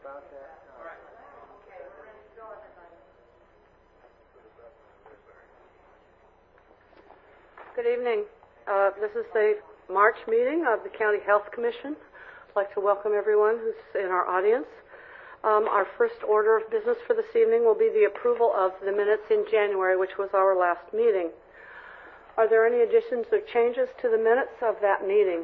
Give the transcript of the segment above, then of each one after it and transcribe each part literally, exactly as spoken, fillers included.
about that? No. Good evening. Uh, this is the March meeting of the County Health Commission. I'd like to welcome everyone who's in our audience. Um, our first order of business for this evening will be the approval of the minutes in January, which was our last meeting. Are there any additions or changes to the minutes of that meeting?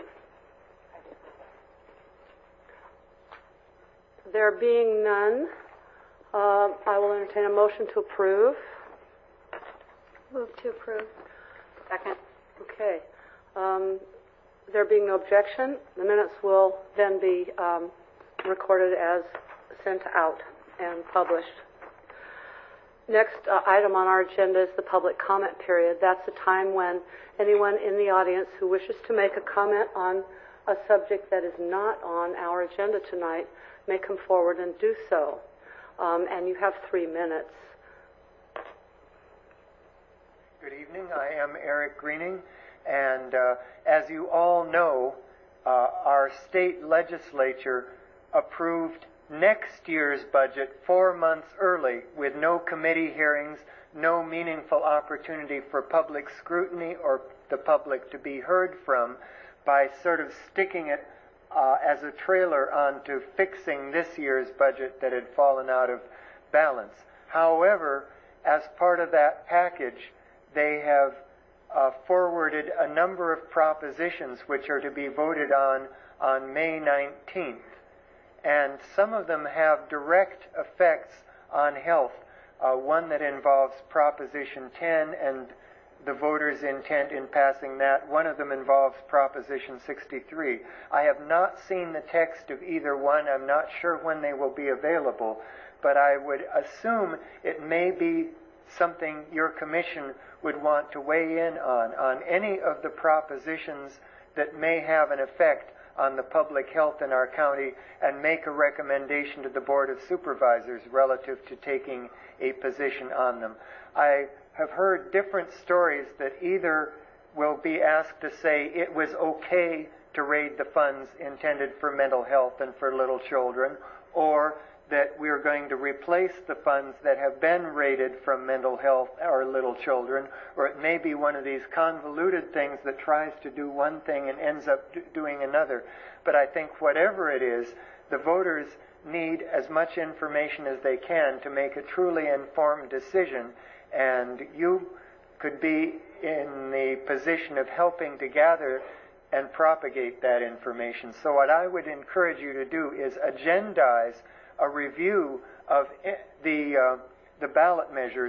There being none, uh, I will entertain a motion to approve. Move to approve. Second. Okay. Um, there being no objection, the minutes will then be um, recorded as sent out and published. Next uh, item on our agenda is the public comment period. That's a time when anyone in the audience who wishes to make a comment on a subject that is not on our agenda tonight may come forward and do so. Um, and you have three minutes. Good evening. I am Eric Greening, and uh, as you all know, uh, our state legislature approved next year's budget four months early with no committee hearings, no meaningful opportunity for public scrutiny or the public to be heard from, by sort of sticking it uh, as a trailer onto fixing this year's budget that had fallen out of balance. However, as part of that package, they have uh, forwarded a number of propositions which are to be voted on on May nineteenth. And some of them have direct effects on health. Uh, one that involves Proposition ten and the voters' intent in passing that. One of them involves Proposition sixty-three. I have not seen the text of either one. I'm not sure when they will be available, but I would assume it may be something your commission would want to weigh in on, on any of the propositions that may have an effect on the public health in our county, and make a recommendation to the Board of Supervisors relative to taking a position on them. I have heard different stories that either will be asked to say it was okay to raid the funds intended for mental health and for little children, or that we're going to replace the funds that have been raided from mental health or little children, or it may be one of these convoluted things that tries to do one thing and ends up do- doing another. But I think whatever it is, the voters need as much information as they can to make a truly informed decision, and you could be in the position of helping to gather and propagate that information. So what I would encourage you to do is agendize a review of the uh, the ballot measures,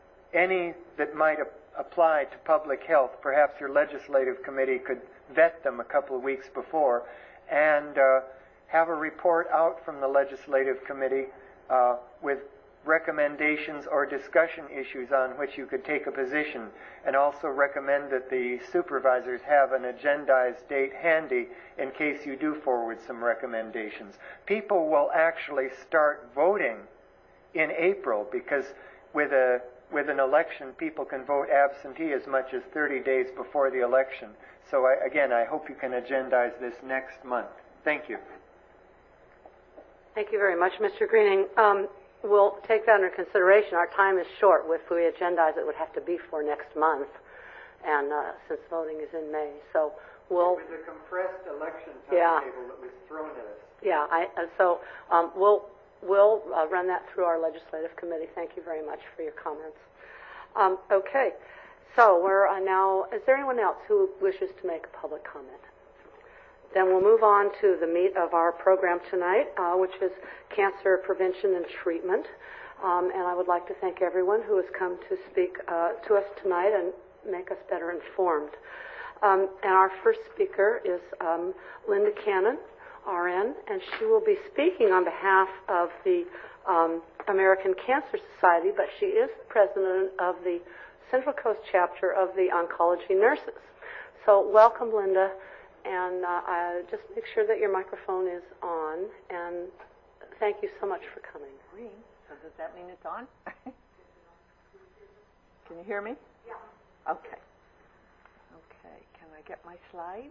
any that might ap- apply to public health. Perhaps your legislative committee could vet them a couple of weeks before, and uh, have a report out from the legislative committee uh, with recommendations or discussion issues on which you could take a position, and also recommend that the supervisors have an agendized date handy in case you do forward some recommendations. People will actually start voting in April, because with a with an election, people can vote absentee as much as thirty days before the election. So I, again, I hope you can agendize this next month. Thank you. Thank you very much, Mister Greening. Um, We'll take that under consideration. Our time is short. If we agendize it, it would have to be for next month, and uh, since voting is in May. So we'll... It was a compressed election yeah. timetable that was thrown at us. Yeah, I, uh, so um, we'll, we'll uh, run that through our legislative committee. Thank you very much for your comments. Um, okay, so we're uh, now... Is there anyone else who wishes to make a public comment? Then we'll move on to the meat of our program tonight, uh, which is cancer prevention and treatment. Um, and I would like to thank everyone who has come to speak uh, to us tonight and make us better informed. Um, and our first speaker is um, Linda Cannon, R N, and she will be speaking on behalf of the um, American Cancer Society, but she is the president of the Central Coast chapter of the Oncology Nurses. So welcome, Linda. And uh, I just make sure that your microphone is on. And thank you so much for coming. Green. So does that mean it's on? Can you hear me? Yeah. Okay. Okay. Can I get my slides?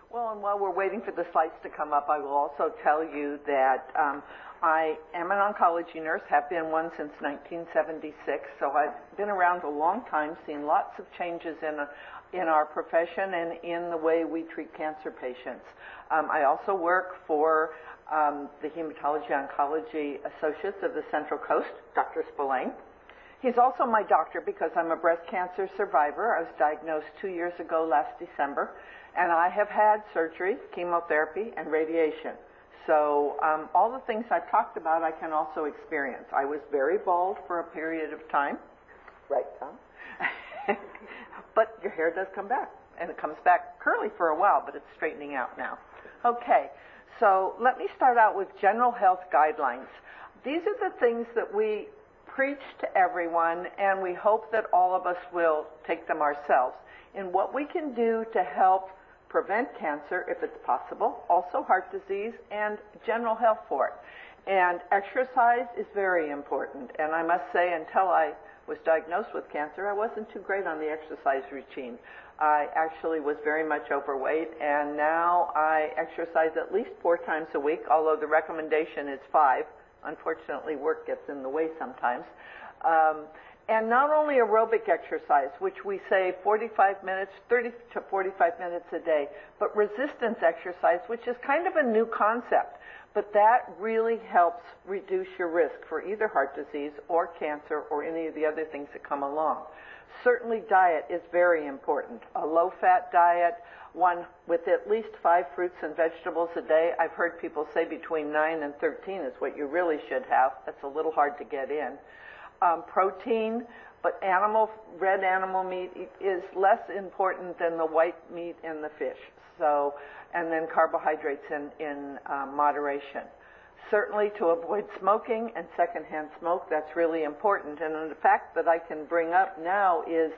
Well, and while we're waiting for the slides to come up, I will also tell you that um, I am an oncology nurse, have been one since nineteen seventy-six, so I've been around a long time, seen lots of changes in, a, in our profession and in the way we treat cancer patients. Um, I also work for um, the Hematology Oncology Associates of the Central Coast, Doctor Spillane. He's also my doctor because I'm a breast cancer survivor. I was diagnosed two years ago last December, and I have had surgery, chemotherapy, and radiation. So um, all the things I've talked about, I can also experience. I was very bald for a period of time. Right, Tom? But your hair does come back, and it comes back curly for a while, but it's straightening out now. Okay, so let me start out with general health guidelines. These are the things that we preach to everyone, and we hope that all of us will take them ourselves in what we can do to help prevent cancer if it's possible, also heart disease, and general health for it. And exercise is very important. And I must say, until I was diagnosed with cancer, I wasn't too great on the exercise routine. I actually was very much overweight, and now I exercise at least four times a week, although the recommendation is five. Unfortunately, work gets in the way sometimes. Um, and not only aerobic exercise, which we say forty-five minutes, thirty to forty-five minutes a day, but resistance exercise, which is kind of a new concept. But that really helps reduce your risk for either heart disease or cancer or any of the other things that come along. Certainly diet is very important. A low-fat diet, one with at least five fruits and vegetables a day. I've heard people say between nine and thirteen is what you really should have. That's a little hard to get in. Um, protein, but animal, red animal meat is less important than the white meat and the fish. So, and then carbohydrates in, in uh, moderation. Certainly to avoid smoking and secondhand smoke, that's really important. And the fact that I can bring up now is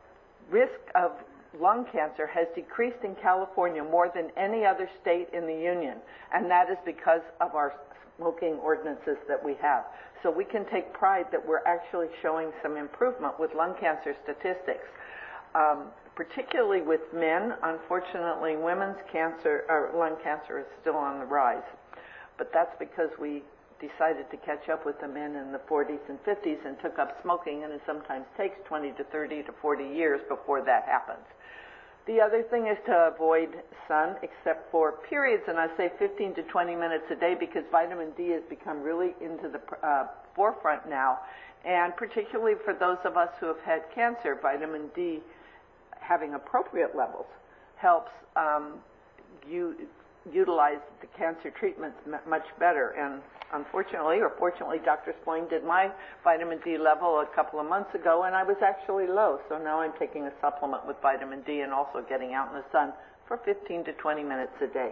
risk of lung cancer has decreased in California more than any other state in the union. And that is because of our smoking ordinances that we have. So we can take pride that we're actually showing some improvement with lung cancer statistics. Um, particularly with men, unfortunately, women's cancer, or lung cancer is still on the rise. But that's because we decided to catch up with the men in the forties and fifties and took up smoking, and it sometimes takes twenty to thirty to forty years before that happens. The other thing is to avoid sun except for periods, and I say fifteen to twenty minutes a day because vitamin D has become really into the uh, forefront now. And particularly for those of us who have had cancer, vitamin D having appropriate levels helps um, you utilize the cancer treatments much better. And unfortunately, or fortunately, Doctor Spillane did my vitamin D level a couple of months ago, and I was actually low. So now I'm taking a supplement with vitamin D and also getting out in the sun for fifteen to twenty minutes a day.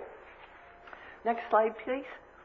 Next slide, please.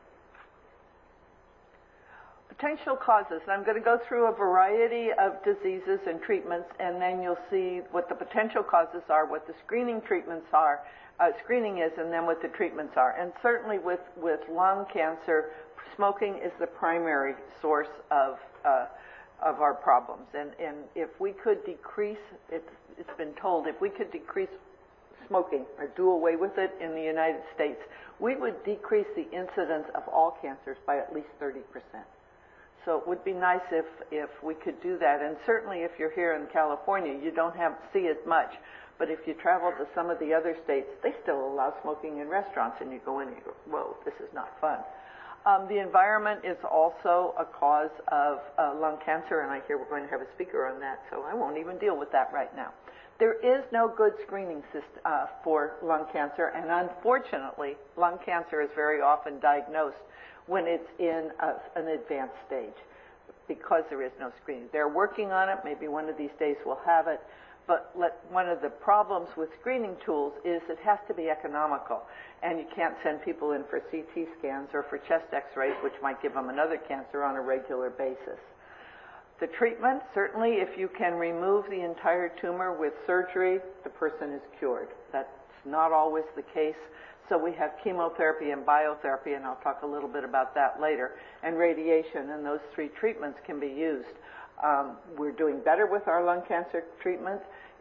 Potential causes. And I'm going to go through a variety of diseases and treatments, and then you'll see what the potential causes are, what the screening treatments are, uh, screening is, and then what the treatments are. And certainly with, with lung cancer, smoking is the primary source of uh, of our problems. And, and if we could decrease, it's, it's been told, if we could decrease smoking or do away with it in the United States, we would decrease the incidence of all cancers by at least thirty percent. So it would be nice if, if we could do that. And certainly if you're here in California, you don't have see as much. But if you travel to some of the other states, they still allow smoking in restaurants, and you go in and you go, whoa, this is not fun. Um, the environment is also a cause of uh, lung cancer, and I hear we're going to have a speaker on that, so I won't even deal with that right now. There is no good screening system uh, for lung cancer, and unfortunately, lung cancer is very often diagnosed when it's in a, an advanced stage because there is no screening. They're working on it. Maybe one of these days we'll have it. But let, one of the problems with screening tools is it has to be economical. And you can't send people in for C T scans or for chest x-rays, which might give them another cancer on a regular basis. The treatment, certainly if you can remove the entire tumor with surgery, the person is cured. That's not always the case. So we have chemotherapy and biotherapy, and I'll talk a little bit about that later, and radiation, and those three treatments can be used. Um, we're doing better with our lung cancer treatment. It,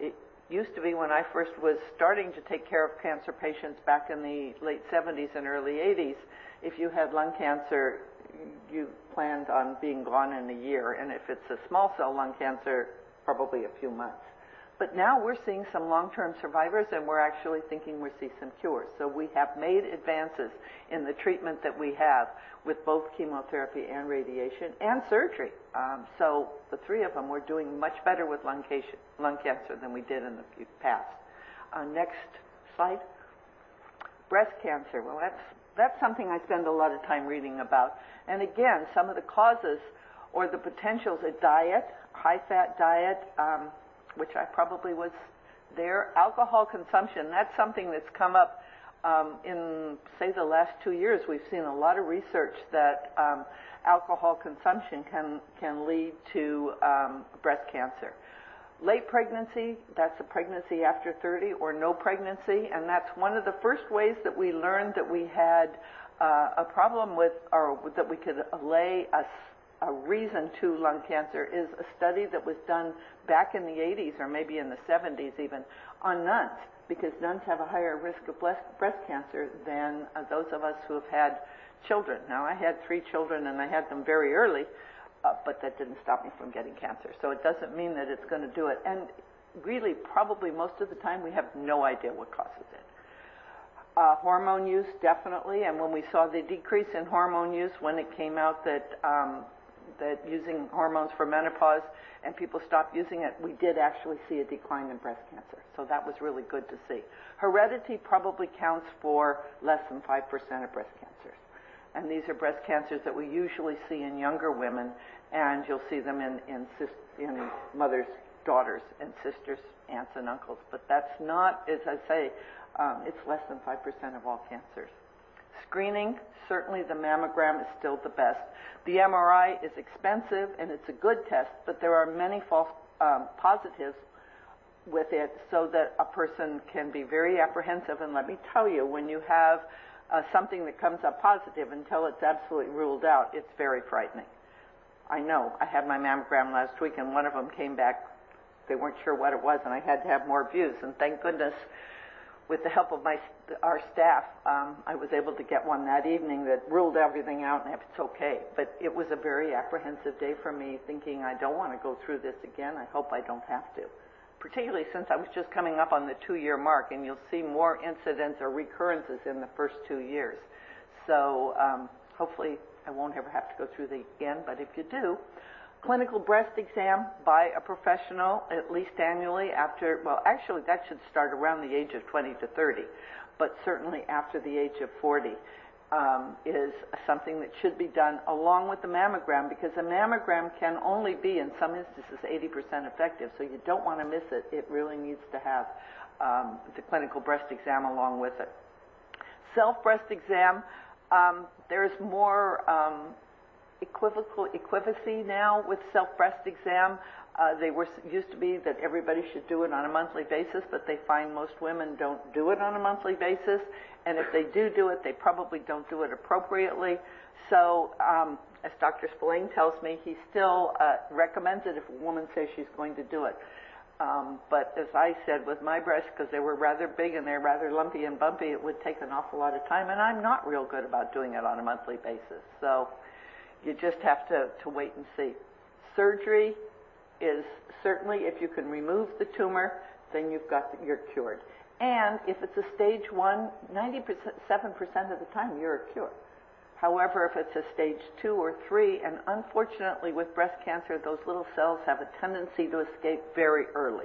Used to be when I first was starting to take care of cancer patients back in the late seventies and early eighties, if you had lung cancer, you planned on being gone in a year, and if it's a small cell lung cancer, probably a few months. But now we're seeing some long-term survivors, and we're actually thinking we'll see some cures. So we have made advances in the treatment that we have with both chemotherapy and radiation and surgery. Um, so the three of them, we're doing much better with lung, ca- lung cancer than we did in the past. Uh, next slide. Breast cancer. Well, that's, that's something I spend a lot of time reading about. And again, some of the causes or the potentials, a diet, high-fat diet, um, which I probably was there. Alcohol consumption, that's something that's come up um, in, say, the last two years. We've seen a lot of research that um, alcohol consumption can, can lead to um, breast cancer. Late pregnancy, that's a pregnancy after thirty or no pregnancy, and that's one of the first ways that we learned that we had uh, a problem with, or that we could allay a A reason to lung cancer is a study that was done back in the eighties or maybe in the seventies even on nuns, because nuns have a higher risk of breast cancer than uh, those of us who have had children. Now, I had three children and I had them very early, uh, but that didn't stop me from getting cancer. So it doesn't mean that it's going to do it. And really, probably most of the time, we have no idea what causes it. Uh, hormone use, definitely. And when we saw the decrease in hormone use when it came out that um, that using hormones for menopause and people stopped using it, we did actually see a decline in breast cancer. So that was really good to see. Heredity probably counts for less than five percent of breast cancers. And these are breast cancers that we usually see in younger women, and you'll see them in, in, in mothers, daughters, and sisters, aunts, and uncles. But that's not, as I say, um, it's less than five percent of all cancers. Screening, certainly the mammogram is still the best. The M R I is expensive and it's a good test, but there are many false um, positives with it, so that a person can be very apprehensive. And let me tell you, when you have uh, something that comes up positive until it's absolutely ruled out, it's very frightening. I know. I had my mammogram last week and one of them came back, they weren't sure what it was, and I had to have more views. And thank goodness, with the help of my our staff, um, I was able to get one that evening that ruled everything out, and it's okay. But it was a very apprehensive day for me, thinking I don't want to go through this again. I hope I don't have to, particularly since I was just coming up on the two-year mark, and you'll see more incidents or recurrences in the first two years. So um, hopefully I won't ever have to go through the again, but if you do, clinical breast exam by a professional at least annually after, well, actually that should start around the age of twenty to thirty, but certainly after the age of forty um, is something that should be done along with the mammogram, because a mammogram can only be, in some instances, eighty percent effective, so you don't want to miss it. It really needs to have um, the clinical breast exam along with it. Self-breast exam, um, there's more um, equivocal equivacy now with self-breast exam. Uh, they were used to be that everybody should do it on a monthly basis, but they find most women don't do it on a monthly basis, and if they do do it, they probably don't do it appropriately. So, um, as Doctor Spillane tells me, he still uh, recommends it if a woman says she's going to do it. Um, but as I said, with my breasts, because they were rather big and they're rather lumpy and bumpy, it would take an awful lot of time, and I'm not real good about doing it on a monthly basis. So you just have to, to wait and see. Surgery is certainly, if you can remove the tumor, then you've got, you're cured. And if it's a stage one, ninety-seven percent of the time you're a cure. However, if it's a stage two or three, and unfortunately with breast cancer, those little cells have a tendency to escape very early.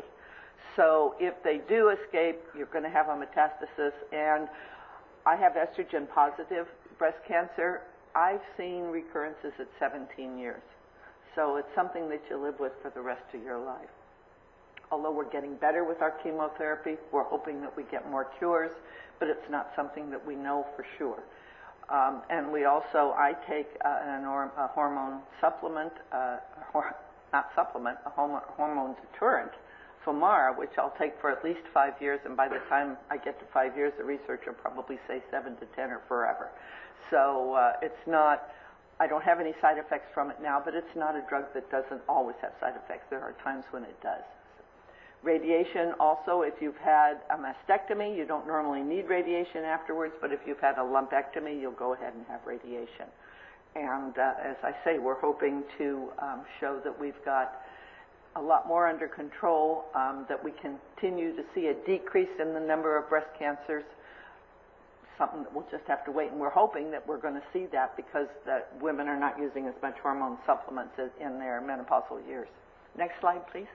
So if they do escape, you're going to have a metastasis. And I have estrogen positive breast cancer. I've seen recurrences at seventeen years. So it's something that you live with for the rest of your life. Although we're getting better with our chemotherapy, we're hoping that we get more cures, but it's not something that we know for sure. Um, and we also, I take uh, an, a hormone supplement, uh, hor not supplement, a hormone, hormone deterrent, Femara, which I'll take for at least five years, and by the time I get to five years, the research will probably say seven to ten or forever. So uh, it's not, I don't have any side effects from it now, but it's not a drug that doesn't always have side effects. There are times when it does. Radiation also, if you've had a mastectomy, you don't normally need radiation afterwards, but if you've had a lumpectomy, you'll go ahead and have radiation. And uh, as I say, we're hoping to um, show that we've got a lot more under control, um, that we continue to see a decrease in the number of breast cancers, something that we'll just have to wait. And we're hoping that we're going to see that because that women are not using as much hormone supplements as in their menopausal years. Next slide, please.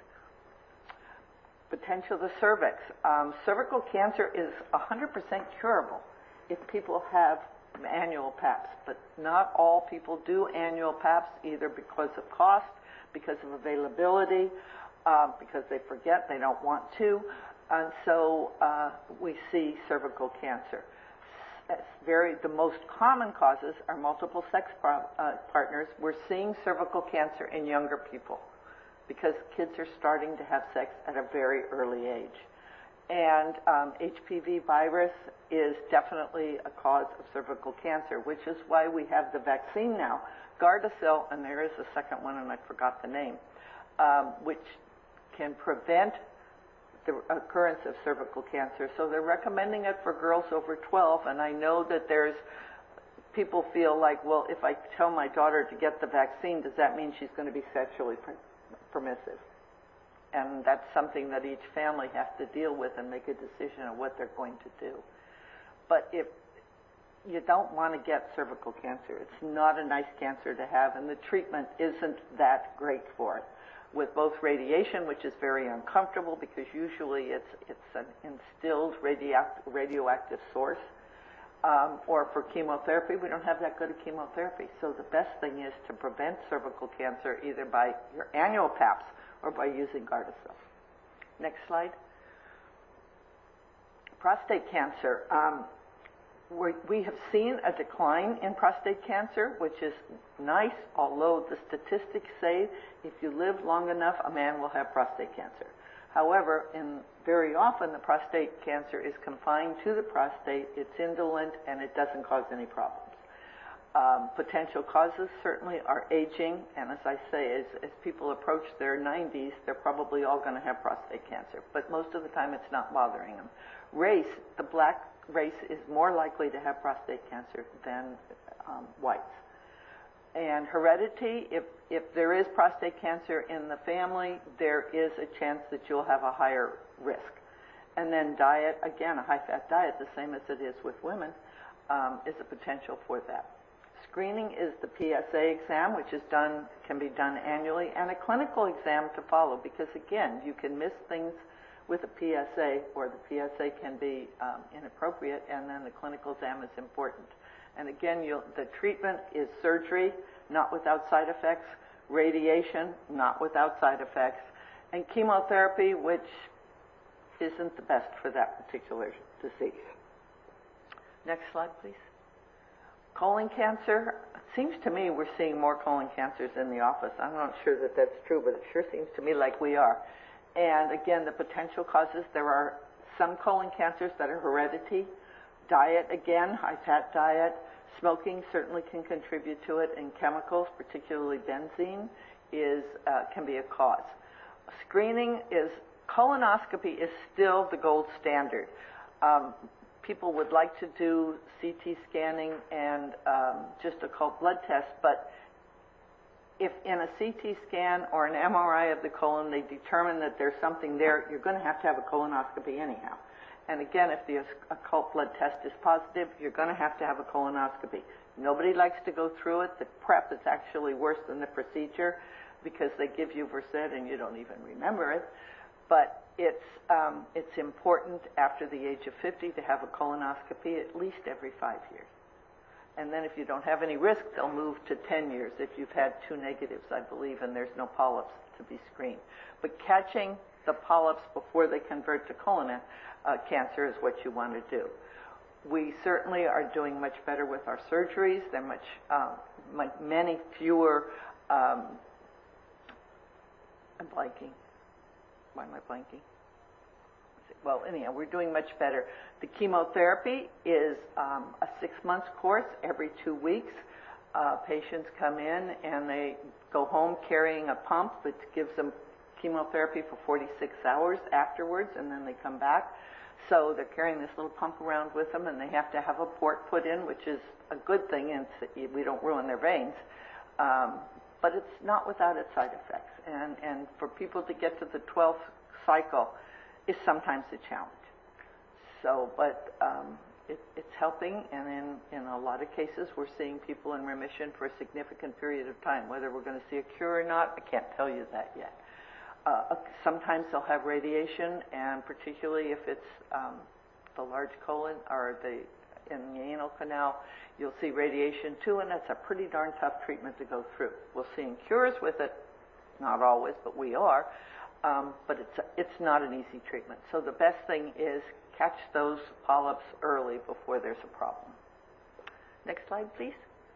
Potential of the cervix. Um, cervical cancer is one hundred percent curable if people have annual P A Ps, but not all people do annual P A Ps, either because of cost, because of availability, uh, because they forget, they don't want to, and so uh, we see cervical cancer. It's very, the most common causes are multiple sex pro- uh, partners. We're seeing cervical cancer in younger people, because kids are starting to have sex at a very early age. And um, H P V virus is definitely a cause of cervical cancer, which is why we have the vaccine now, Gardasil, and there is a second one, and I forgot the name, um, which can prevent the occurrence of cervical cancer. So they're recommending it for girls over twelve, and I know that there's people feel like, well, if I tell my daughter to get the vaccine, does that mean she's going to be sexually pr- permissive? And that's something that each family has to deal with and make a decision on what they're going to do. But if you don't want to get cervical cancer, it's not a nice cancer to have, and the treatment isn't that great for it. With both radiation, which is very uncomfortable because usually it's it's an instilled radioact- radioactive source, um, or for chemotherapy, we don't have that good a chemotherapy. So the best thing is to prevent cervical cancer either by your annual P A Ps or by using Gardasil. Next slide. Prostate cancer. Um, we we have seen a decline in prostate cancer, which is nice, although the statistics say if you live long enough, a man will have prostate cancer. However, in very often the prostate cancer is confined to the prostate, it's indolent, and it doesn't cause any problems. Um, potential causes certainly are aging, and as I say, as, as people approach their nineties, they're probably all going to have prostate cancer, but most of the time it's not bothering them. Race, the black race is more likely to have prostate cancer than um, whites. And heredity, if, if there is prostate cancer in the family, there is a chance that you'll have a higher risk. And then diet, again, a high-fat diet, the same as it is with women, um, is a potential for that. Screening is the P S A exam, which is done, can be done annually, and a clinical exam to follow, because again, you can miss things with a P S A, or the P S A can be um, inappropriate, and then the clinical exam is important. And again, you'll, the treatment is surgery, not without side effects, radiation, not without side effects, and chemotherapy, which isn't the best for that particular disease. Next slide, please. Colon cancer. It seems to me we're seeing more colon cancers in the office. I'm not sure that that's true, but it sure seems to me like we are. And again, the potential causes, there are some colon cancers that are heredity. Diet, again, high-fat diet. Smoking certainly can contribute to it, and chemicals, particularly benzene, is uh, can be a cause. Screening is, colonoscopy is still the gold standard. Um, people would like to do C T scanning and um, just a occult blood test, but if in a C T scan or an M R I of the colon they determine that there's something there, you're going to have to have a colonoscopy anyhow. And again, if the occult blood test is positive, you're going to have to have a colonoscopy. Nobody likes to go through it. The prep is actually worse than the procedure because they give you Versed and you don't even remember it. But it's, um, it's important after the age of fifty to have a colonoscopy at least every five years. And then if you don't have any risk, they'll move to ten years if you've had two negatives, I believe, and there's no polyps to be screened. But catching the polyps before they convert to colon uh, cancer is what you want to do. We certainly are doing much better with our surgeries. There are much, um, much, many fewer, um, I'm blanking. Why am I blanking? Well, anyhow, we're doing much better. The chemotherapy is um, a six-month course every two weeks. Uh, patients come in and they go home carrying a pump that gives them chemotherapy for forty-six hours afterwards, and then they come back. So they're carrying this little pump around with them, and they have to have a port put in, which is a good thing, and we don't ruin their veins. Um, but it's not without its side effects. And, and for people to get to the twelfth cycle is sometimes a challenge. So, but um, it, it's helping, and in, in a lot of cases, we're seeing people in remission for a significant period of time. Whether we're going to see a cure or not, I can't tell you that yet. Uh, sometimes they'll have radiation, and particularly if it's um, the large colon or the in the anal canal, you'll see radiation too, and that's a pretty darn tough treatment to go through. We're seeing cures with it, not always, but we are. Um, but it's a, it's not an easy treatment. So the best thing is catch those polyps early before there's a problem. Next slide, please.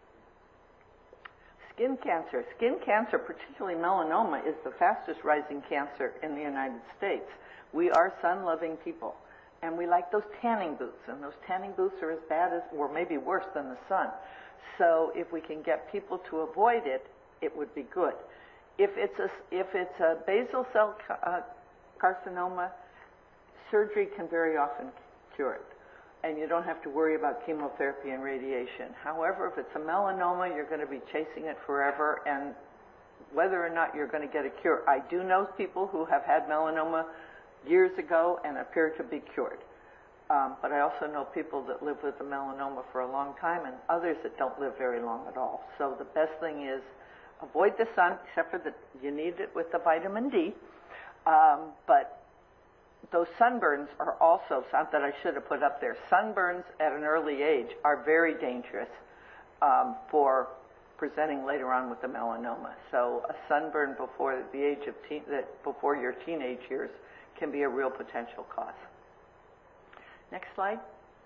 Skin cancer. Skin cancer, particularly melanoma, is the fastest rising cancer in the United States. We are sun-loving people, and we like those tanning booths, and those tanning booths are as bad as, or maybe worse than the sun. So if we can get people to avoid it, it would be good. If it's a, if it's a basal cell ca- uh, carcinoma, surgery can very often cure it, and you don't have to worry about chemotherapy and radiation. However, if it's a melanoma, you're going to be chasing it forever, and whether or not you're going to get a cure. I do know people who have had melanoma years ago and appear to be cured. Um, but I also know people that live with the melanoma for a long time and others that don't live very long at all. So the best thing is avoid the sun, except for that you need it with the vitamin D. Um, but those sunburns are also something that I should have put up there. Sunburns at an early age are very dangerous um, for presenting later on with the melanoma. So a sunburn before the age of teen, that before your teenage years can be a real potential cause. Next slide.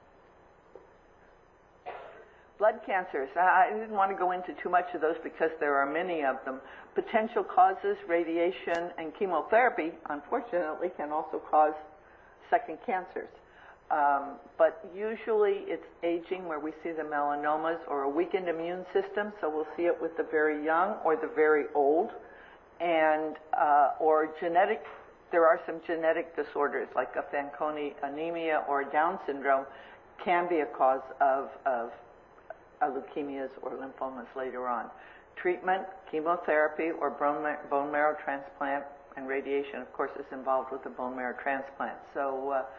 Blood cancers. I didn't want to go into too much of those because there are many of them. Potential causes, radiation and chemotherapy, unfortunately, can also cause second cancers. Um, but usually it's aging where we see the melanomas, or a weakened immune system, so we'll see it with the very young or the very old, and uh, or genetic. There are some genetic disorders like a Fanconi anemia or Down syndrome can be a cause of, of uh, leukemias or lymphomas later on. Treatment, chemotherapy, or bone, mar- bone marrow transplant, and radiation, of course, is involved with the bone marrow transplant. So uh,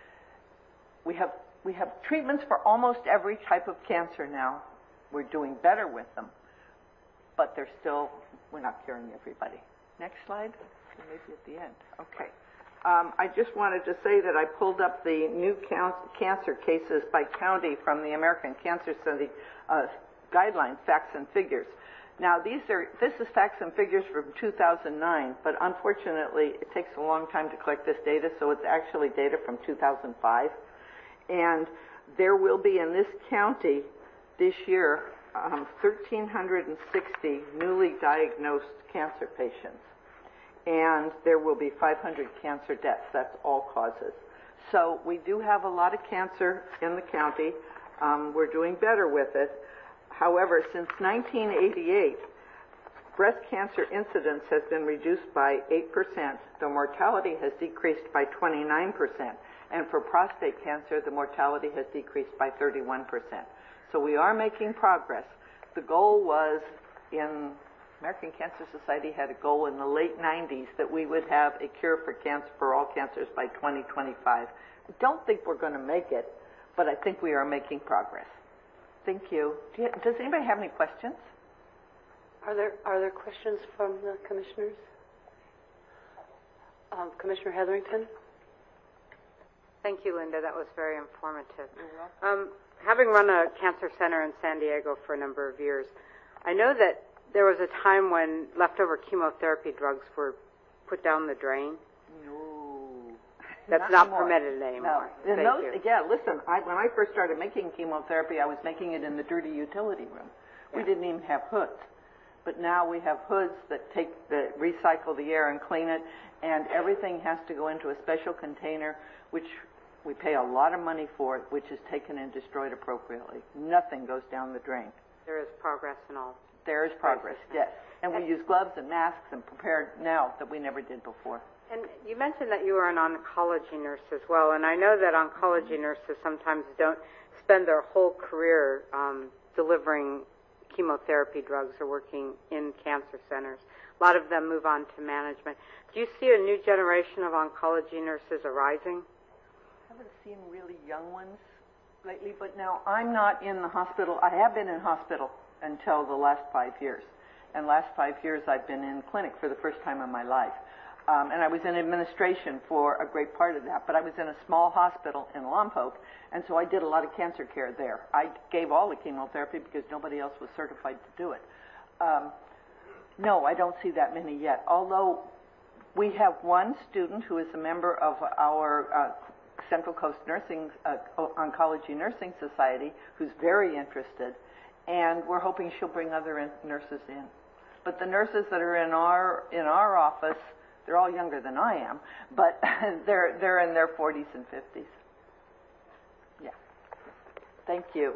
we have we have treatments for almost every type of cancer now. We're doing better with them, but they're still, we're not curing everybody. Next slide. Maybe at the end. Okay. Um, I just wanted to say that I pulled up the new count, cancer cases by county from the American Cancer Study uh, guidelines, facts and figures. Now, these are this is facts and figures from two thousand nine, but unfortunately, it takes a long time to collect this data, so it's actually data from two thousand five. And there will be in this county this year um, one thousand three hundred sixty newly diagnosed cancer patients. And there will be five hundred cancer deaths. That's all causes. So we do have a lot of cancer in the county. Um, we're doing better with it. However, since nineteen eighty-eight, breast cancer incidence has been reduced by eight percent. The mortality has decreased by twenty-nine percent. And for prostate cancer, the mortality has decreased by thirty-one percent. So we are making progress. The goal was in American Cancer Society had a goal in the late nineties that we would have a cure for cancer for all cancers by twenty twenty-five. I don't think we're going to make it, but I think we are making progress. Thank you. Do you does anybody have any questions? Are there are there questions from the commissioners? Um, Commissioner Hetherington? Thank you, Linda. That was very informative. Um, having run a cancer center in San Diego for a number of years, I know that there was a time when leftover chemotherapy drugs were put down the drain. No. That's not, not permitted anymore. No. In Thank those, you. yeah, listen, I, when I first started making chemotherapy, I was making it in the dirty utility room. We Yeah. didn't even have hoods. But now we have hoods that take the, recycle the air and clean it, and everything has to go into a special container, which we pay a lot of money for, which is taken and destroyed appropriately. Nothing goes down the drain. There is progress and all. There is progress, yes. And we use gloves and masks and prepare now that we never did before. And you mentioned that you were an oncology nurse as well, and I know that oncology nurses sometimes don't spend their whole career um, delivering chemotherapy drugs or working in cancer centers. A lot of them move on to management. Do you see a new generation of oncology nurses arising? I haven't seen really young ones lately, but now I'm not in the hospital. I have been in hospital until the last five years. And last five years I've been in clinic for the first time in my life. Um, and I was in administration for a great part of that, but I was in a small hospital in Lompoc, and so I did a lot of cancer care there. I gave all the chemotherapy because nobody else was certified to do it. Um, no, I don't see that many yet, although we have one student who is a member of our uh, Central Coast Nursing, uh, Oncology Nursing Society who's very interested, and we're hoping she'll bring other in- nurses in. But the nurses that are in our in our office, they're all younger than I am, but they're they're in their forties and fifties. Yeah. Thank you.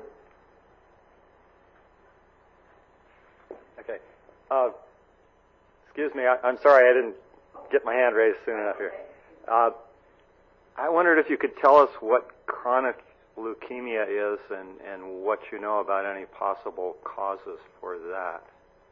Okay. Uh, excuse me. I, I'm sorry I didn't get my hand raised soon enough here. Uh, I wondered if you could tell us what chronic leukemia is and, and what you know about any possible causes for that.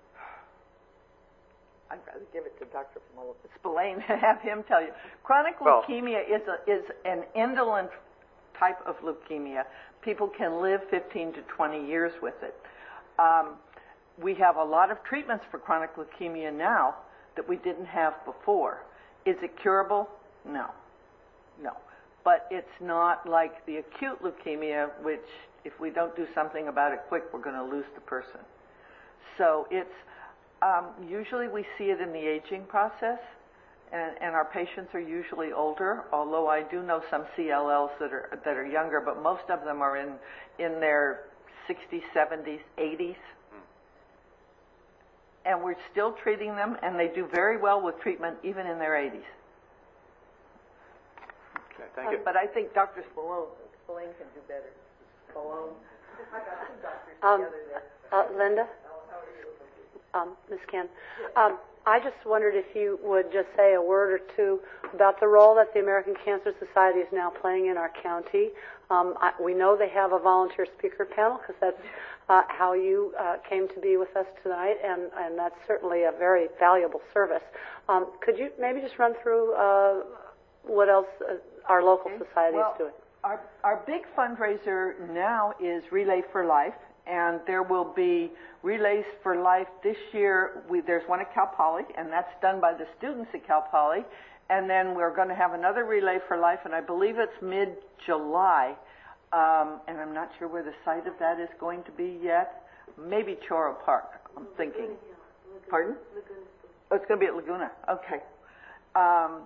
I'd rather give it to Doctor Spillane and have him tell you. Chronic Well, leukemia is a, is an indolent type of leukemia. People can live fifteen to twenty years with it. Um, we have a lot of treatments for chronic leukemia now that we didn't have before. Is it curable? No. No. But it's not like the acute leukemia, which if we don't do something about it quick, we're going to lose the person. So it's Um, usually we see it in the aging process, and, and our patients are usually older, although I do know some C L Ls that are that are younger, but most of them are in, in their sixties, seventies, eighties. And we're still treating them, and they do very well with treatment even in their eighties. Okay, thank Um, you. but I think Doctor Spillane, Spillane can do better. Spillane. I got two doctors Um, together there. uh, Linda? Um, Miz Ken, um, I just wondered if you would just say a word or two about the role that the American Cancer Society is now playing in our county. Um, I, we know they have a volunteer speaker panel because that's uh, how you uh, came to be with us tonight, and, and that's certainly a very valuable service. Um, could you maybe just run through uh, what else uh, our local Okay. society well, is doing? Our, our big fundraiser now is Relay for Life, and there will be Relays for Life this year. We, there's one at Cal Poly, and that's done by the students at Cal Poly. And then we're going to have another Relay for Life, and I believe it's mid-July. Um, and I'm not sure where the site of that is going to be yet. Maybe Choro Park, I'm thinking. Pardon? Oh, it's going to be at Laguna. Okay. Um,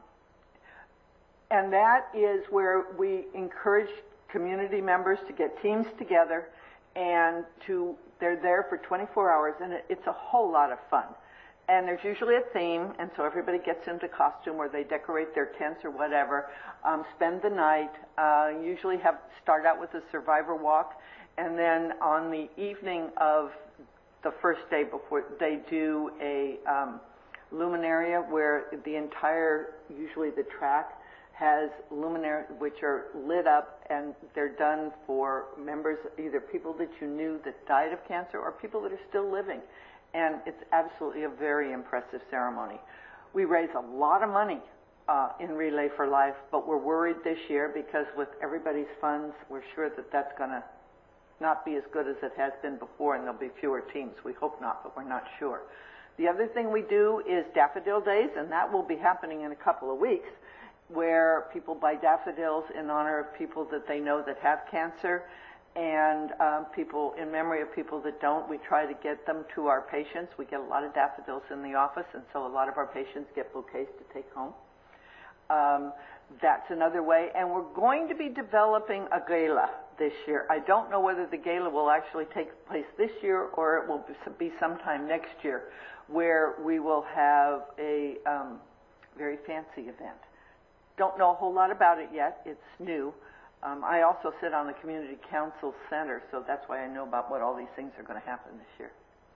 and that is where we encourage community members to get teams together, and to they're there for twenty-four hours, and it, it's a whole lot of fun. And there's usually a theme, and so everybody gets into costume, or they decorate their tents or whatever, um, spend the night, uh, usually have start out with a survivor walk, and then on the evening of the first day before, they do a um, luminaria where the entire, usually the track, has luminaires which are lit up, and they're done for members, either people that you knew that died of cancer or people that are still living. And it's absolutely a very impressive ceremony. We raise a lot of money uh, in Relay for Life, but we're worried this year because with everybody's funds, we're sure that that's going to not be as good as it has been before, and there'll be fewer teams. We hope not, but we're not sure. The other thing we do is Daffodil Days, and that will be happening in a couple of weeks, where people buy daffodils in honor of people that they know that have cancer, and um, people in memory of people that don't. We try to get them to our patients. We get a lot of daffodils in the office, and so a lot of our patients get bouquets to take home. Um, that's another way, and we're going to be developing a gala this year. I don't know whether the gala will actually take place this year or it will be sometime next year, where we will have a um, very fancy event. Don't know a whole lot about it yet. It's new. Um, I also sit on the Community Council Center, so that's why I know about what all these things are going to happen this year.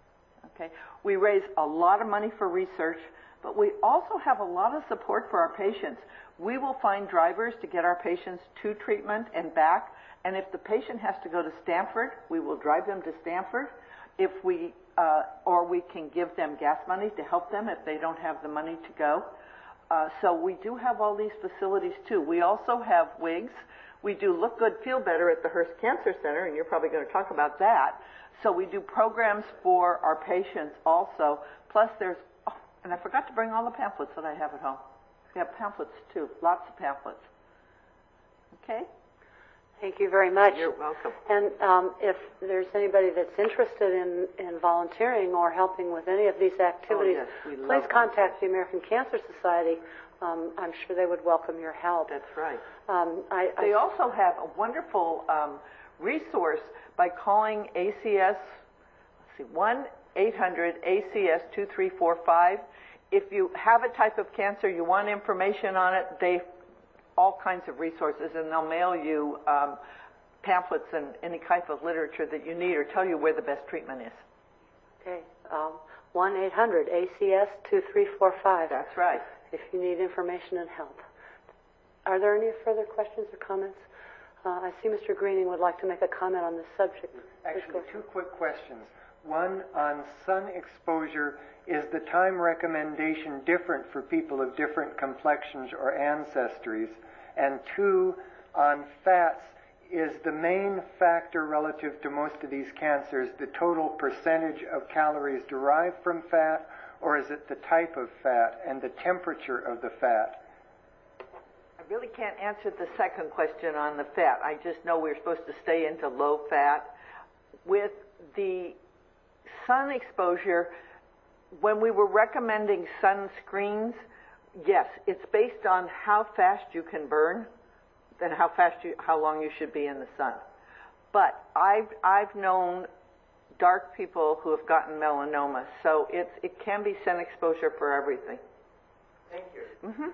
Okay? We raise a lot of money for research, but we also have a lot of support for our patients. We will find drivers to get our patients to treatment and back, and if the patient has to go to Stanford, we will drive them to Stanford. If we, uh, or we can give them gas money to help them if they don't have the money to go. Uh, so we do have all these facilities too. We also have wigs. We do Look Good, Feel Better at the Hearst Cancer Center, and you're probably going to talk about that. So we do programs for our patients also. Plus there's, oh, and I forgot to bring all the pamphlets that I have at home. We have pamphlets too, lots of pamphlets. Okay? Thank you very much. You're welcome. And um, if there's anybody that's interested in, in volunteering or helping with any of these activities, Oh, yes, we love please contact the American Cancer Society. Um, I'm sure they would welcome your help. That's right. Um, I, They I, also have a wonderful um, resource by calling A C S, let's see, one eight hundred A C S two three four five. If you have a type of cancer, you want information on it, they all kinds of resources, and they'll mail you um, pamphlets and any type of literature that you need or tell you where the best treatment is. okay, um, one eight hundred A C S two three four five. That's right. If you need information and help. Are there any further questions or comments? Uh, I see Mister Greening would like to make a comment on this subject. Actually, two quick questions. One, on sun exposure, is the time recommendation different for people of different complexions or ancestries? And two, on fats, is the main factor relative to most of these cancers the total percentage of calories derived from fat, or is it the type of fat and the temperature of the fat? I really can't answer the second question on the fat. I just know we're supposed to stay into low fat. With the sun exposure, when we were recommending sunscreens, yes, it's based on how fast you can burn and how fast you, how long you should be in the sun. But I've I've known dark people who have gotten melanoma, so it's it can be sun exposure for everything. Thank you. Mm-hmm.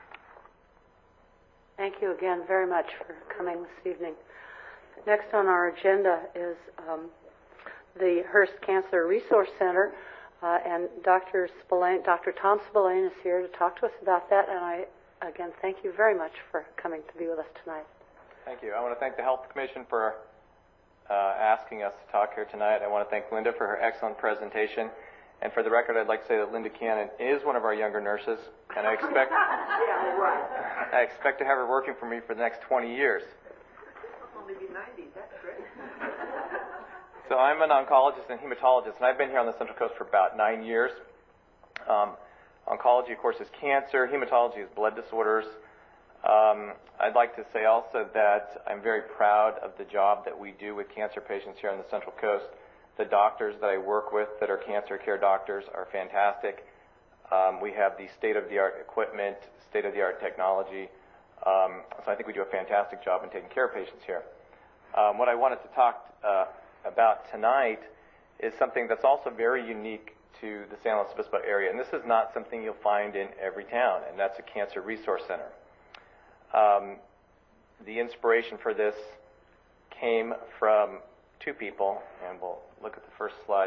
Thank you again very much for coming this evening. Next on our agenda is um, the Hearst Cancer Resource Center, uh, and Doctor Spillane, Doctor Tom Spillane is here to talk to us about that, and I, again, thank you very much for coming to be with us tonight. Thank you. I want to thank the Health Commission for uh, asking us to talk here tonight. I want to thank Linda for her excellent presentation. And for the record, I'd like to say that Linda Cannon is one of our younger nurses, and I expect Yeah, right. I expect to have her working for me for the next twenty years. I'll only be ninety. That's great. So I'm an oncologist and hematologist, and I've been here on the Central Coast for about nine years. Um, oncology, of course, is cancer. Hematology is blood disorders. Um, I'd like to say also that I'm very proud of the job that we do with cancer patients here on the Central Coast. The doctors that I work with that are cancer care doctors are fantastic. Um, we have the state-of-the-art equipment, state-of-the-art technology. Um, so I think we do a fantastic job in taking care of patients here. Um, what I wanted to talk uh, about tonight is something that's also very unique to the San Luis Obispo area, and this is not something you'll find in every town, and that's a cancer resource center. Um, the inspiration for this came from two people, and we'll look at the first slide.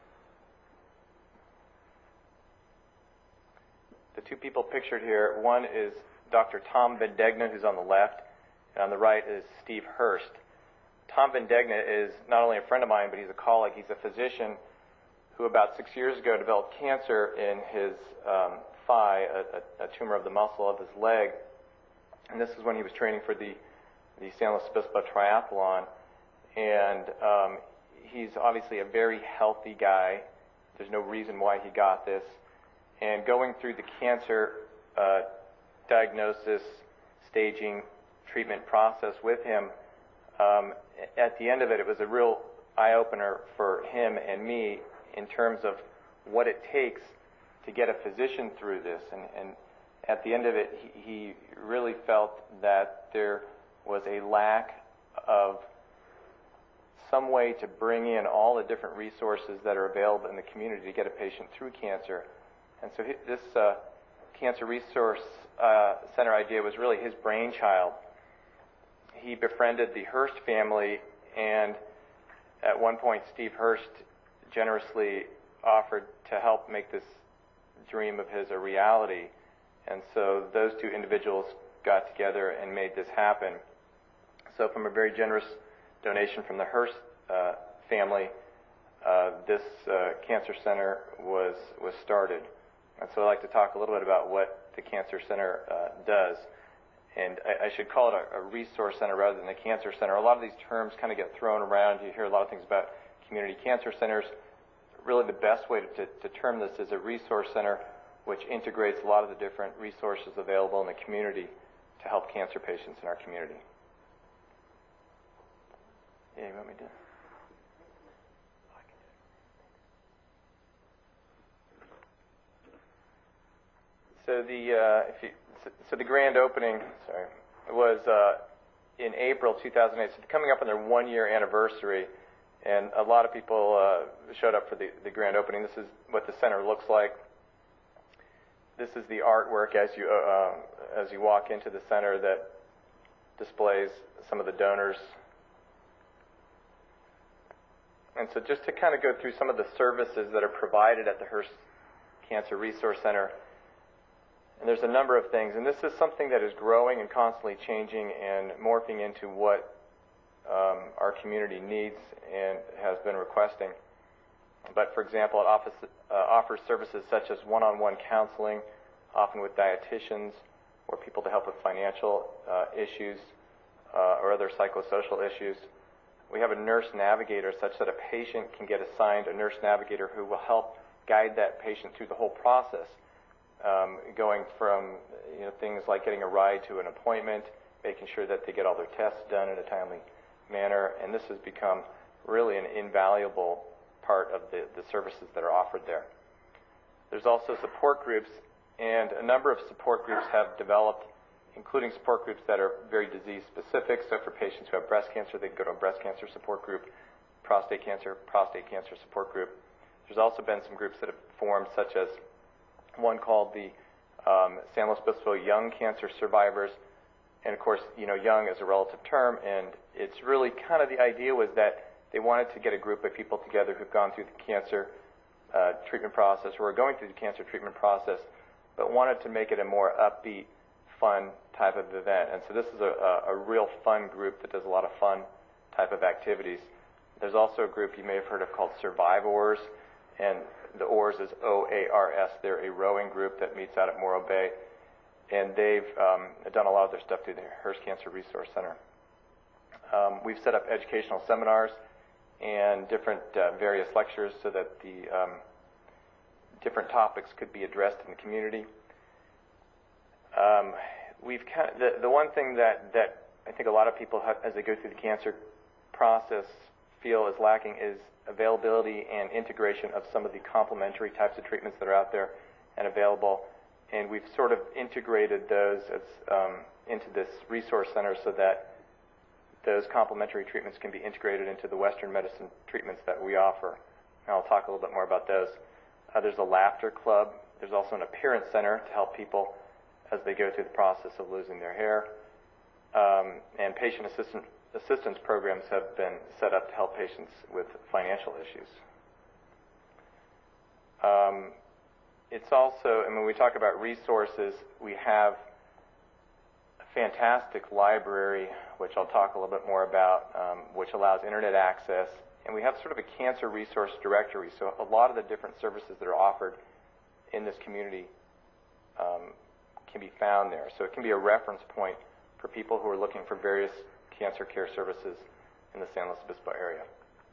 The two people pictured here, one is Doctor Tom Vendegna, who's on the left, and on the right is Steve Hurst. Tom Vendegna is not only a friend of mine, but he's a colleague. He's a physician who about six years ago developed cancer in his um, thigh, a, a, a tumor of the muscle of his leg. And this is when he was training for the, the San Luis Obispo Triathlon. And um, he's obviously a very healthy guy. There's no reason why he got this. And going through the cancer uh, diagnosis, staging, treatment process with him, um, at the end of it, it was a real eye-opener for him and me in terms of what it takes to get a physician through this. And, and at the end of it, he, he really felt that there was a lack of some way to bring in all the different resources that are available in the community to get a patient through cancer. And so he, this uh, Cancer Resource uh, Center idea was really his brainchild. He befriended the Hurst family, and at one point Steve Hurst generously offered to help make this dream of his a reality. And so those two individuals got together and made this happen. So from a very generous donation from the Hearst uh, family, uh, this uh, cancer center was was started. And so I'd like to talk a little bit about what the Cancer Center uh, does. And I, I should call it a, a resource center rather than a cancer center. A lot of these terms kind of get thrown around. You hear a lot of things about community cancer centers. Really the best way to, to term this is a resource center which integrates a lot of the different resources available in the community to help cancer patients in our community. Yeah, you want me to? So the uh, if you, so the grand opening, sorry, was uh, in April two thousand eight. So coming up on their one-year anniversary, and a lot of people uh, showed up for the, the grand opening. This is what the center looks like. This is the artwork as you uh, as you walk into the center that displays some of the donors. And so just to kind of go through some of the services that are provided at the Hearst Cancer Resource Center. And there's a number of things, and this is something that is growing and constantly changing and morphing into what um, our community needs and has been requesting. But for example, it offers, uh, offers services such as one-on-one counseling, often with dietitians or people to help with financial uh, issues uh, or other psychosocial issues. We have a nurse navigator such that a patient can get assigned a nurse navigator who will help guide that patient through the whole process. Um, going from you know, things like getting a ride to an appointment, making sure that they get all their tests done in a timely manner, and this has become really an invaluable part of the, the services that are offered there. There's also support groups, and a number of support groups have developed, including support groups that are very disease specific. So for patients who have breast cancer, they can go to a breast cancer support group, prostate cancer, prostate cancer support group. There's also been some groups that have formed, such as one called the um, San Luis Obispo Young Cancer Survivors. And of course, you know, young is a relative term, and it's really kind of the idea was that they wanted to get a group of people together who've gone through the cancer uh, treatment process, or are going through the cancer treatment process, but wanted to make it a more upbeat, fun type of event. And so this is a, a, a real fun group that does a lot of fun type of activities. There's also a group you may have heard of called Survivors, and the O A R S is O A R S. They're a rowing group that meets out at Morro Bay, and they've um, done a lot of their stuff through the Hearst Cancer Resource Center. Um, we've set up educational seminars and different uh, various lectures so that the um, different topics could be addressed in the community. Um, we've kind of, the, the one thing that, that I think a lot of people have, as they go through the cancer process, feel is lacking is availability and integration of some of the complementary types of treatments that are out there and available. And we've sort of integrated those as, um, into this resource center so that those complementary treatments can be integrated into the Western medicine treatments that we offer. And I'll talk a little bit more about those. Uh, there's a laughter club. There's also an appearance center to help people as they go through the process of losing their hair. Um, and patient assistant, assistance programs have been set up to help patients with financial issues. Um, it's also, and when we talk about resources, we have a fantastic library, which I'll talk a little bit more about, um, which allows internet access. And we have sort of a cancer resource directory. So a lot of the different services that are offered in this community um, can be found there. So it can be a reference point for people who are looking for various cancer care services in the San Luis Obispo area.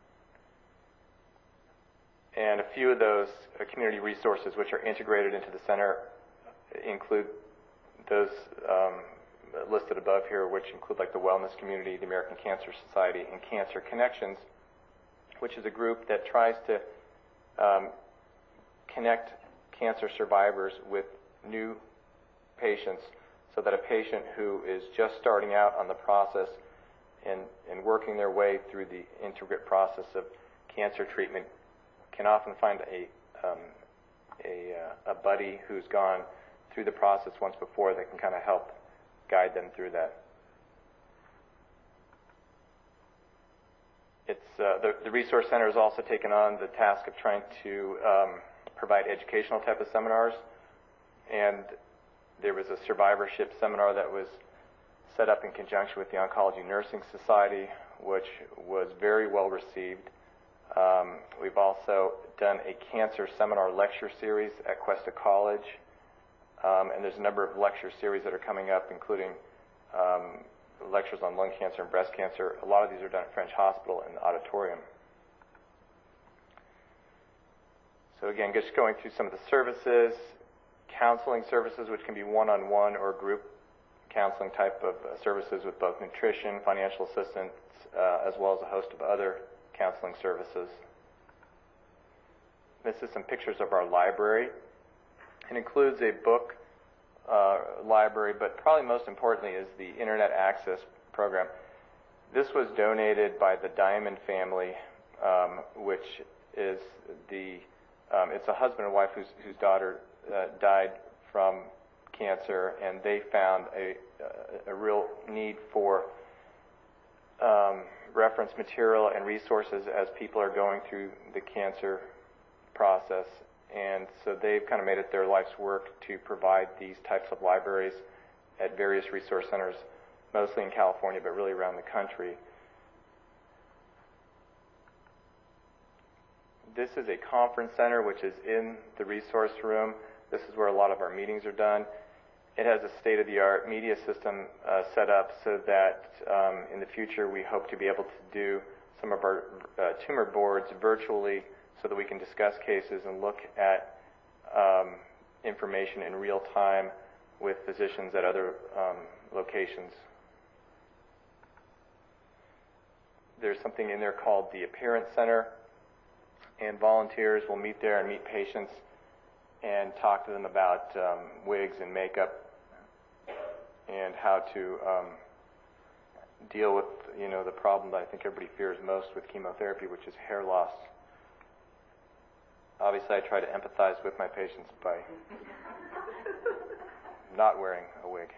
And a few of those uh, community resources which are integrated into the center include those um, listed above here, which include like the Wellness Community, the American Cancer Society, and Cancer Connections, which is a group that tries to um, connect cancer survivors with new patients so that a patient who is just starting out on the process and, and working their way through the intricate process of cancer treatment can often find a, um, a, uh, a buddy who's gone through the process once before that can kind of help guide them through that. it's uh, the, the Resource Center has also taken on the task of trying to um, provide educational type of seminars, and there was a survivorship seminar that was set up in conjunction with the Oncology Nursing Society, which was very well received. Um, we've also done a cancer seminar lecture series at Cuesta College, um, and there's a number of lecture series that are coming up, including um, lectures on lung cancer and breast cancer. A lot of these are done at French Hospital in the auditorium. So again, just going through some of the services, counseling services, which can be one-on-one or group counseling type of uh, services with both nutrition, financial assistance, uh, as well as a host of other counseling services. This is some pictures of our library. It includes a book uh, library, but probably most importantly is the Internet Access Program. This was donated by the Diamond family, um, which is the, um, it's a husband and wife whose, whose daughter uh, died from cancer, and they found a, a, a real need for um, reference material and resources as people are going through the cancer process. And so they've kind of made it their life's work to provide these types of libraries at various resource centers, mostly in California, but really around the country. This is a conference center, which is in the resource room. This is where a lot of our meetings are done. It has a state-of-the-art media system uh, set up so that um, in the future we hope to be able to do some of our uh, tumor boards virtually so that we can discuss cases and look at um, information in real time with physicians at other um, locations. There's something in there called the Appearance Center, and volunteers will meet there and meet patients and talk to them about um, wigs and makeup and how to um, deal with, you know, the problem that I think everybody fears most with chemotherapy, which is hair loss. Obviously, I try to empathize with my patients by not wearing a wig.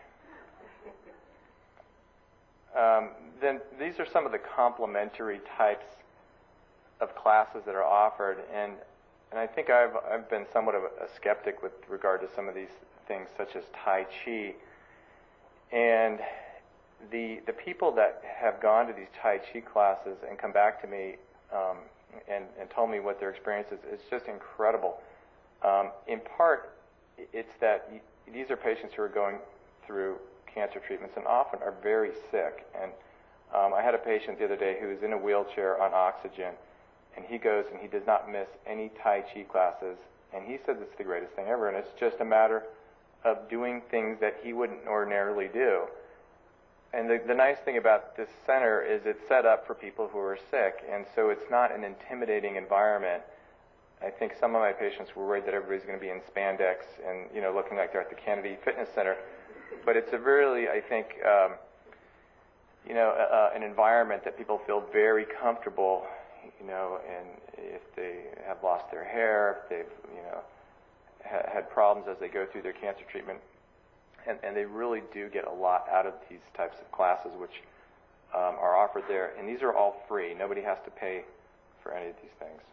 Um, then these are some of the complementary types of classes that are offered, and and I think I've I've been somewhat of a, a skeptic with regard to some of these things, such as Tai Chi. And the the people that have gone to these Tai Chi classes and come back to me um, and and told me what their experience is, it's just incredible. Um, in part, it's that y- these are patients who are going through cancer treatments and often are very sick. And um, I had a patient the other day who was in a wheelchair on oxygen, and he goes and he does not miss any Tai Chi classes, and he said it's the greatest thing ever, and it's just a matter of doing things that he wouldn't ordinarily do. And the, the nice thing about this center is it's set up for people who are sick, and so it's not an intimidating environment. I think some of my patients were worried that everybody's going to be in spandex and, you know, looking like they're at the Kennedy Fitness Center, but it's a really, I think, um, you know, uh, an environment that people feel very comfortable, you know, and if they have lost their hair, if they've, you know, ha- had problems as they go through their cancer treatment, and, and they really do get a lot out of these types of classes, which um, are offered there. And these are all free. Nobody has to pay for any of these things.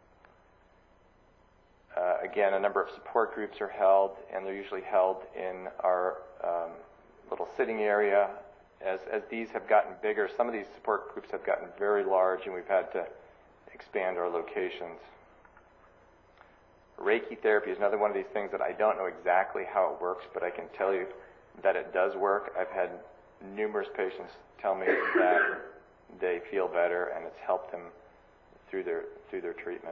Uh, again, a number of support groups are held, and they're usually held in our um, little sitting area. As, as these have gotten bigger, some of these support groups have gotten very large, and we've had to expand our locations. Reiki therapy is another one of these things that I don't know exactly how it works, but I can tell you that it does work. I've had numerous patients tell me that they feel better, and it's helped them through their through their treatment.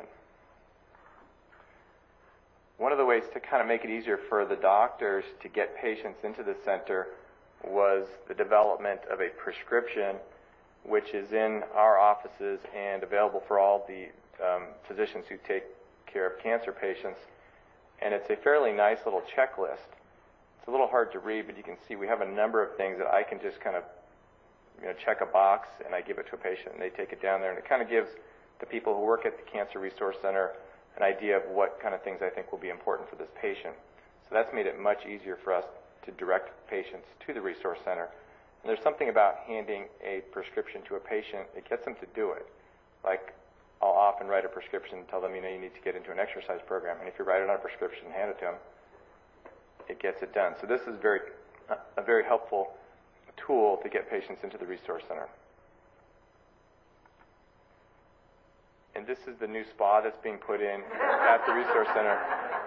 One of the ways to kind of make it easier for the doctors to get patients into the center was the development of a prescription, which is in our offices and available for all the um, physicians who take care of cancer patients. And it's a fairly nice little checklist. It's a little hard to read, but you can see we have a number of things that I can just kind of, you know, check a box, and I give it to a patient, and they take it down there, and it kind of gives the people who work at the Cancer Resource Center an idea of what kind of things I think will be important for this patient. So that's made it much easier for us to direct patients to the Resource Center. And there's something about handing a prescription to a patient, it gets them to do it. like I'll often write a prescription and tell them, you know, you need to get into an exercise program. And if you write it on a prescription and hand it to them, it gets it done. So this is very a very helpful tool to get patients into the resource center. And this is the new spa that's being put in at the resource center.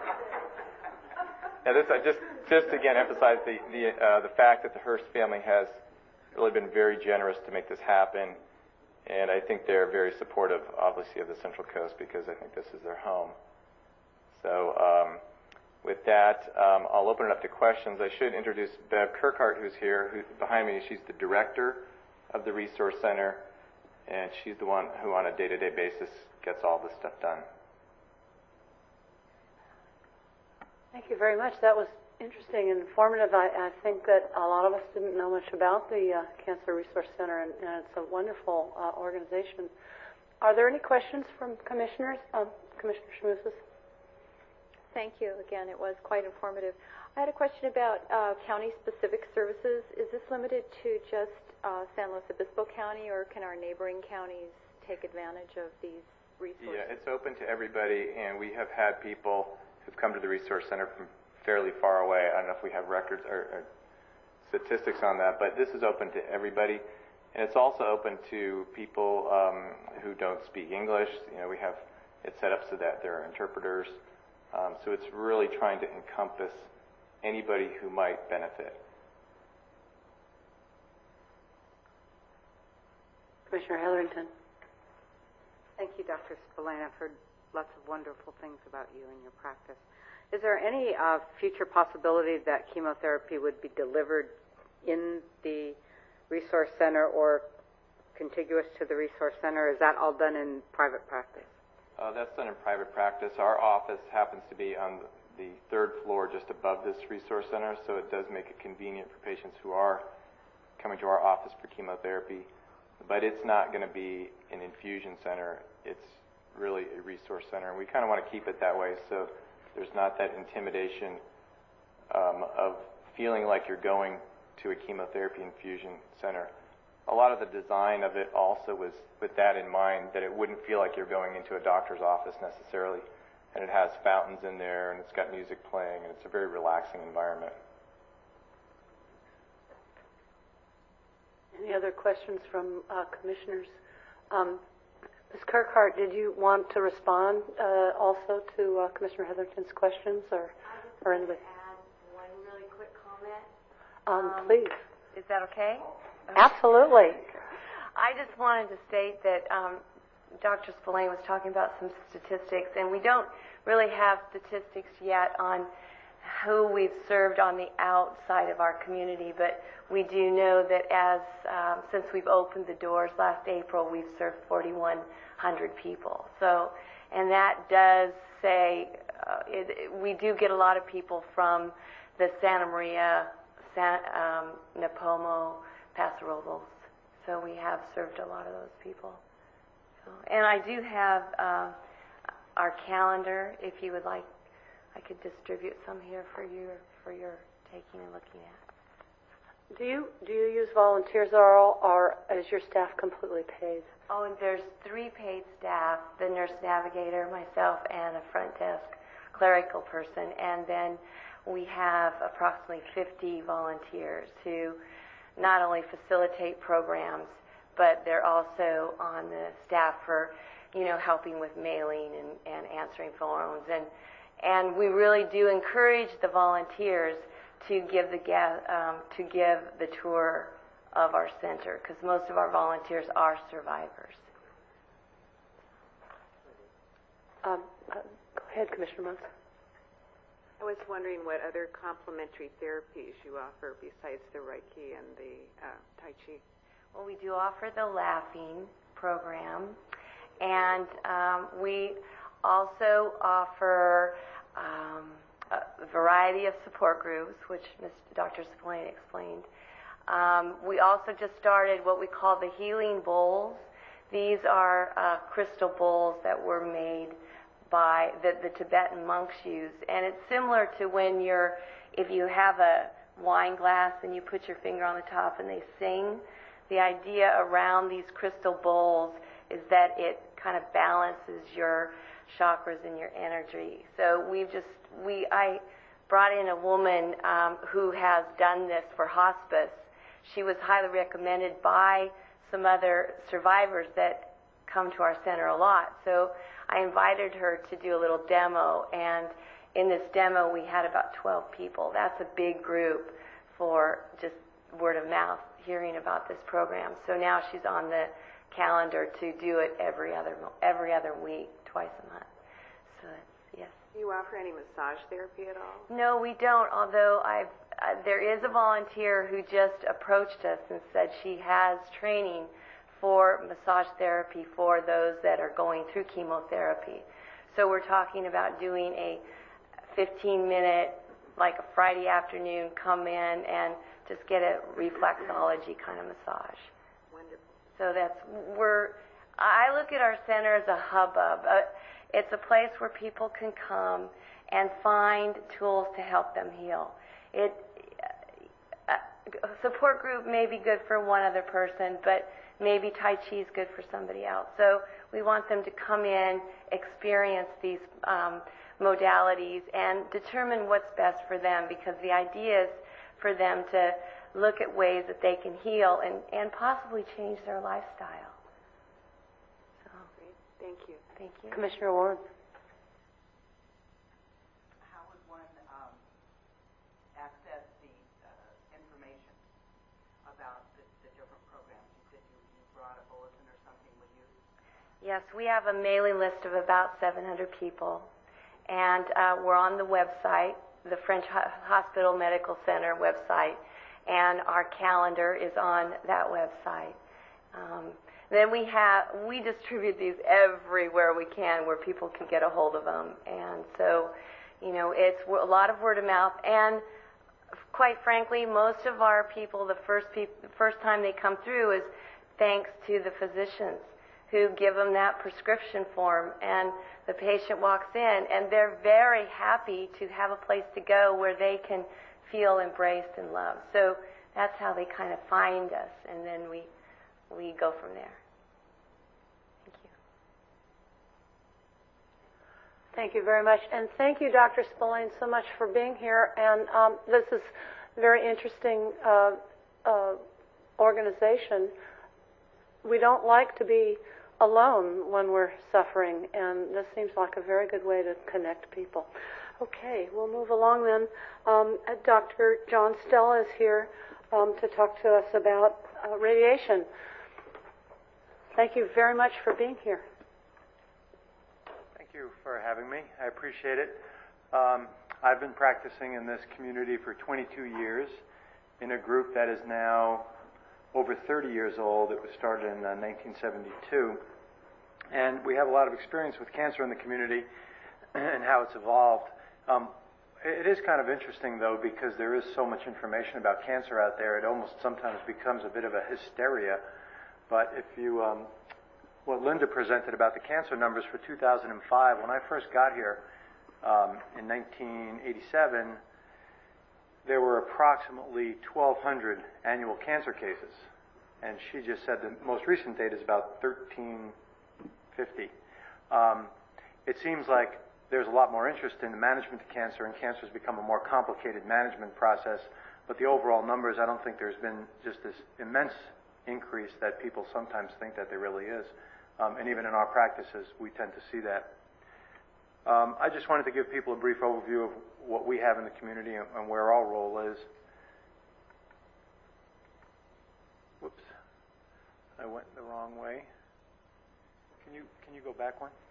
Now this, I just, just again emphasize the, the, uh, the fact that the Hearst family has really been very generous to make this happen. And I think they're very supportive, obviously, of the Central Coast because I think this is their home. So um, with that, um, I'll open it up to questions. I should introduce Bev Kirkhart, who's here, who's behind me. She's the director of the Resource Center, and she's the one who, on a day-to-day basis, gets all this stuff done. Thank you very much. That was interesting and informative. I, I think that a lot of us didn't know much about the uh, Cancer Resource Center, and, and it's a wonderful uh, organization. Are there any questions from commissioners? Um, Commissioner Schmouzes? Thank you. Again, it was quite informative. I had a question about uh, county-specific services. Is this limited to just uh, San Luis Obispo County, or can our neighboring counties take advantage of these resources? Yeah, it's open to everybody, and we have had people who've come to the Resource Center from fairly far away. I don't know if we have records or, or statistics on that, but this is open to everybody. And it's also open to people um, who don't speak English. You know, we have it set up so that there are interpreters. Um, so it's really trying to encompass anybody who might benefit. Commissioner Hetherington. Thank you, Doctor Spillane. I've heard lots of wonderful things about you and your practice. Is there any uh, future possibility that chemotherapy would be delivered in the Resource Center or contiguous to the Resource Center? Is that all done in private practice? Uh, that's done in private practice. Our office happens to be on the third floor just above this Resource Center, so it does make it convenient for patients who are coming to our office for chemotherapy. But it's not going to be an infusion center. It's really a resource center, and we kind of want to keep it that way so there's not that intimidation um, of feeling like you're going to a chemotherapy infusion center. A lot of the design of it also was with that in mind, that it wouldn't feel like you're going into a doctor's office necessarily. And it has fountains in there, and it's got music playing, and it's a very relaxing environment. Any other questions from uh, commissioners? Um, Miz Kirkhart, did you want to respond uh, also to uh, Commissioner Hetherington's questions, or, or anybody? Add one really quick comment. Um, Um, please. Is that okay? Absolutely. I just wanted to state that um, Doctor Spillane was talking about some statistics, and we don't really have statistics yet on who we've served on the outside of our community, but we do know that as um, since we've opened the doors last April, we've served forty-one hundred people. So, and that does say uh, it, it, we do get a lot of people from the Santa Maria, San, um, Napomo, Paso Robles. So we have served a lot of those people. So, and I do have uh, our calendar, if you would like. I could distribute some here for you for your taking and looking at. Do you do you use volunteers, or, or is your staff completely paid? Oh, and there's three paid staff: the nurse navigator, myself, and a front desk clerical person. And then we have approximately fifty volunteers who not only facilitate programs, but they're also on the staff for, you know, helping with mailing and, and answering phones. And And we really do encourage the volunteers to give the ga- um, to give the tour of our center, because most of our volunteers are survivors. Um, uh, go ahead, Commissioner Mons. I was wondering what other complementary therapies you offer besides the Reiki and the uh, Tai Chi. Well, we do offer the laughing program, and um, we also offer um, a variety of support groups, which Mister Doctor Spillane explained. Um, we also just started what we call the healing bowls. These are uh, crystal bowls that were made by the, the Tibetan monks use, and it's similar to when you're, if you have a wine glass and you put your finger on the top and they sing. The idea around these crystal bowls is that it kind of balances your chakras and your energy. So we've just, we, I brought in a woman um, who has done this for hospice. She was highly recommended by some other survivors that come to our center a lot. So I invited her to do a little demo, and in this demo we had about twelve people. That's a big group for just word of mouth hearing about this program. So now she's on the calendar to do it every other every other week, twice a month. So it's, yes. Do you offer any massage therapy at all? No, we don't. Although I've uh, there is a volunteer who just approached us and said she has training for massage therapy for those that are going through chemotherapy. So we're talking about doing a fifteen minute, like a Friday afternoon, come in and just get a reflexology kind of massage. Wonderful. So that's, we're, I look at our center as a hubbub. Uh, it's a place where people can come and find tools to help them heal. It, uh, a support group may be good for one other person, but maybe Tai Chi is good for somebody else. So we want them to come in, experience these um, modalities, and determine what's best for them, because the idea is for them to look at ways that they can heal and, and possibly change their lifestyle. So, great. Thank you. Thank you. Commissioner Ward. How would one um, access the uh, information about the, the different programs? You said you, you brought a bulletin or something with you? Yes, we have a mailing list of about seven hundred people, and uh, we're on the website, the French Ho- Hospital Medical Center website, and our calendar is on that website. Um, then we have, we distribute these everywhere we can where people can get a hold of them. And so, you know, it's a lot of word of mouth. And quite frankly, most of our people, the first, peop- the first time they come through is thanks to the physicians who give them that prescription form. And the patient walks in, and they're very happy to have a place to go where they can feel embraced and loved. So that's how they kind of find us, and then we we go from there. Thank you. Thank you very much. And thank you, Doctor Spillane, so much for being here. And um, this is a very interesting uh, uh, organization. We don't like to be alone when we're suffering, and this seems like a very good way to connect people. Okay, we'll move along then. Um, uh, Doctor John Stella is here um, to talk to us about uh, radiation. Thank you very much for being here. Thank you for having me. I appreciate it. Um, I've been practicing in this community for twenty-two years in a group that is now over thirty years old. It was started in uh, nineteen seventy-two. And we have a lot of experience with cancer in the community and how it's evolved. Um, it is kind of interesting, though, because there is so much information about cancer out there, it almost sometimes becomes a bit of a hysteria. But if you, um, what Linda presented about the cancer numbers for two thousand five, when I first got here um, in nineteen eighty-seven, there were approximately twelve hundred annual cancer cases. And she just said the most recent data is about thirteen fifty. Um, it seems like there's a lot more interest in the management of cancer, and cancer has become a more complicated management process. But the overall numbers, I don't think there's been just this immense increase that people sometimes think that there really is. Um, and even in our practices, we tend to see that. Um, I just wanted to give people a brief overview of what we have in the community and, and where our role is. Whoops, I went the wrong way. Can you can you go back one?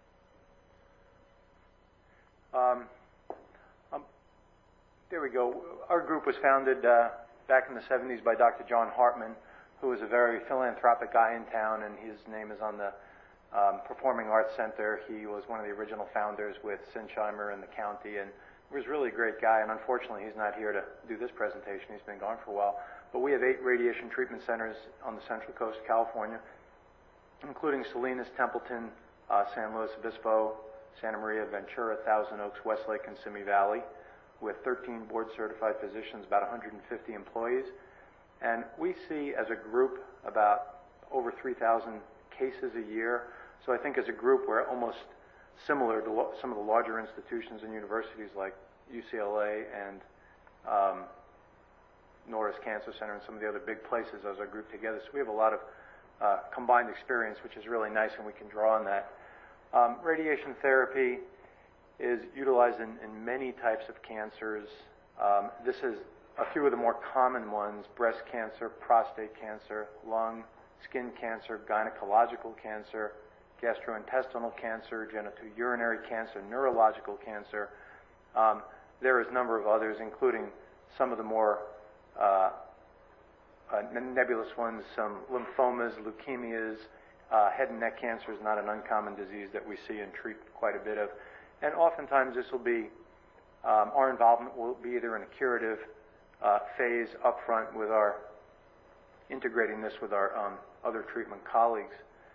Um, um, there we go. Our group was founded uh, back in the seventies by Doctor John Hartman, who was a very philanthropic guy in town, and his name is on the um, Performing Arts Center. He was one of the original founders with Sinsheimer in the county, and he was really a great guy. And unfortunately, he's not here to do this presentation. He's been gone for a while. But we have eight radiation treatment centers on the Central Coast of California, including Salinas, Templeton, uh, San Luis Obispo, Santa Maria, Ventura, Thousand Oaks, Westlake, and Simi Valley, with thirteen board-certified physicians, about one hundred fifty employees. And we see, as a group, about over three thousand cases a year. So I think as a group, we're almost similar to lo- some of the larger institutions and universities like U C L A and um, Norris Cancer Center and some of the other big places as our group together. So we have a lot of uh, combined experience, which is really nice, and we can draw on that. Um, radiation therapy is utilized in, in many types of cancers. Um, this is a few of the more common ones: breast cancer, prostate cancer, lung, skin cancer, gynecological cancer, gastrointestinal cancer, genitourinary cancer, neurological cancer. Um, there is a number of others, including some of the more uh, uh, nebulous ones, some lymphomas, leukemias. Uh, head and neck cancer is not an uncommon disease that we see and treat quite a bit of. And oftentimes this will be, um, our involvement will be either in a curative uh, phase up front with our, integrating this with our um, other treatment colleagues.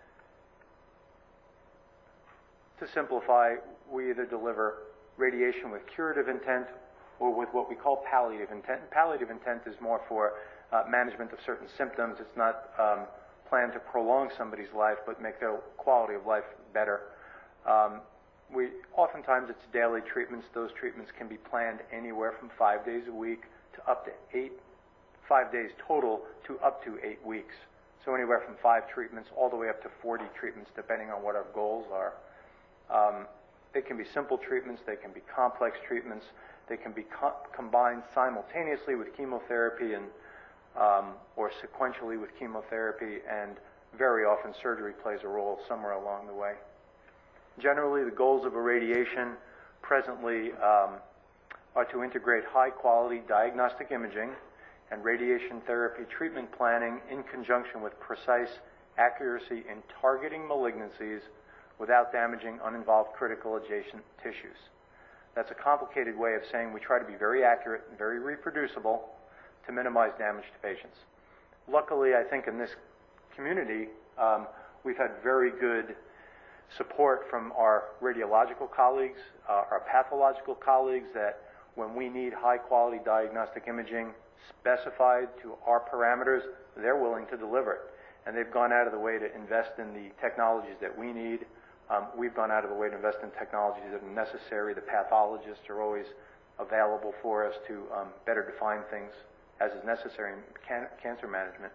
To simplify, we either deliver radiation with curative intent or with what we call palliative intent. And palliative intent is more for uh, management of certain symptoms. It's not um, planned to prolong somebody's life, but make their quality of life better. Um, we oftentimes it's daily treatments. Those treatments can be planned anywhere from five days a week to up to eight, five days total to up to eight weeks. So anywhere from five treatments all the way up to forty treatments, depending on what our goals are. Um, they can be simple treatments. They can be complex treatments. They can be co- combined simultaneously with chemotherapy and um, or sequentially with chemotherapy, and very often surgery plays a role somewhere along the way. Generally, the goals of irradiation presently um, are to integrate high-quality diagnostic imaging and radiation therapy treatment planning in conjunction with precise accuracy in targeting malignancies without damaging uninvolved critical adjacent tissues. That's a complicated way of saying we try to be very accurate and very reproducible to minimize damage to patients. Luckily, I think in this community, um, we've had very good support from our radiological colleagues, uh, our pathological colleagues, that when we need high-quality diagnostic imaging specified to our parameters, they're willing to deliver it. And they've gone out of the way to invest in the technologies that we need. Um, we've gone out of the way to invest in technologies that are necessary. The pathologists are always available for us to um, better define things as is necessary in can- cancer management.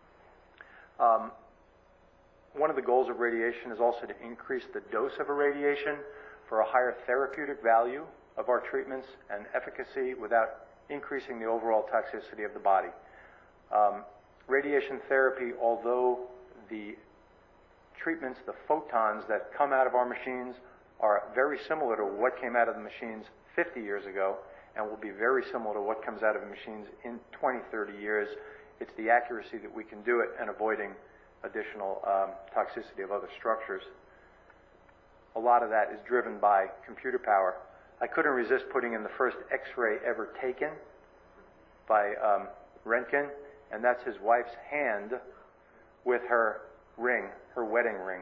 Um, one of the goals of radiation is also to increase the dose of irradiation for a higher therapeutic value of our treatments and efficacy without increasing the overall toxicity of the body. Um, radiation therapy, although the treatments, the photons that come out of our machines are very similar to what came out of the machines fifty years ago, and will be very similar to what comes out of the machines in twenty, thirty years. It's the accuracy that we can do it and avoiding additional um, toxicity of other structures. A lot of that is driven by computer power. I couldn't resist putting in the first X-ray ever taken by um, Röntgen, and that's his wife's hand with her ring, her wedding ring.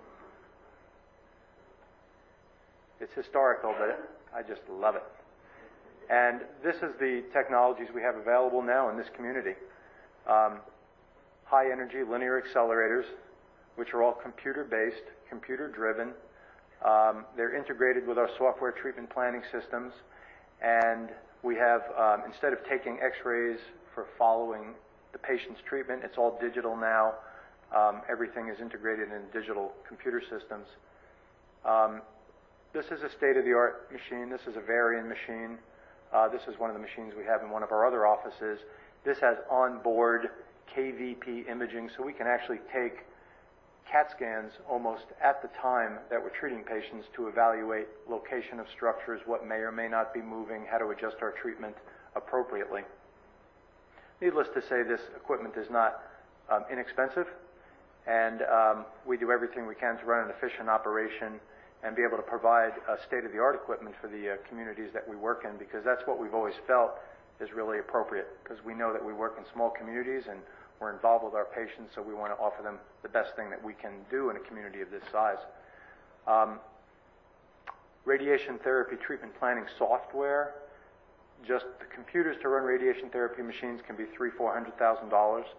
It's historical, but I just love it. And this is the technologies we have available now in this community. Um, high energy linear accelerators, which are all computer-based, computer-driven. Um, they're integrated with our software treatment planning systems. And we have, um, instead of taking x-rays for following the patient's treatment, it's all digital now. Um, everything is integrated in digital computer systems. Um, this is a state-of-the-art machine. This is a Varian machine. Uh, this is one of the machines we have in one of our other offices. This has onboard K V P imaging, so we can actually take CAT scans almost at the time that we're treating patients to evaluate location of structures, what may or may not be moving, how to adjust our treatment appropriately. Needless to say, this equipment is not um, inexpensive, and um, we do everything we can to run an efficient operation and be able to provide uh, state-of-the-art equipment for the uh, communities that we work in, because that's what we've always felt is really appropriate, because we know that we work in small communities and we're involved with our patients, so we want to offer them the best thing that we can do in a community of this size. Um, radiation therapy treatment planning software, just the computers to run radiation therapy machines can be three, four hundred thousand dollars,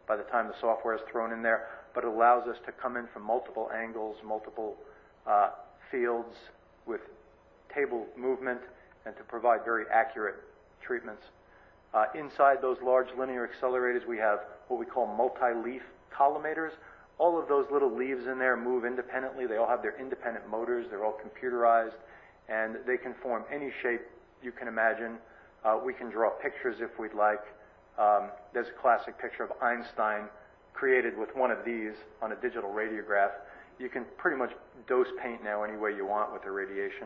by the time the software is thrown in there, but it allows us to come in from multiple angles, multiple uh, fields with table movement, and to provide very accurate treatments. Uh, inside those large linear accelerators, we have what we call multi-leaf collimators. All of those little leaves in there move independently. They all have their independent motors. They're all computerized, and they can form any shape you can imagine. Uh, we can draw pictures if we'd like. Um, there's a classic picture of Einstein created with one of these on a digital radiograph. You can pretty much dose paint now any way you want with the radiation.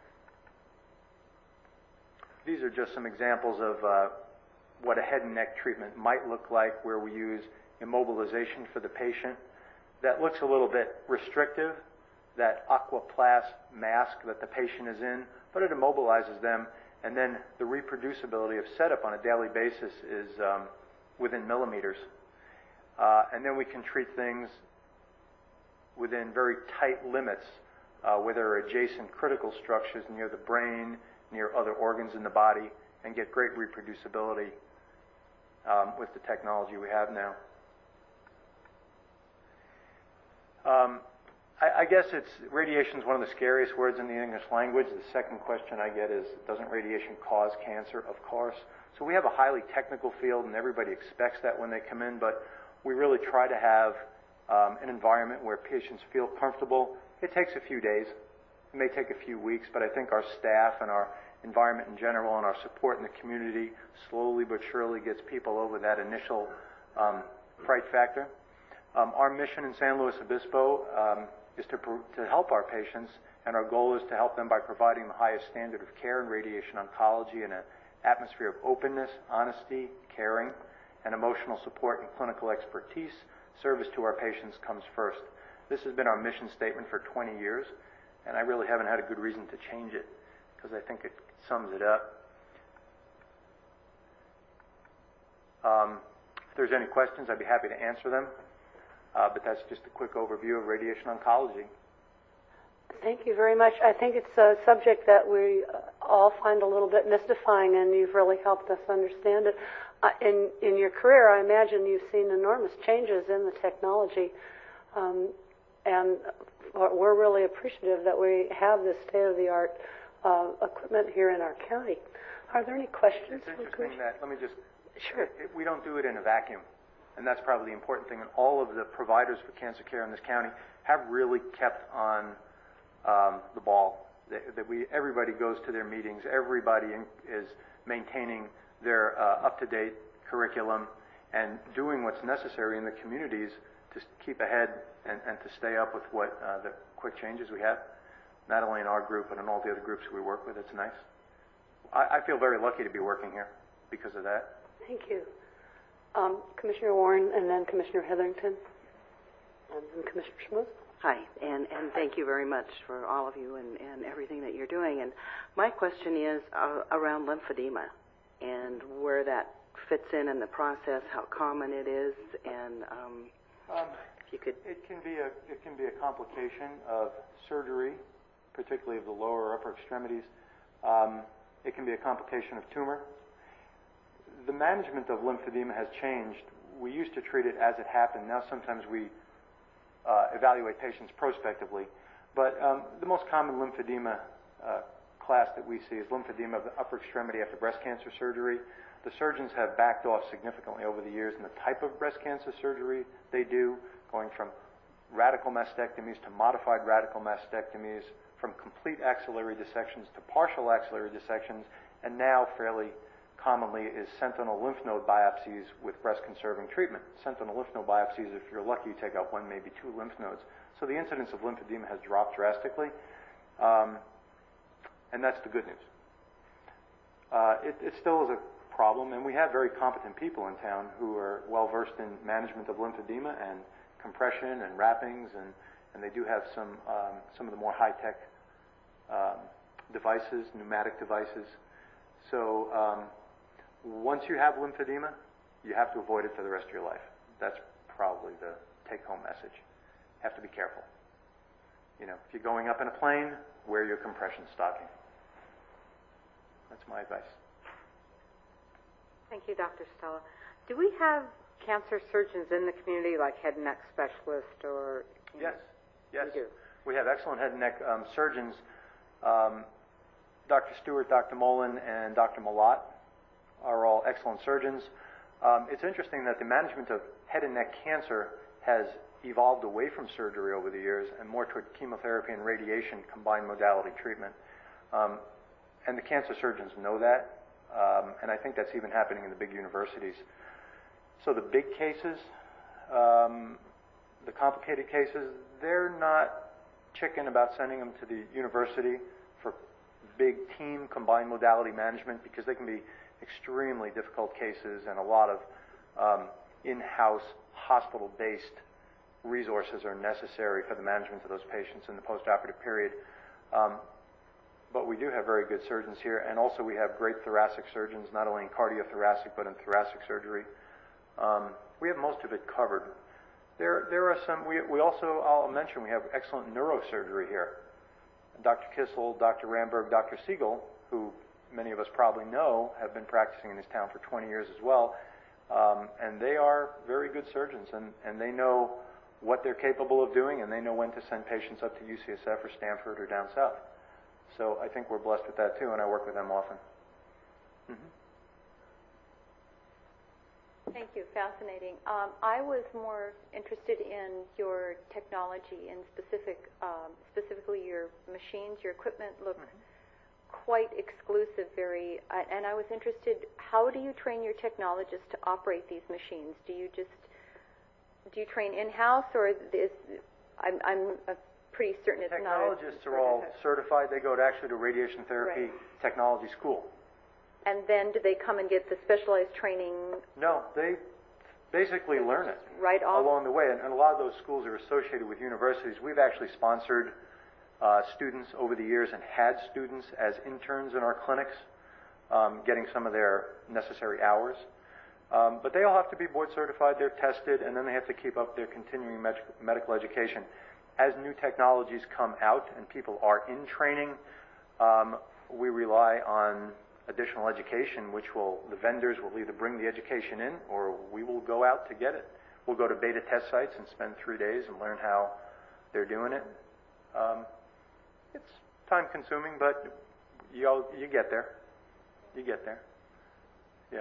These are just some examples of uh, what a head and neck treatment might look like, where we use immobilization for the patient. That looks a little bit restrictive, that aquaplast mask that the patient is in, but it immobilizes them, and then the reproducibility of setup on a daily basis is um, within millimeters. Uh, and then we can treat things within very tight limits, uh, where there are adjacent critical structures near the brain, near other organs in the body, and get great reproducibility um, with the technology we have now. Um, I, I guess it's radiation is one of the scariest words in the English language. The second question I get is, doesn't radiation cause cancer? Of course. So we have a highly technical field, and everybody expects that when they come in, but we really try to have um, an environment where patients feel comfortable. It takes a few days. It may take a few weeks, but I think our staff and our environment in general and our support in the community slowly but surely gets people over that initial um, fright factor. Um, our mission in San Luis Obispo um, is to, to help our patients, and our goal is to help them by providing the highest standard of care in radiation oncology in an atmosphere of openness, honesty, caring, and emotional support and clinical expertise. Service to our patients comes first. This has been our mission statement for twenty years, and I really haven't had a good reason to change it, because I think it sums it up. Um, if there's any questions, I'd be happy to answer them. Uh, but that's just a quick overview of radiation oncology. Thank you very much. I think it's a subject that we all find a little bit mystifying, and you've really helped us understand it. Uh, in, in your career, I imagine you've seen enormous changes in the technology, um, and we're really appreciative that we have this state-of-the-art uh, equipment here in our county. Are there any questions? It's interesting that, let me just, sure. It, we don't do it in a vacuum. And that's probably the important thing. And all of the providers for cancer care in this county have really kept on um, the ball. That, that we, everybody goes to their meetings. Everybody in, is maintaining their uh, up-to-date curriculum and doing what's necessary in the communities to keep ahead and, and to stay up with what uh, the quick changes we have, not only in our group but in all the other groups we work with. It's nice. I, I feel very lucky to be working here because of that. Thank you. Um, Commissioner Warren, and then Commissioner Hetherington, and then Commissioner Schmutz. Hi, and, and thank you very much for all of you and, and everything that you're doing. And my question is uh, around lymphedema and where that fits in in the process, how common it is, and um, um, if you could. It can be a it can be a complication of surgery, particularly of the lower or upper extremities. Um, it can be a complication of tumor. The management of lymphedema has changed. We used to treat it as it happened. Now sometimes we uh, evaluate patients prospectively. But um, the most common lymphedema uh, class that we see is lymphedema of the upper extremity after breast cancer surgery. The surgeons have backed off significantly over the years in the type of breast cancer surgery they do, going from radical mastectomies to modified radical mastectomies, from complete axillary dissections to partial axillary dissections, and now fairly commonly is sentinel lymph node biopsies with breast-conserving treatment. Sentinel lymph node biopsies, if you're lucky, you take out one, maybe two lymph nodes. So the incidence of lymphedema has dropped drastically, um, and that's the good news. Uh, it, it still is a problem, and we have very competent people in town who are well-versed in management of lymphedema and compression and wrappings, and, and they do have some, um, some of the more high-tech um, devices, pneumatic devices. So um, once you have lymphedema, you have to avoid it for the rest of your life. That's probably the take-home message. You have to be careful. You know, if you're going up in a plane, wear your compression stocking. That's my advice. Thank you, Doctor Stella. Do we have cancer surgeons in the community, like head and neck specialist or? Yes, yes. You do. We have excellent head and neck um, surgeons. Um, Doctor Stewart, Doctor Mullen, and Doctor Malott are all excellent surgeons. Um, it's interesting that the management of head and neck cancer has evolved away from surgery over the years and more toward chemotherapy and radiation combined modality treatment. Um, and the cancer surgeons know that, um, and I think that's even happening in the big universities. So the big cases, um, the complicated cases, they're not chicken about sending them to the university for big team combined modality management because they can be extremely difficult cases and a lot of um, in-house hospital-based resources are necessary for the management of those patients in the postoperative period. Um, but we do have very good surgeons here, and also we have great thoracic surgeons, not only in cardiothoracic but in thoracic surgery. Um, we have most of it covered. There, there are some, we, we also, I'll mention, we have excellent neurosurgery here. Doctor Kissel, Doctor Ramberg, Doctor Siegel, who many of us probably know, have been practicing in this town for twenty years as well. Um, and they are very good surgeons, and, and they know what they're capable of doing, and they know when to send patients up to U C S F or Stanford or down south. So I think we're blessed with that too, and I work with them often. Mm-hmm. Thank you. Fascinating. Um, I was more interested in your technology and specific, um, specifically your machines, your equipment look mm-hmm. quite exclusive. Very, uh, and I was interested. How do you train your technologists to operate these machines? Do you just do you train in-house, or is I'm, I'm uh, pretty certain it's not. Technologists are all certified. They go to actually to radiation therapy right. technology school. And then do they come and get the specialized training? No, they basically learn it right off along the way. And, and a lot of those schools are associated with universities. We've actually sponsored uh, students over the years and had students as interns in our clinics, um, getting some of their necessary hours. Um, but they all have to be board certified. They're tested, and then they have to keep up their continuing med- medical education. As new technologies come out and people are in training, um, we rely on additional education, which will, the vendors will either bring the education in or we will go out to get it. We'll go to beta test sites and spend three days and learn how they're doing it. Um, it's time consuming, but you you get there. You get there. Yeah.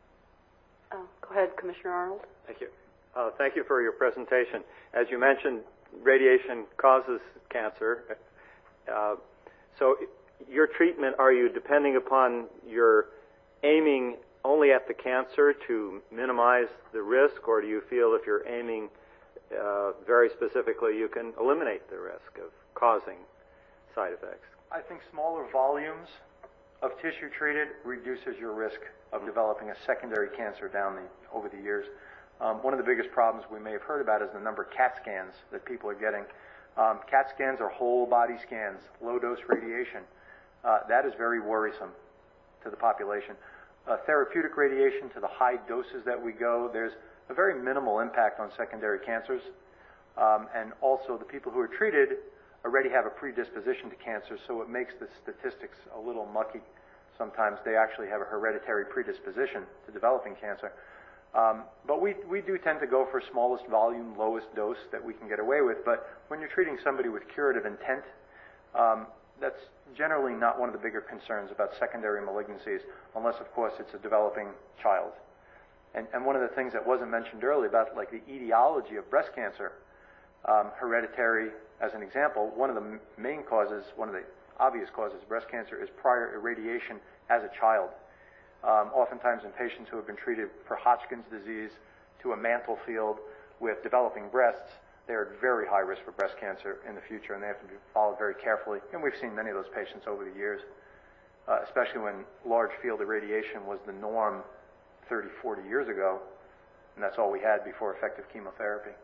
Oh, go ahead, Commissioner Arnold. Thank you. Uh, thank you for your presentation. As you mentioned, radiation causes cancer. Uh, so your treatment, are you depending upon your aiming only at the cancer to minimize the risk, or do you feel if you're aiming uh, very specifically, you can eliminate the risk of causing side effects? I think smaller volumes of tissue treated reduces your risk of developing a secondary cancer down the, over the years. Um, one of the biggest problems we may have heard about is the number of CAT scans that people are getting. Um, CAT scans are whole body scans, low dose radiation. Uh, that is very worrisome to the population. Uh, therapeutic radiation, to the high doses that we go, there's a very minimal impact on secondary cancers. Um, and also the people who are treated already have a predisposition to cancer, so it makes the statistics a little mucky. Sometimes they actually have a hereditary predisposition to developing cancer. Um, but we, we do tend to go for smallest volume, lowest dose that we can get away with. But when you're treating somebody with curative intent, um, that's generally not one of the bigger concerns about secondary malignancies, unless, of course, it's a developing child. And, and one of the things that wasn't mentioned earlier about like the etiology of breast cancer, um, hereditary, as an example, one of the m- main causes, one of the obvious causes of breast cancer is prior irradiation as a child. Um, oftentimes in patients who have been treated for Hodgkin's disease to a mantle field with developing breasts, they're at very high risk for breast cancer in the future, and they have to be followed very carefully. And we've seen many of those patients over the years, uh, especially when large field irradiation was the norm thirty, forty years ago, and that's all we had before effective chemotherapy.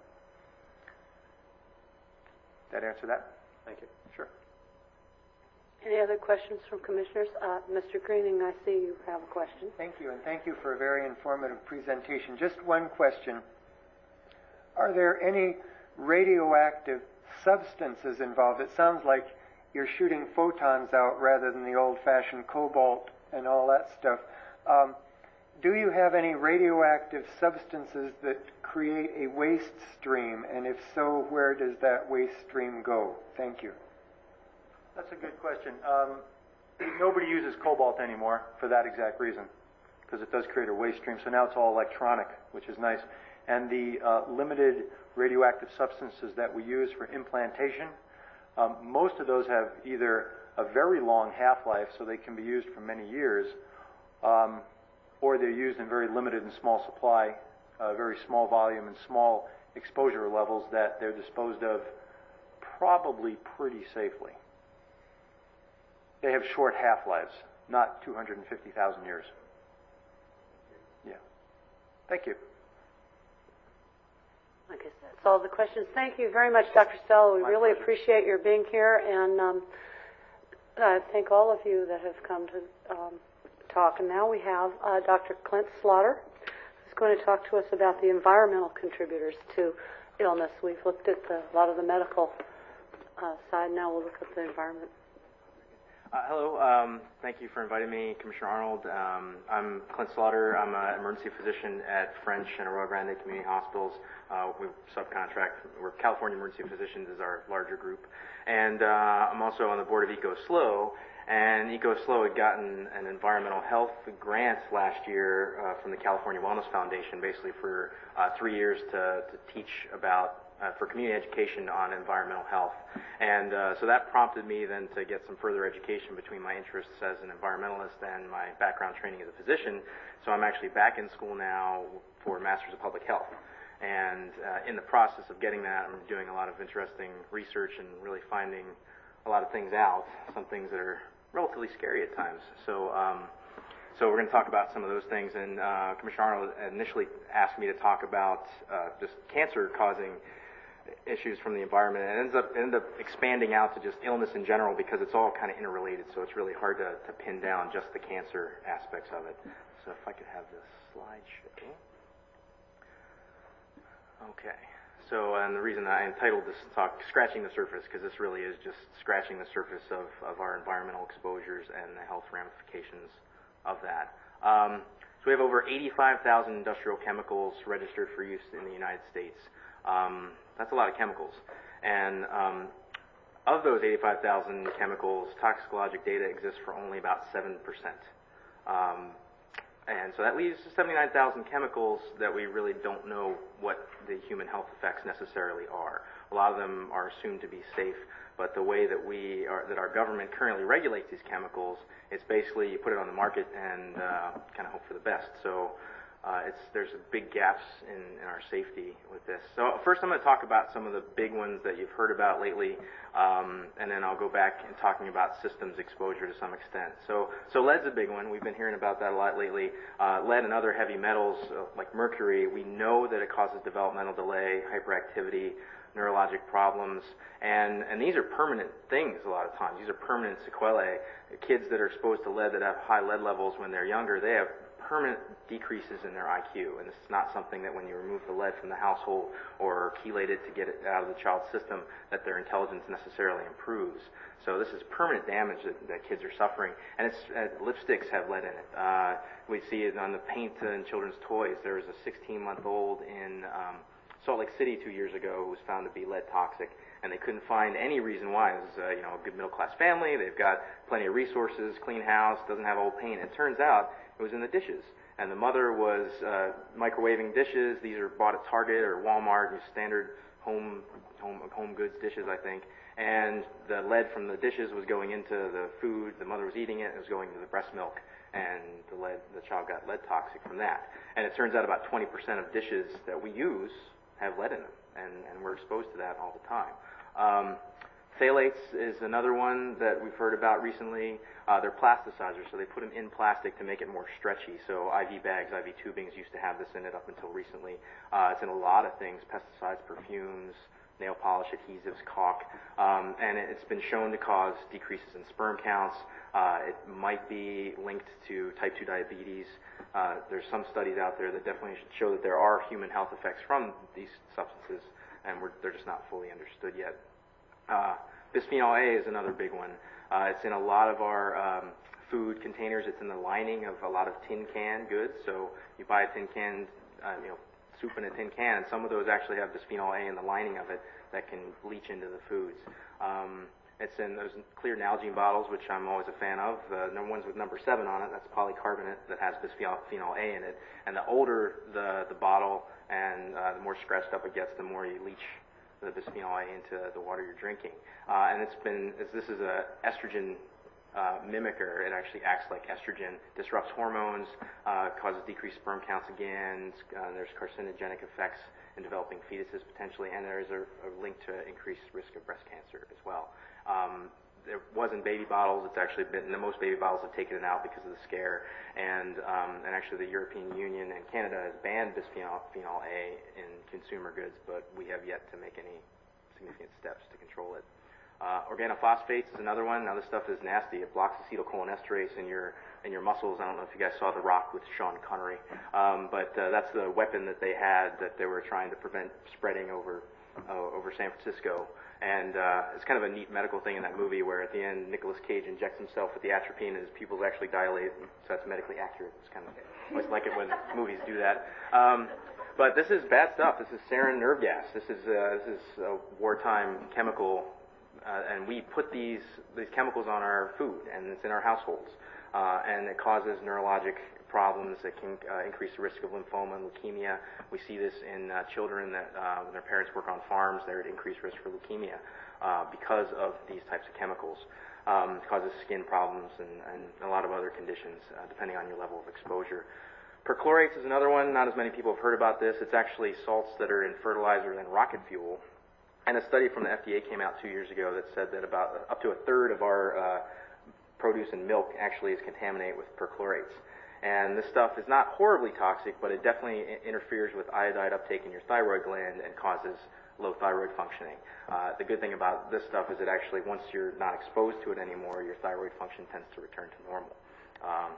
That answer that? Thank you. Sure. Any other questions from commissioners? Uh, Mister Greening, I see you have a question. Thank you, and thank you for a very informative presentation. Just one question. Are there any radioactive substances involved? It sounds like you're shooting photons out rather than the old-fashioned cobalt and all that stuff. Um, do you have any radioactive substances that create a waste stream? And if so, where does that waste stream go? Thank you. That's a good question. Um, nobody uses cobalt anymore for that exact reason, because it does create a waste stream. So now it's all electronic, which is nice. And the uh, limited radioactive substances that we use for implantation, um, most of those have either a very long half-life, so they can be used for many years, um, or they're used in very limited and small supply, uh, very small volume and small exposure levels that they're disposed of probably pretty safely. They have short half-lives, not two hundred fifty thousand years. Yeah. Thank you. I guess that's all the questions. Thank you very much, Doctor Stella. We My really pleasure. appreciate your being here, and um, I thank all of you that have come to um, talk. And now we have uh, Doctor Clint Slaughter, who's going to talk to us about the environmental contributors to illness. We've looked at the, a lot of the medical uh, side. Now we'll look at the environment. Uh, hello. Um, thank you for inviting me, Commissioner Arnold. Um, I'm Clint Slaughter. I'm an emergency physician at French and Arroyo Grande Community Hospitals. Uh, we subcontract. We're California Emergency Physicians is our larger group. And uh, I'm also on the board of EcoSlow. And EcoSlow had gotten an environmental health grant last year uh, from the California Wellness Foundation, basically for uh, three years to, to teach about Uh, for community education on environmental health. And uh, so that prompted me then to get some further education between my interests as an environmentalist and my background training as a physician. So I'm actually back in school now for Masters of Public Health. And uh, in the process of getting that, I'm doing a lot of interesting research and really finding a lot of things out, some things that are relatively scary at times. So um, So we're going to talk about some of those things. And uh, Commissioner Arnold initially asked me to talk about uh, just cancer-causing issues from the environment, and it ends up it ended up expanding out to just illness in general because it's all kind of interrelated. So it's really hard to, to pin down just the cancer aspects of it. So if I could have this slide show. Okay. So and the reason I entitled this talk "Scratching the Surface" because this really is just scratching the surface of, of our environmental exposures and the health ramifications of that. Um, so we have over eighty-five thousand industrial chemicals registered for use in the United States. Um, that's a lot of chemicals. And um, of those eighty-five thousand chemicals, toxicologic data exists for only about seven percent. Um, and so that leaves seventy-nine thousand chemicals that we really don't know what the human health effects necessarily are. A lot of them are assumed to be safe, but the way that we are, that our government currently regulates these chemicals, it's basically you put it on the market and uh, kind of hope for the best. So uh, it's there's big gaps in, in our safety with this. So first I'm going to talk about some of the big ones that you've heard about lately, um, and then I'll go back and talking about systems exposure to some extent. So so lead's a big one. We've been hearing about that a lot lately. Uh, lead and other heavy metals uh, like mercury, we know that it causes developmental delay, hyperactivity, neurologic problems, and, and these are permanent things a lot of times. These are permanent sequelae. Kids that are exposed to lead that have high lead levels when they're younger, they have permanent decreases in their I Q, and it's not something that when you remove the lead from the household or chelate it to get it out of the child's system that their intelligence necessarily improves. So this is permanent damage that, that kids are suffering, and it's uh, lipsticks have lead in it. Uh, we see it on the paint in children's toys. There was a sixteen-month-old in um, Salt Lake City two years ago who was found to be lead toxic, and they couldn't find any reason why. It was uh, you know, a good middle-class family. They've got plenty of resources, clean house, doesn't have old paint. It turns out it was in the dishes, and the mother was uh, microwaving dishes. These are bought at Target or Walmart, standard home home home goods dishes, I think. And the lead from the dishes was going into the food. The mother was eating it. It was going to the breast milk, and the lead the child got lead toxic from that. And it turns out about twenty percent of dishes that we use have lead in them, and, and we're exposed to that all the time. Um, phthalates is another one that we've heard about recently. Uh, they're plasticizers, so they put them in plastic to make it more stretchy. So I V bags, I V tubings used to have this in it up until recently. Uh, it's in a lot of things, pesticides, perfumes, nail polish, adhesives, caulk, um, and it's been shown to cause decreases in sperm counts. Uh, it might be linked to type two diabetes. Uh, there's some studies out there that definitely show that there are human health effects from these substances, and we're, they're just not fully understood yet. Uh, bisphenol A is another big one. Uh, it's in a lot of our um, food containers. It's in the lining of a lot of tin can goods. So you buy a tin can, uh, you know, soup in a tin can, and some of those actually have bisphenol A in the lining of it that can leach into the foods. Um, it's in those clear Nalgene bottles, which I'm always a fan of. The uh, ones with number seven on it, that's polycarbonate that has bisphenol A in it. And the older the, the bottle and uh, the more scratched up it gets, the more you leach the bisphenol A into the water you're drinking. Uh, and it's been, this is a estrogen uh, mimicker. It actually acts like estrogen, disrupts hormones, uh, causes decreased sperm counts again. Uh, there's carcinogenic effects in developing fetuses potentially, and there is a, a link to increased risk of breast cancer as well. Um, There wasn't baby bottles. It's actually been, the most baby bottles have taken it out because of the scare. And um, and actually the European Union and Canada has banned bisphenol phenol A in consumer goods, but we have yet to make any significant steps to control it. Uh, organophosphates is another one. Now this stuff is nasty. It blocks acetylcholinesterase in your in your muscles. I don't know if you guys saw The Rock with Sean Connery, um, but uh, that's the weapon that they had that they were trying to prevent spreading over uh, over San Francisco. And uh, it's kind of a neat medical thing in that movie where at the end Nicolas Cage injects himself with the atropine and his pupils actually dilate, so that's medically accurate. It's kind of, I always like it when movies do that. Um, but this is bad stuff. This is sarin nerve gas. This is uh, this is a wartime chemical, uh, and we put these these chemicals on our food, and it's in our households, uh, and it causes neurologic problems that can uh, increase the risk of lymphoma and leukemia. We see this in uh, children that uh, when their parents work on farms, they're at increased risk for leukemia uh, because of these types of chemicals. Um, it causes skin problems and, and a lot of other conditions uh, depending on your level of exposure. Perchlorates is another one. Not as many people have heard about this. It's actually salts that are in fertilizer and rocket fuel. And a study from the F D A came out two years ago that said that about up to a third of our uh, produce and milk actually is contaminated with perchlorates. And this stuff is not horribly toxic, but it definitely interferes with iodide uptake in your thyroid gland and causes low thyroid functioning. Uh, the good thing about this stuff is that actually once you're not exposed to it anymore, your thyroid function tends to return to normal. Um,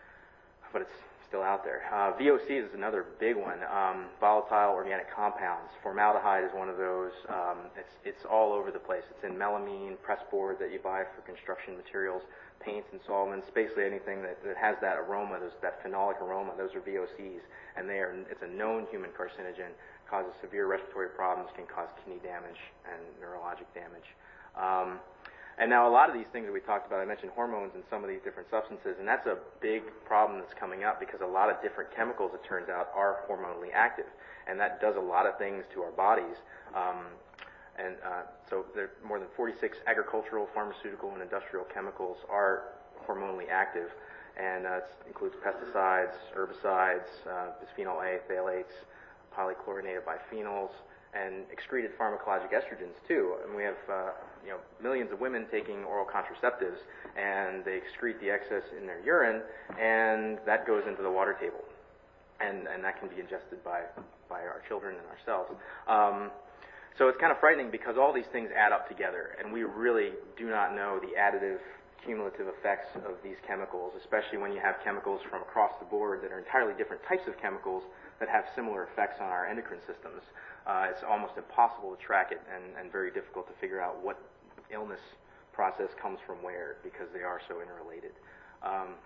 but it's still out there. Uh, V O C is another big one. Um, volatile organic compounds. Formaldehyde is one of those. Um, it's, it's all over the place. It's in melamine, press board that you buy for construction materials, paints and solvents, basically anything that, that has that aroma, those, that phenolic aroma, those are V O Cs, and they are, it's a known human carcinogen, causes severe respiratory problems, can cause kidney damage and neurologic damage. Um, and now a lot of these things that we talked about, I mentioned hormones and some of these different substances, and that's a big problem that's coming up because a lot of different chemicals, it turns out, are hormonally active, and that does a lot of things to our bodies. Um, And uh, so there are more than forty-six agricultural, pharmaceutical, and industrial chemicals are hormonally active, and uh, it includes pesticides, herbicides, uh, bisphenol A, phthalates, polychlorinated biphenyls, and excreted pharmacologic estrogens too. And we have uh, you know millions of women taking oral contraceptives, and they excrete the excess in their urine, and that goes into the water table, and and that can be ingested by by our children and ourselves. Um, So it's kind of frightening because all these things add up together, and we really do not know the additive, cumulative effects of these chemicals, especially when you have chemicals from across the board that are entirely different types of chemicals that have similar effects on our endocrine systems. Uh, it's almost impossible to track it and, and very difficult to figure out what illness process comes from where because they are so interrelated. Um,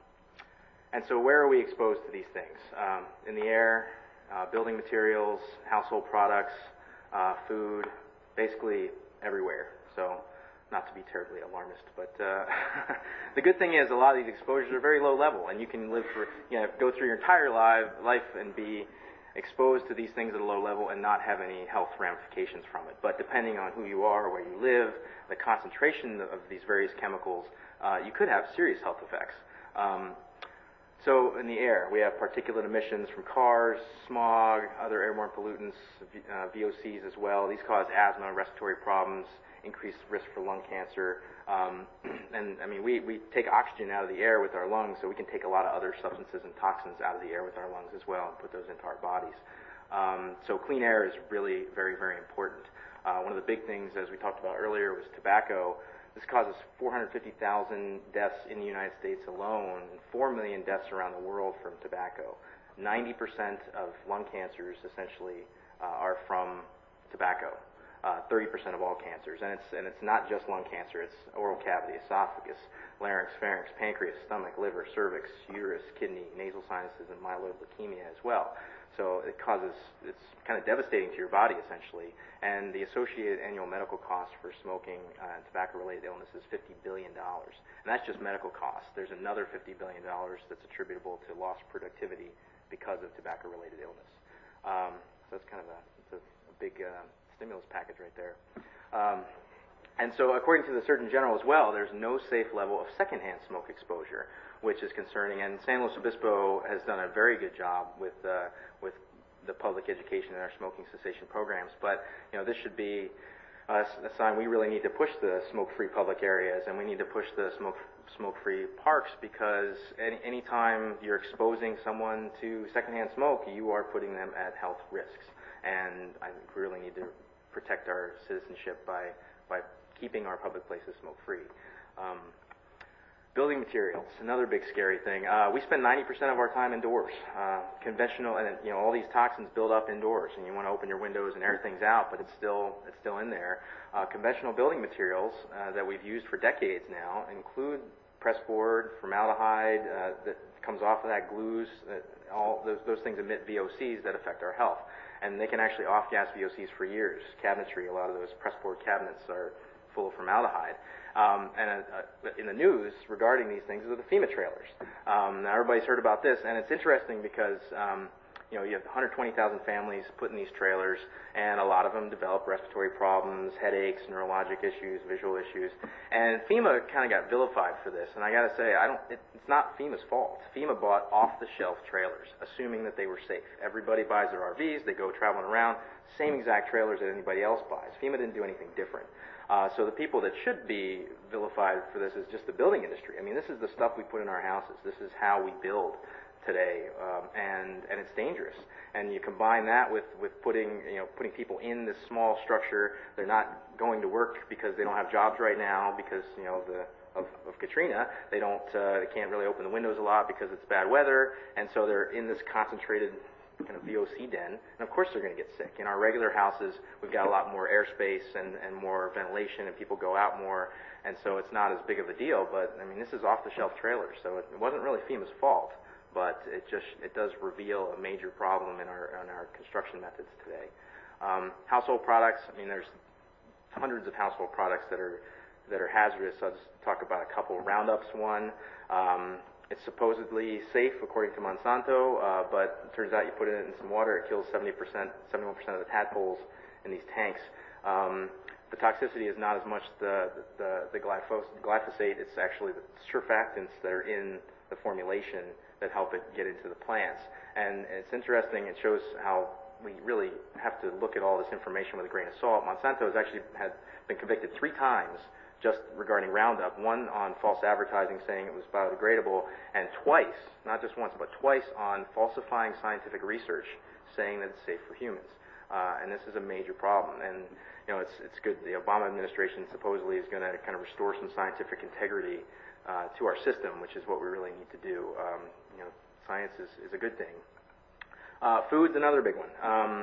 and so where are we exposed to these things? Um, in the air, uh, building materials, household products, Uh, food, basically everywhere. So, not to be terribly alarmist, but uh, the good thing is a lot of these exposures are very low level, and you can live for, you know, go through your entire life, life and be exposed to these things at a low level and not have any health ramifications from it. But depending on who you are, where you live, the concentration of these various chemicals, uh, you could have serious health effects. Um, So in the air, we have particulate emissions from cars, smog, other airborne pollutants, uh, V O Cs as well. These cause asthma, respiratory problems, increased risk for lung cancer. Um, and I mean, we, we take oxygen out of the air with our lungs, so we can take a lot of other substances and toxins out of the air with our lungs as well and put those into our bodies. Um, so clean air is really very, very important. Uh, one of the big things, as we talked about earlier, was tobacco. This causes four hundred fifty thousand deaths in the United States alone, and four million deaths around the world from tobacco. ninety percent of lung cancers essentially uh, are from tobacco. uh, thirty percent of all cancers. And it's, and it's not just lung cancer, it's oral cavity, esophagus, larynx, pharynx, pancreas, stomach, liver, cervix, uterus, kidney, nasal sinuses, and myeloid leukemia as well. So it causes, it's kind of devastating to your body essentially, and the associated annual medical cost for smoking uh, and tobacco-related illness is fifty billion dollars. And that's just medical costs. There's another fifty billion dollars that's attributable to lost productivity because of tobacco-related illness. Um, so that's kind of a, it's a, a big uh, stimulus package right there. Um, and so according to the Surgeon General as well, there's no safe level of secondhand smoke exposure, which is concerning. And San Luis Obispo has done a very good job with uh, with the public education in our smoking cessation programs. But you know, this should be uh, a sign we really need to push the smoke-free public areas, and we need to push the smoke smoke-free parks, because any anytime you're exposing someone to secondhand smoke, you are putting them at health risks. And I think we really need to protect our citizenship by by keeping our public places smoke-free. Um, Building materials, another big scary thing. Uh, we spend ninety percent of our time indoors. Uh, conventional, and you know, all these toxins build up indoors, and you want to open your windows and air things out, but it's still it's still in there. Uh, conventional building materials uh, that we've used for decades now include press board, formaldehyde uh, that comes off of that, glues. Uh, all those those things emit V O Cs that affect our health, and they can actually off-gas V O Cs for years. Cabinetry, a lot of those press board cabinets are full of formaldehyde. Um, and uh, in the news regarding these things are the FEMA trailers. Um, now everybody's heard about this, and it's interesting because um, you know, you have one hundred twenty thousand families put in these trailers, and a lot of them develop respiratory problems, headaches, neurologic issues, visual issues. And FEMA kind of got vilified for this. And I got to say, I don't. It, it's not FEMA's fault. FEMA bought off-the-shelf trailers, assuming that they were safe. Everybody buys their R Vs. They go traveling around, same exact trailers that anybody else buys. FEMA didn't do anything different. Uh, so the people that should be vilified for this is just the building industry. I mean, this is the stuff we put in our houses. This is how we build today, um, and and it's dangerous. And you combine that with with putting you know putting people in this small structure. They're not going to work because they don't have jobs right now because you know the of, of Katrina. They don't uh, they can't really open the windows a lot because it's bad weather, and so they're in this concentrated kind of V O C den, and of course they're going to get sick. In our regular houses, we've got a lot more airspace and, and more ventilation, and people go out more, and so it's not as big of a deal. But I mean, this is off-the-shelf trailers, so it, it wasn't really FEMA's fault, but it just it does reveal a major problem in our in our construction methods today. Um, household products. I mean, there's hundreds of household products that are that are hazardous. I'll just talk about a couple. Roundup's one. Um, It's supposedly safe according to Monsanto, uh, but it turns out you put it in some water, it kills seventy percent, seventy-one percent of the tadpoles in these tanks. Um, the toxicity is not as much the the, the glyphos- glyphosate; it's actually the surfactants that are in the formulation that help it get into the plants. And it's interesting; it shows how we really have to look at all this information with a grain of salt. Monsanto has actually had been convicted three times just regarding Roundup, one on false advertising saying it was biodegradable, and twice, not just once, but twice on falsifying scientific research saying that it's safe for humans. Uh, and this is a major problem. And, you know, it's, it's good. The Obama administration supposedly is going to kind of restore some scientific integrity uh, to our system, which is what we really need to do. Um, you know, science is, is a good thing. Uh, food's another big one. Um,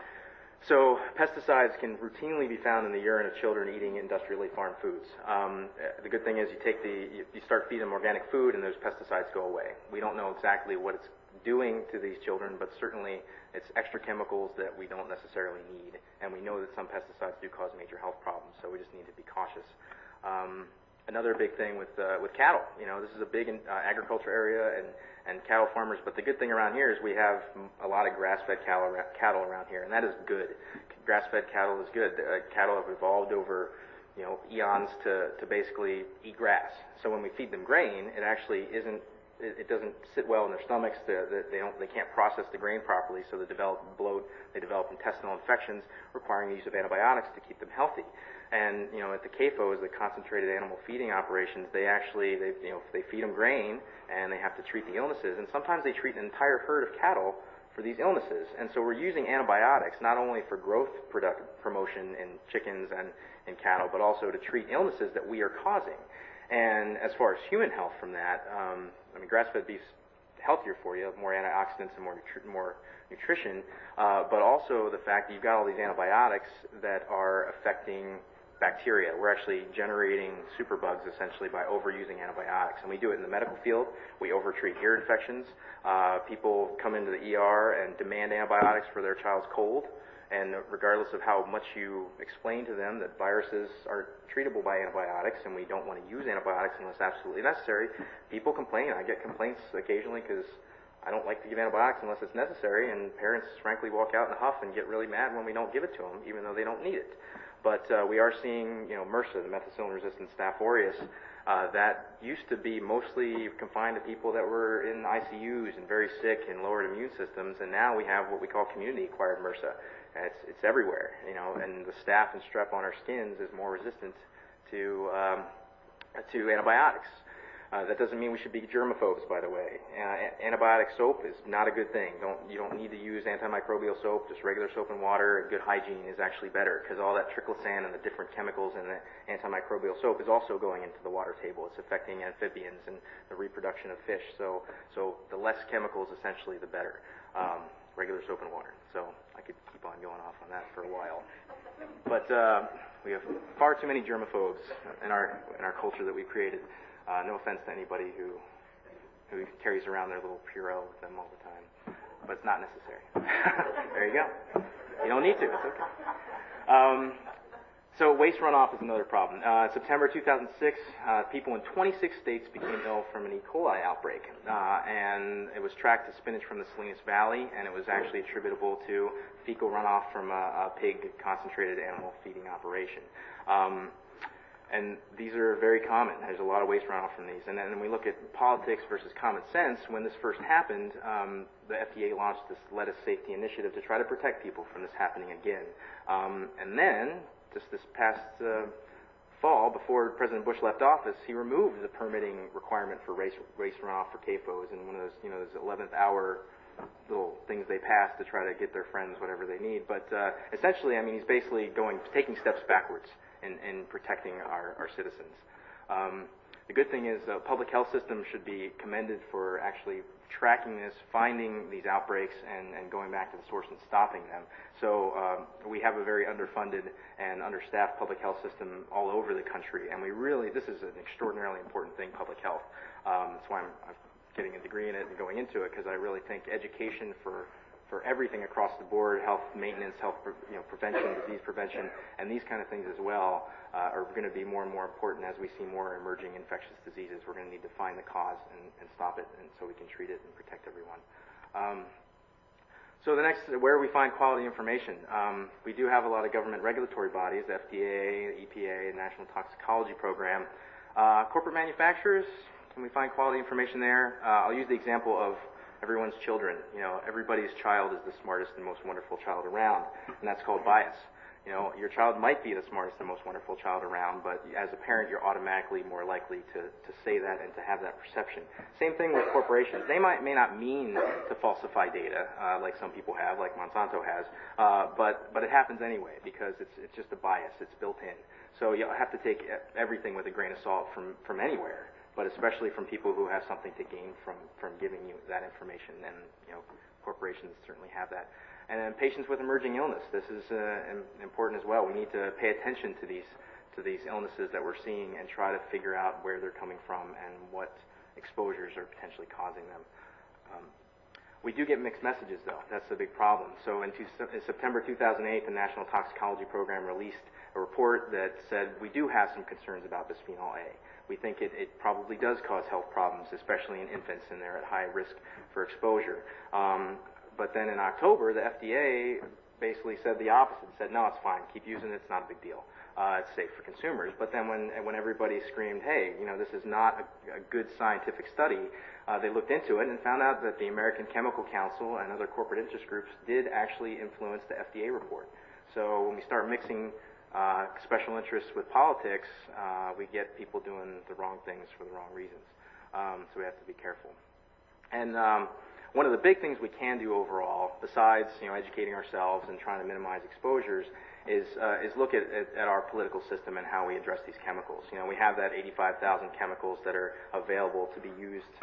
So pesticides can routinely be found in the urine of children eating industrially farmed foods. Um, the good thing is you take the you, you start feeding them organic food and those pesticides go away. We don't know exactly what it's doing to these children, but certainly it's extra chemicals that we don't necessarily need. And we know that some pesticides do cause major health problems, so we just need to be cautious. Um, another big thing with uh, with cattle. You know, this is a big uh, agriculture area and and cattle farmers, but the good thing around here is we have a lot of grass-fed cattle, cattle around here, and that is good. Grass-fed cattle is good. Uh, cattle have evolved over, you know, eons to, to basically eat grass. So when we feed them grain, it actually isn't, it, it doesn't sit well in their stomachs. They, they don't, they can't process the grain properly, so they develop bloat, they develop intestinal infections, requiring the use of antibiotics to keep them healthy. And, you know, at the C A F Os, the concentrated animal feeding operations, they actually, they, you know, they feed them grain and they have to treat the illnesses. And sometimes they treat an entire herd of cattle for these illnesses. And so we're using antibiotics not only for growth product promotion in chickens and in cattle, but also to treat illnesses that we are causing. And as far as human health from that, um, I mean, grass-fed beef healthier for you, more antioxidants and more nutri- more nutrition, uh, but also the fact that you've got all these antibiotics that are affecting bacteria. We're actually generating superbugs essentially by overusing antibiotics, and we do it in the medical field. We overtreat ear infections. Uh, people come into the E R and demand antibiotics for their child's cold, and regardless of how much you explain to them that viruses are treatable by antibiotics and we don't want to use antibiotics unless absolutely necessary, people complain. I get complaints occasionally because I don't like to give antibiotics unless it's necessary, and parents frankly walk out in a huff and get really mad when we don't give it to them, even though they don't need it. But uh, we are seeing, you know, MRSA, the methicillin-resistant Staph aureus, uh, that used to be mostly confined to people that were in I C Us and very sick and lowered immune systems, and now we have what we call community-acquired MRSA. And it's, it's everywhere, you know, and the staph and strep on our skins is more resistant to um, to antibiotics. Uh, that doesn't mean we should be germaphobes, by the way. Uh, antibiotic soap is not a good thing. Don't you don't need to use antimicrobial soap. Just regular soap and water and good hygiene is actually better, because all that triclosan and the different chemicals in the antimicrobial soap is also going into the water table. It's affecting amphibians and the reproduction of fish. So so the less chemicals, essentially, the better. Um, regular soap and water. So I could keep on going off on that for a while. But uh, we have far too many germaphobes in our in our culture that we've created. Uh, no offense to anybody who who carries around their little Purell with them all the time, but it's not necessary. There you go. You don't need to. It's okay. Um, so waste runoff is another problem. Uh, September two thousand six, uh, people in twenty-six states became ill from an E. coli outbreak, uh, and it was tracked to spinach from the Salinas Valley, and it was actually attributable to fecal runoff from a, a pig concentrated animal feeding operation. Um, And these are very common. There's a lot of waste runoff from these. And then when we look at politics versus common sense, when this first happened, um, the F D A launched this lettuce safety initiative to try to protect people from this happening again. Um, and then, just this past uh, fall, before President Bush left office, he removed the permitting requirement for waste, waste runoff for C A F Os and one of those, you know, those eleventh hour little things they pass to try to get their friends whatever they need. But uh, essentially, I mean, he's basically going, taking steps backwards in, in protecting our, our citizens. Um, the good thing is the uh, public health system should be commended for actually tracking this, finding these outbreaks, and, and going back to the source and stopping them. So um, we have a very underfunded and understaffed public health system all over the country, and we really, this is an extraordinarily important thing, public health. Um, that's why I'm, I'm getting a degree in it and going into it, because I really think education for for everything across the board, health maintenance, health you know, prevention, disease prevention, and these kind of things as well uh, are going to be more and more important as we see more emerging infectious diseases. We're going to need to find the cause and, and stop it, and so we can treat it and protect everyone. Um, so the next, where we find quality information. Um, we do have a lot of government regulatory bodies, F D A, E P A, National Toxicology Program. Uh, corporate manufacturers, can we find quality information there? Uh, I'll use the example of everyone's children. You know, everybody's child is the smartest and most wonderful child around, and that's called bias. You know, your child might be the smartest and most wonderful child around, but as a parent, you're automatically more likely to, to say that and to have that perception. Same thing with corporations. They might may not mean to falsify data, uh, like some people have, like Monsanto has, uh, but but it happens anyway because it's it's just a bias. It's built in. So you have to take everything with a grain of salt from from anywhere, but especially from people who have something to gain from, from giving you that information. And, you know, corporations certainly have that. And then patients with emerging illness. This is uh, important as well. We need to pay attention to these to these illnesses that we're seeing and try to figure out where they're coming from and what exposures are potentially causing them. Um, we do get mixed messages, though. That's the big problem. So in, two, in September two thousand eight, the National Toxicology Program released a report that said we do have some concerns about bisphenol A. We think it, it probably does cause health problems, especially in infants, and they're at high risk for exposure. Um, but then in October, the F D A basically said the opposite, said, no, it's fine, keep using it, it's not a big deal. Uh, it's safe for consumers. But then when when everybody screamed, hey, you know, this is not a, a good scientific study, uh, they looked into it and found out that the American Chemical Council and other corporate interest groups did actually influence the F D A report. So when we start mixing Uh, special interests with politics, uh, we get people doing the wrong things for the wrong reasons. Um, so we have to be careful. And um, one of the big things we can do overall, besides you know educating ourselves and trying to minimize exposures, is uh, is look at, at, at our political system and how we address these chemicals. You know, we have that eighty-five thousand chemicals that are available to be used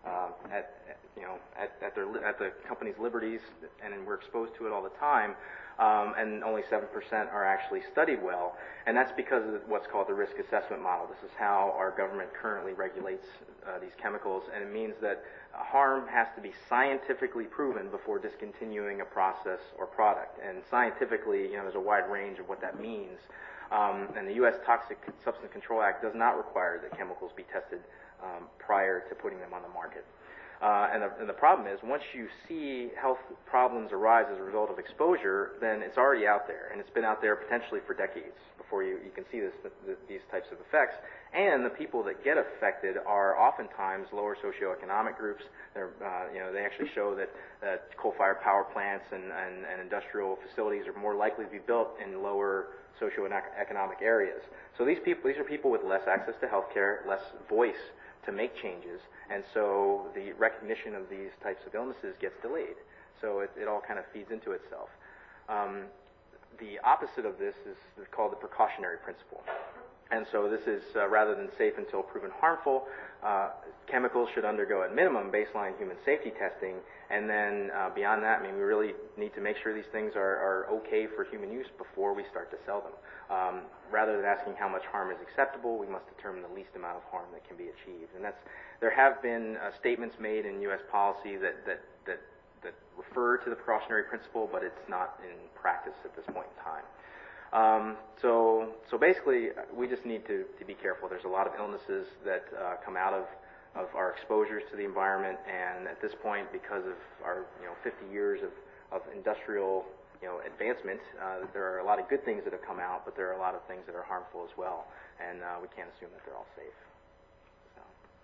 um, at, at you know at, at their li- at the company's liberties, and we're exposed to it all the time. Um, and only seven percent are actually studied well, and that's because of what's called the risk assessment model. This is how our government currently regulates uh, these chemicals, and it means that uh, harm has to be scientifically proven before discontinuing a process or product. And scientifically, you know, there's a wide range of what that means. Um, and the U S Toxic Substance Control Act does not require that chemicals be tested um, prior to putting them on the market. Uh, and, the, and the problem is, once you see health problems arise as a result of exposure, then it's already out there, and it's been out there potentially for decades before you, you can see this, the, the, these types of effects. And the people that get affected are oftentimes lower socioeconomic groups. They're, uh, you know, they actually show that, that coal-fired power plants and, and, and industrial facilities are more likely to be built in lower socioeconomic areas. So these people, these are people with less access to health care, less voice to make changes, and so the recognition of these types of illnesses gets delayed. So it, it all kind of feeds into itself. Um, the opposite of this is called the precautionary principle. And so this is, uh, rather than safe until proven harmful, uh, chemicals should undergo at minimum baseline human safety testing, and then uh, beyond that, I mean, we really need to make sure these things are, are okay for human use before we start to sell them. Um, rather than asking how much harm is acceptable, we must determine the least amount of harm that can be achieved. And that's, there have been uh, statements made in U S policy that, that, that, that refer to the precautionary principle, but it's not in practice at this point in time. Um, so, so basically, we just need to, to be careful. There's a lot of illnesses that uh, come out of, of our exposures to the environment, and at this point, because of our you know fifty years of, of industrial you know advancement, uh, there are a lot of good things that have come out, but there are a lot of things that are harmful as well, and uh, we can't assume that they're all safe. So,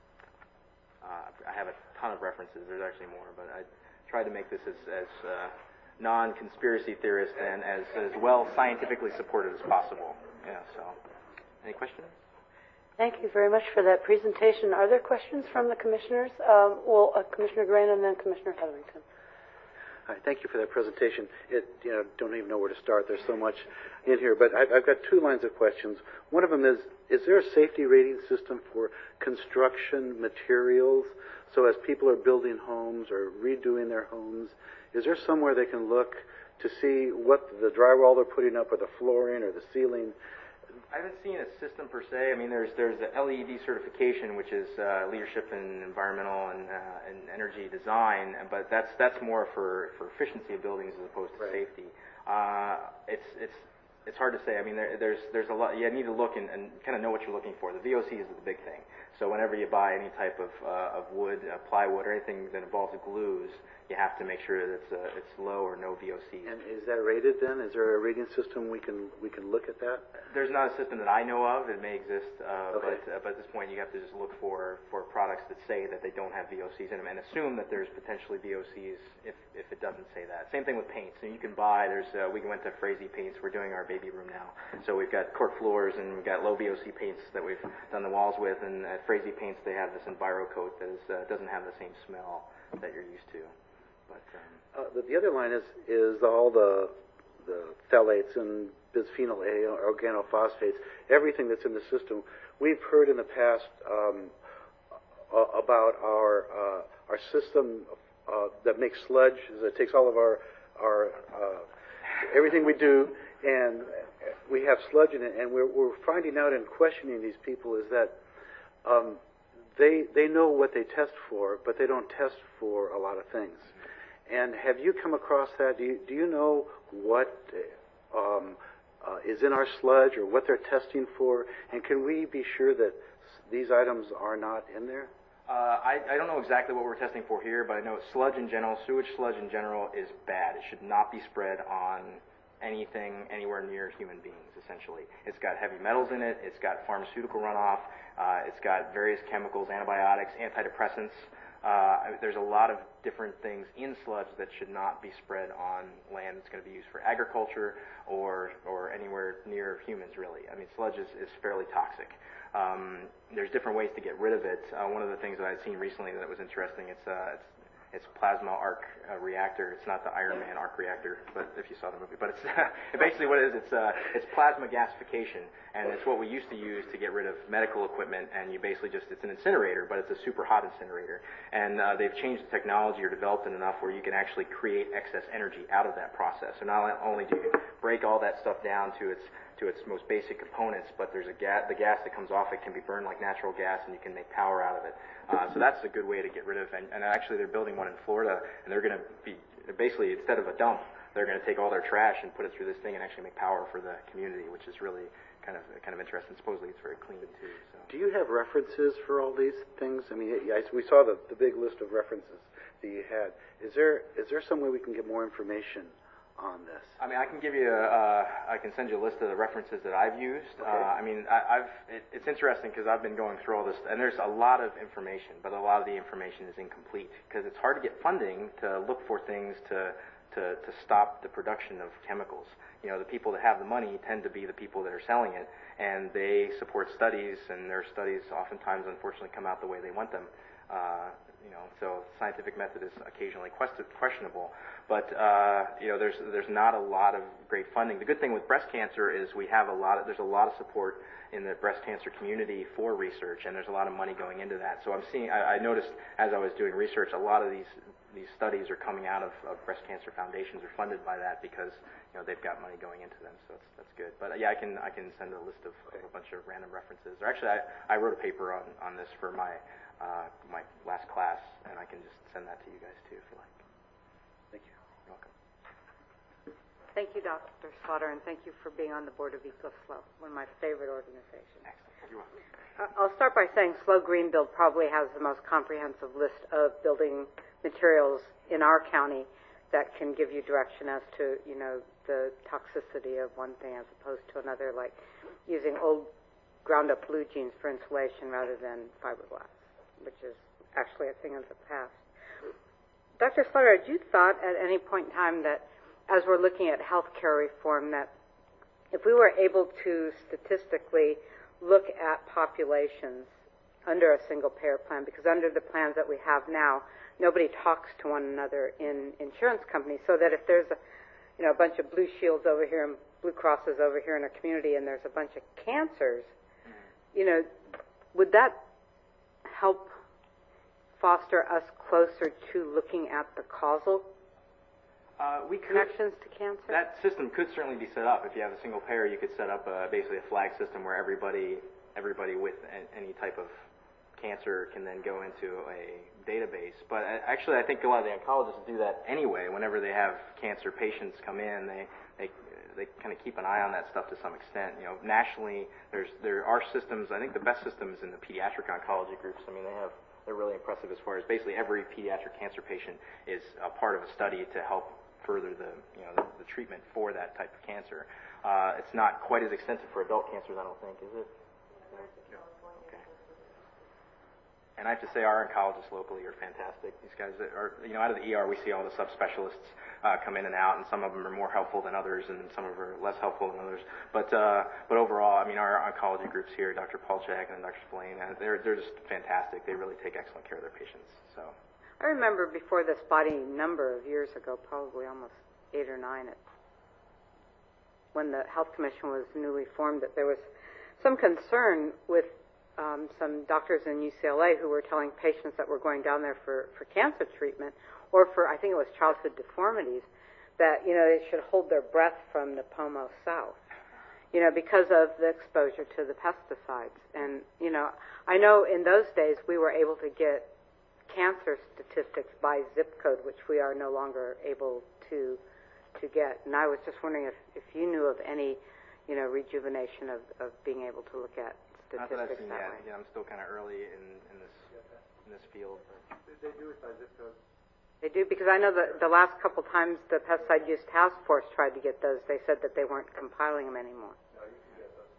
uh, I have a ton of references. There's actually more, but I tried to make this as, as uh, non-conspiracy theorist and as, as well scientifically supported as possible. Yeah, so, any questions? Thank you very much for that presentation. Are there questions from the commissioners? Um, well, uh, Commissioner Grant and then Commissioner Hetherington. Hi, thank you for that presentation. It, you know, don't even know where to start. There's so much in here, but I've, I've got two lines of questions. One of them is, is there a safety rating system for construction materials? So as people are building homes or redoing their homes, is there somewhere they can look to see what the drywall they're putting up or the flooring or the ceiling? I haven't seen a system per se. I mean, there's there's the L E E D certification, which is uh, leadership in environmental and, uh, and energy design, but that's that's more for, for efficiency of buildings as opposed to right. safety. Uh, it's it's it's hard to say. I mean, there, there's there's a lot. You need to look and, and kind of know what you're looking for. The V O C is the big thing. So whenever you buy any type of uh, of wood, uh, plywood, or anything that involves glues, you have to make sure that it's, uh, it's low or no V O Cs. And is that rated then? Is there a rating system we can we can look at that? There's not a system that I know of. It may exist, uh, okay. but uh, but at this point you have to just look for, for products that say that they don't have V O Cs in them, and assume that there's potentially V O Cs if if it doesn't say that. Same thing with paints. So you can buy. There's uh, we went to Frazee Paints. We're doing our baby room now. So we've got cork floors and we've got low V O C paints that we've done the walls with. And at Frazee Paints they have this EnviroCoat that is, uh, doesn't have the same smell that you're used to. But um, uh, the, the other line is is all the the phthalates and bisphenol A, organophosphates, everything that's in the system. We've heard in the past um, uh, about our uh, our system uh, that makes sludge, that takes all of our our uh, everything we do, and we have sludge in it. And we're we're finding out and questioning these people is that um, they they know what they test for, but they don't test for a lot of things. And have you come across that? Do you, do you know what um, uh, is in our sludge or what they're testing for? And can we be sure that these items are not in there? Uh, I, I don't know exactly what we're testing for here, but I know sludge in general, sewage sludge in general is bad. It should not be spread on anything anywhere near human beings, essentially. It's got heavy metals in it. It's got pharmaceutical runoff. Uh, it's got various chemicals, antibiotics, antidepressants. Uh, there's a lot of different things in sludge that should not be spread on land that's going to be used for agriculture or or anywhere near humans, really. I mean, sludge is, is fairly toxic. Um, there's different ways to get rid of it. Uh, one of the things that I've seen recently that was interesting, it's, uh, it's it's plasma arc uh, reactor. It's not the Iron Man arc reactor, but if you saw the movie, but it's basically what it is. It's uh, it's plasma gasification, and it's what we used to use to get rid of medical equipment. And you basically just it's an incinerator, but it's a super hot incinerator. And uh, they've changed the technology or developed it enough where you can actually create excess energy out of that process. So not only do you break all that stuff down to its to its most basic components, but there's a gas, the gas that comes off it can be burned like natural gas, and you can make power out of it. Uh, so that's a good way to get rid of, and, and actually they're building one in Florida, and they're going to be, basically, instead of a dump, they're going to take all their trash and put it through this thing and actually make power for the community, which is really kind of kind of interesting. Supposedly it's very clean, too. So. Do you have references for all these things? I mean, I, we saw the, the big list of references that you had. Is there is there some way we can get more information on this? I mean, I can give you, a, uh, I can send you a list of the references that I've used. Okay. Uh, I mean, I, I've, it, it's interesting because I've been going through all this, and there's a lot of information, but a lot of the information is incomplete because it's hard to get funding to look for things to, to, to stop the production of chemicals. You know, the people that have the money tend to be the people that are selling it, and they support studies, and their studies oftentimes, unfortunately, come out the way they want them. Uh, you know, so scientific method is occasionally quest- questionable, but uh, you know, there's there's not a lot of great funding. The good thing with breast cancer is we have a lot of there's a lot of support in the breast cancer community for research, and there's a lot of money going into that. So I'm seeing, I, I noticed as I was doing research, a lot of these these studies are coming out of, of breast cancer foundations, are funded by that because you know they've got money going into them. So that's that's good. But uh, yeah, I can I can send a list of, of a bunch of random references. Or actually, I, I wrote a paper on on this for my. Uh, my last class, and I can just send that to you guys too if you like. Thank you. You're welcome. Thank you, Doctor Slaughter, and thank you for being on the board of EcoSlow, one of my favorite organizations. Excellent. You're welcome. Uh, I'll start by saying Slow Green Build probably has the most comprehensive list of building materials in our county that can give you direction as to, you know, the toxicity of one thing as opposed to another, like using old ground-up blue jeans for insulation rather than fiberglass, which is actually a thing of the past. Doctor Slaughter, had you thought at any point in time that, as we're looking at healthcare reform, that if we were able to statistically look at populations under a single-payer plan, because under the plans that we have now, nobody talks to one another in insurance companies, so that if there's a, you know, a bunch of Blue Shields over here and Blue Crosses over here in a community, and there's a bunch of cancers, you know, would that help foster us closer to looking at the causal uh, we could, connections to cancer? That system could certainly be set up. If you have a single payer, you could set up a, basically a flag system where everybody, everybody with a, any type of cancer can then go into a database. But actually, I think a lot of the oncologists do that anyway. Whenever they have cancer patients come in, they they they kind of keep an eye on that stuff to some extent. You know, nationally, there's there are systems. I think the best system is in the pediatric oncology groups. I mean, they have they're really impressive as far as basically every pediatric cancer patient is a part of a study to help further the you know the, the treatment for that type of cancer. Uh, it's not quite as extensive for adult cancers, I don't think, is it? And I have to say, our oncologists locally are fantastic. These guys are, you know, out of the E R, we see all the subspecialists uh, come in and out, and some of them are more helpful than others, and some of them are less helpful than others. But uh, but overall, I mean, our oncology groups here, Doctor Polchak and Doctor Spillane, uh, they're they're just fantastic. They really take excellent care of their patients. So I remember before this body, number of years ago, probably almost eight or nine, it, when the Health Commission was newly formed, that there was some concern with Um, some doctors in U C L A who were telling patients that were going down there for, for cancer treatment or for, I think it was childhood deformities, that, you know, they should hold their breath from the Pomo South, you know, because of the exposure to the pesticides. And, you know, I know in those days we were able to get cancer statistics by zip code, which we are no longer able to to get. And I was just wondering if, if you knew of any, you know, rejuvenation of, of being able to look at not that I've seen that yet. way. Again, I'm still kind of early in, in this in this field. But. They do it by zip code. They do, because I know that the last couple times the Pesticide Use Task Force tried to get those, they said that they weren't compiling them anymore. No, you can get those.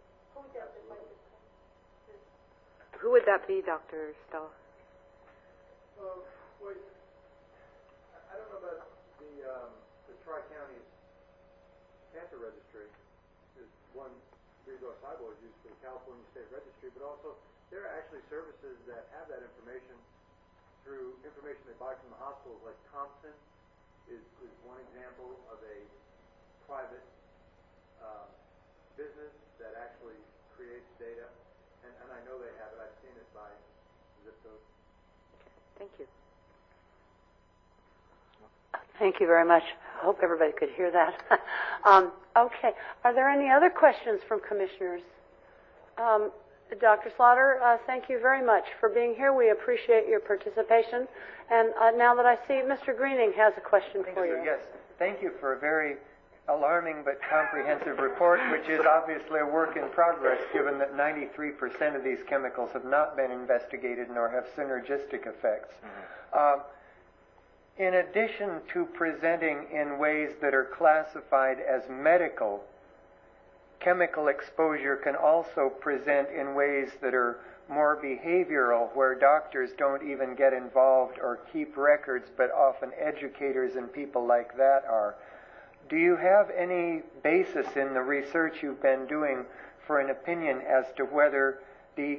Who would that be, Doctor Stella? Um, wait, I don't know about the um, the Tri-Counties Cancer Registry. There's one resource I've always used for the California State Registry, but also there are actually services that have that information through information they buy from the hospitals, like Thompson is, is one example of a private uh, business that actually creates data, and, and I know they have it. I've seen it by zip code. Thank you. Thank you very much. I hope everybody could hear that. um, okay. Are there any other questions from commissioners? Um, Doctor Slaughter, uh, thank you very much for being here. We appreciate your participation. And uh, now that I see Mister Greening has a question Thank for you. you. Yes. Thank you for a very alarming but comprehensive report, which is obviously a work in progress, given that ninety-three percent of these chemicals have not been investigated nor have synergistic effects. Mm-hmm. Uh, in addition to presenting in ways that are classified as medical, chemical exposure can also present in ways that are more behavioral, where doctors don't even get involved or keep records, but often educators and people like that are. Do you have any basis in the research you've been doing for an opinion as to whether the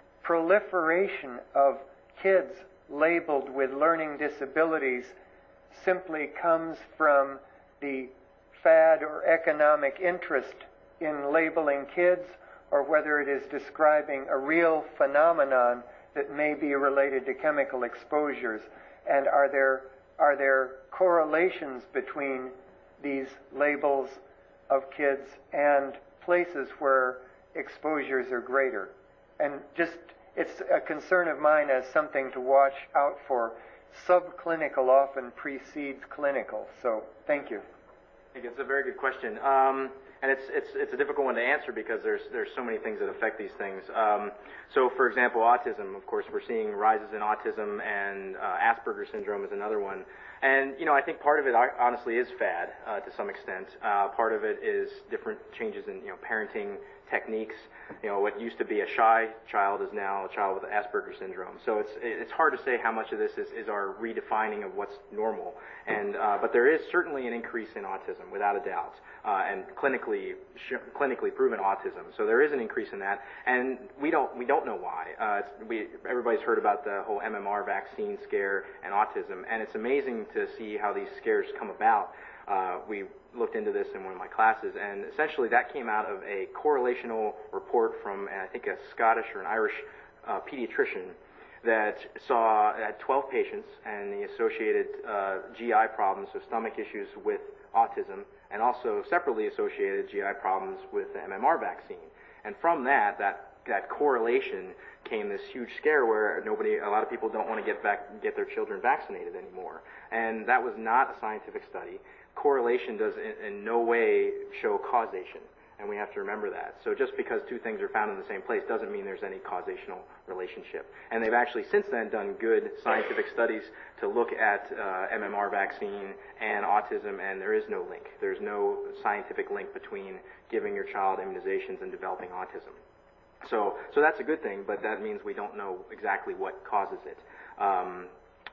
proliferation of kids labeled with learning disabilities simply comes from the fad or economic interest in labeling kids, or whether it is describing a real phenomenon that may be related to chemical exposures? And are there are there correlations between these labels of kids and places where exposures are greater? And just, it's a concern of mine as something to watch out for. Subclinical often precedes clinical. So thank you. I think it's a very good question. Um, And it's it's it's a difficult one to answer because there's there's so many things that affect these things. Um, so, for example, autism. Of course, we're seeing rises in autism, and uh, Asperger's syndrome is another one. And you know, I think part of it honestly is fad uh, to some extent. Uh, part of it is different changes in you know parenting techniques. You know, what used to be a shy child is now a child with Asperger's syndrome. So it's it's hard to say how much of this is, is our redefining of what's normal. And uh, but there is certainly an increase in autism, without a doubt, uh, and clinically sh- clinically proven autism. So there is an increase in that, and we don't we don't know why. Uh, it's, we everybody's heard about the whole M M R vaccine scare and autism, and it's amazing to see how these scares come about. Uh, we looked into this in one of my classes, and essentially that came out of a correlational report from, I think, a Scottish or an Irish uh, pediatrician that saw had twelve patients and the associated uh, G I problems, so stomach issues with autism, and also separately associated G I problems with the M M R vaccine. And from that, that that correlation came this huge scare where nobody, a lot of people don't want to get back, get their children vaccinated anymore. And that was not a scientific study. Correlation does in, in no way show causation, and we have to remember that. So just because two things are found in the same place doesn't mean there's any causational relationship. And they've actually since then done good scientific studies to look at uh, M M R vaccine and autism, and there is no link. There's no scientific link between giving your child immunizations and developing autism. So, so that's a good thing, but that means we don't know exactly what causes it. Um,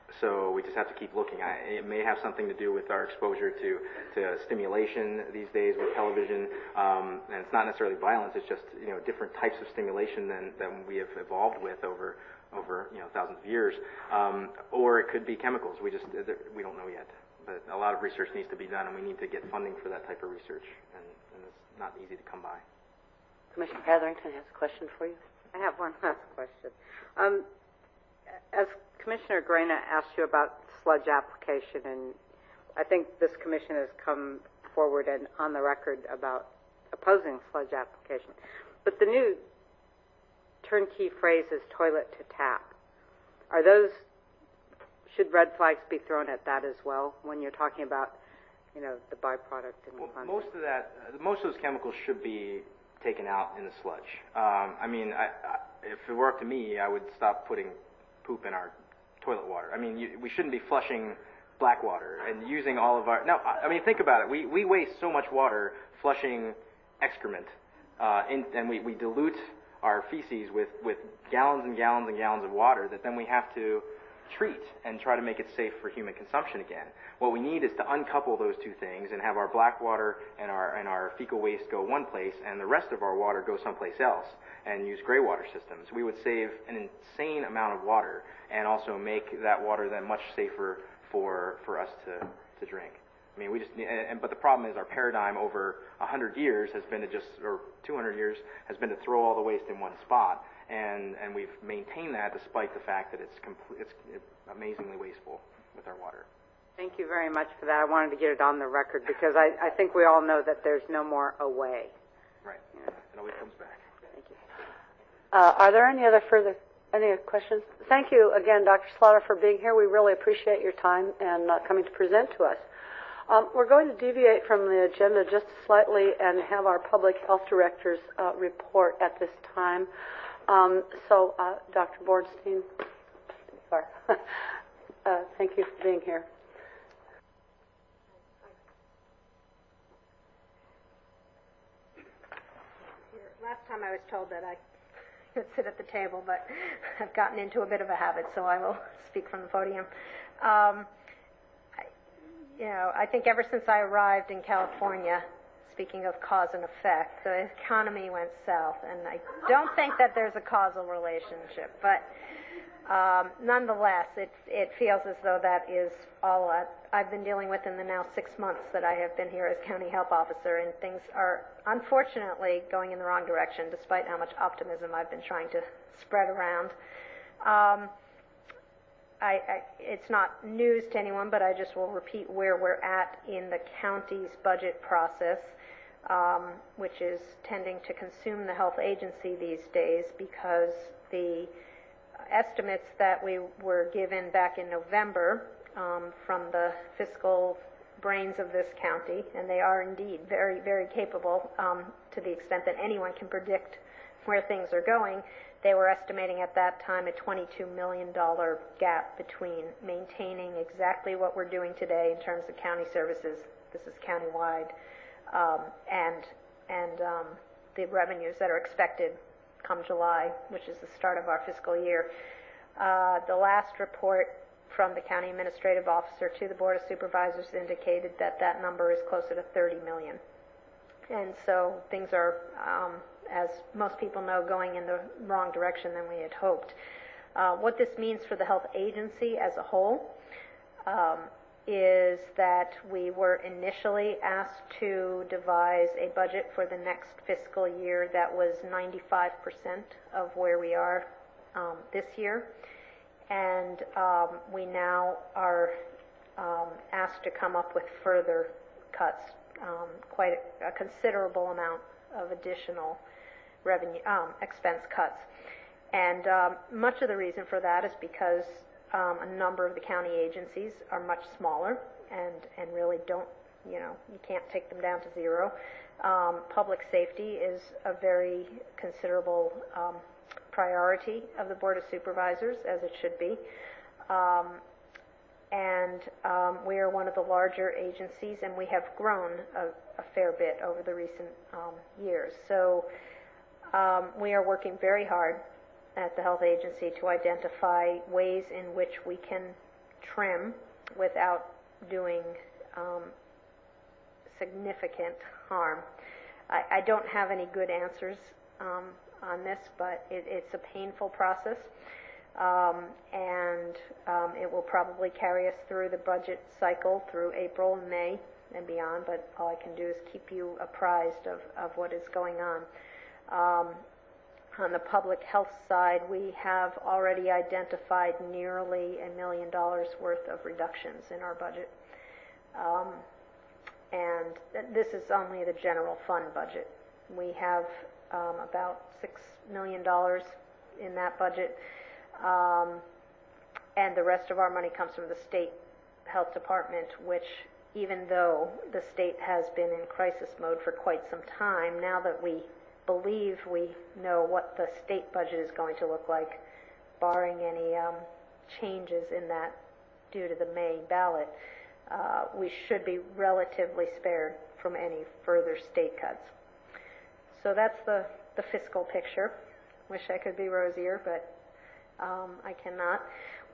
So we just have to keep looking. I, it may have something to do with our exposure to, to stimulation these days with television, um, and it's not necessarily violence. It's just you know different types of stimulation than, than we have evolved with over over you know thousands of years. Um, or it could be chemicals. We just we don't know yet. But a lot of research needs to be done, and we need to get funding for that type of research, and, and it's not easy to come by. Commissioner Hetherington has a question for you. I have one last question. Um, as Commissioner Grena asked you about sludge application, and I think this commission has come forward and on the record about opposing sludge application. But the new turnkey phrase is toilet to tap. Are those, should red flags be thrown at that as well when you're talking about, you know, the byproduct? And well, most of that, uh, most of those chemicals should be taken out in the sludge. Um, I mean, I, I, if it were up to me, I would stop putting poop in our toilet water. I mean, you, we shouldn't be flushing black water and using all of our... No, I mean, think about it. We we waste so much water flushing excrement, uh, in, and we, we dilute our feces with, with gallons and gallons and gallons of water that then we have to treat and try to make it safe for human consumption again. What we need is to uncouple those two things and have our black water and our and our fecal waste go one place and the rest of our water go someplace else and use gray water systems. We would save an insane amount of water and also make that water then much safer for for us to, to drink. I mean, we just and but the problem is our paradigm over one hundred years has been to just or two hundred years has been to throw all the waste in one spot. And, and we've maintained that despite the fact that it's, compl- it's amazingly wasteful with our water. Thank you very much for that. I wanted to get it on the record because I, I think we all know that there's no more away. Right. Yeah. It always comes back. Thank you. Uh, are there any other further any other questions? Thank you again, Doctor Slaughter, for being here. We really appreciate your time and uh, coming to present to us. Um, we're going to deviate from the agenda just slightly and have our public health director's uh, report at this time. Um, so, uh, Doctor Bornstein, uh, thank you for being here. Last time I was told that I could sit at the table, but I've gotten into a bit of a habit, so I will speak from the podium. Um, I, you know, I think ever since I arrived in California, speaking of cause and effect, the economy went south, and I don't think that there's a causal relationship, but um, nonetheless, it, it feels as though that is all uh, I've been dealing with in the now six months that I have been here as county health officer, and things are unfortunately going in the wrong direction, despite how much optimism I've been trying to spread around. Um, I, I, it's not news to anyone, but I just will repeat where we're at in the county's budget process. Um, which is tending to consume the health agency these days because the estimates that we were given back in November um, from the fiscal brains of this county, and they are indeed very, very capable um, to the extent that anyone can predict where things are going, they were estimating at that time a twenty-two million dollars gap between maintaining exactly what we're doing today in terms of county services, this is countywide, Um, and and um, the revenues that are expected come July, which is the start of our fiscal year. Uh, the last report from the county administrative officer to the Board of Supervisors indicated that that number is closer to thirty million. And so things are, um, as most people know, going in the wrong direction than we had hoped. Uh, what this means for the health agency as a whole um, is that we were initially asked to devise a budget for the next fiscal year that was ninety-five percent of where we are um, this year. And um, we now are um, asked to come up with further cuts, um, quite a, a considerable amount of additional revenue, um, expense cuts. And um, much of the reason for that is because Um, a number of the county agencies are much smaller and, and really don't, you know, you can't take them down to zero. Um, public safety is a very considerable um, priority of the Board of Supervisors, as it should be. Um, and um, we are one of the larger agencies, and we have grown a, a fair bit over the recent um, years. So um, we are working very hard at the health agency to identify ways in which we can trim without doing um, significant harm. I, I don't have any good answers um, on this, but it, it's a painful process, um, and um, it will probably carry us through the budget cycle through April and May and beyond, but all I can do is keep you apprised of, of what is going on. Um, On the public health side, we have already identified nearly a million dollars worth of reductions in our budget. Um, and th- this is only the general fund budget. We have um, about six million dollars in that budget, um, and the rest of our money comes from the state health department, which, even though the state has been in crisis mode for quite some time, now that we believe we know what the state budget is going to look like, barring any um, changes in that due to the May ballot, uh, we should be relatively spared from any further state cuts. So that's the, the fiscal picture. Wish I could be rosier, but um, I cannot.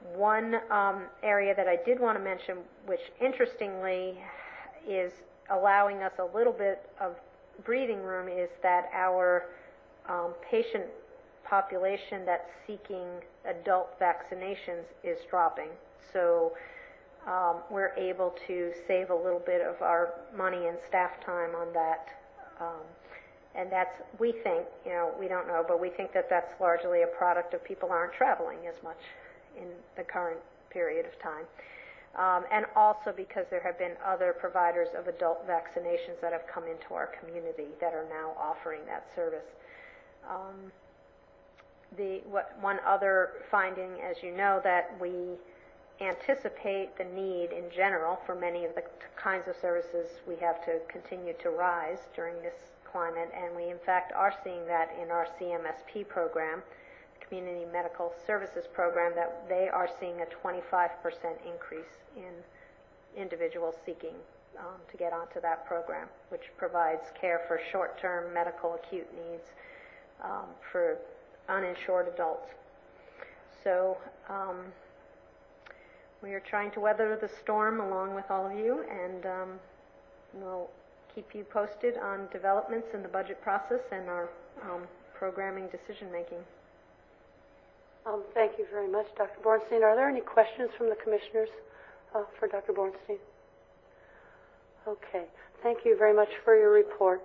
one um, area that I did want to mention, which interestingly is allowing us a little bit of breathing room, is that our um, patient population that's seeking adult vaccinations is dropping. So um, we're able to save a little bit of our money and staff time on that. Um, and that's, we think, you know, we don't know, but we think that that's largely a product of people aren't traveling as much in the current period of time. Um, and also because there have been other providers of adult vaccinations that have come into our community that are now offering that service. Um, the what, one other finding, as you know, that we anticipate the need in general for many of the t- kinds of services we have to continue to rise during this climate, and we in fact are seeing that in our C M S P program, Community Medical Services Program, that they are seeing a twenty-five percent increase in individuals seeking um, to get onto that program, which provides care for short-term medical acute needs um, for uninsured adults. So um, we are trying to weather the storm along with all of you, and um, we'll keep you posted on developments in the budget process and our um, programming decision-making. Um, thank you very much, Doctor Bornstein. Are there any questions from the commissioners uh, for Doctor Bornstein? Okay. Thank you very much for your report.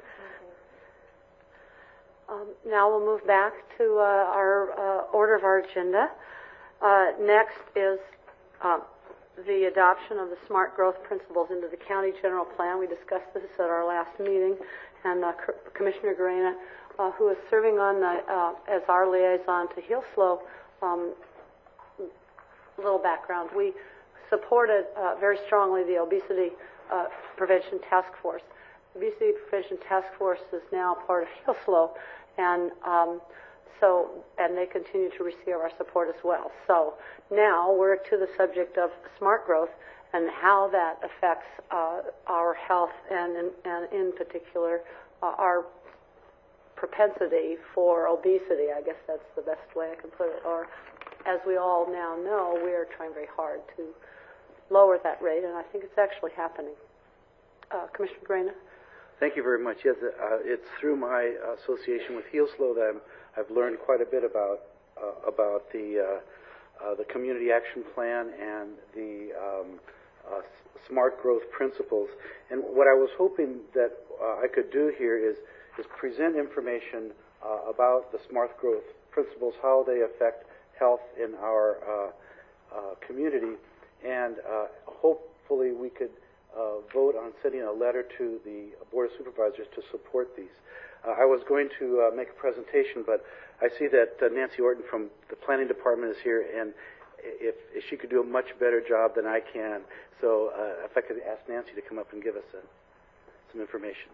Um, now we'll move back to uh, our uh, order of our agenda. Uh, next is uh, the adoption of the SMART growth principles into the county general plan. We discussed this at our last meeting, and uh, C- Commissioner Garena, Uh, who is serving on the, uh, as our liaison to HealSlow. Um, a little background. We supported uh, very strongly the Obesity uh, Prevention Task Force. The Obesity Prevention Task Force is now part of HealSlow, and um, so and they continue to receive our support as well. So now we're to the subject of smart growth and how that affects uh, our health and, in, and in particular uh, our propensity for obesity. I guess that's the best way I can put it. Or, as we all now know, we are trying very hard to lower that rate, and I think it's actually happening. Uh, Commissioner Garena? Thank you very much. Yes, uh, it's through my association with HealSlow that I'm, I've learned quite a bit about uh, about the uh, uh, the community action plan and the um, uh, smart growth principles. And what I was hoping that uh, I could do here is is present information uh, about the smart growth principles, how they affect health in our uh, uh, community, and uh, hopefully we could uh, vote on sending a letter to the Board of Supervisors to support these. Uh, I was going to uh, make a presentation, but I see that uh, Nancy Orton from the Planning Department is here, and if, if she could do a much better job than I can, so uh, if I could ask Nancy to come up and give us a, some information.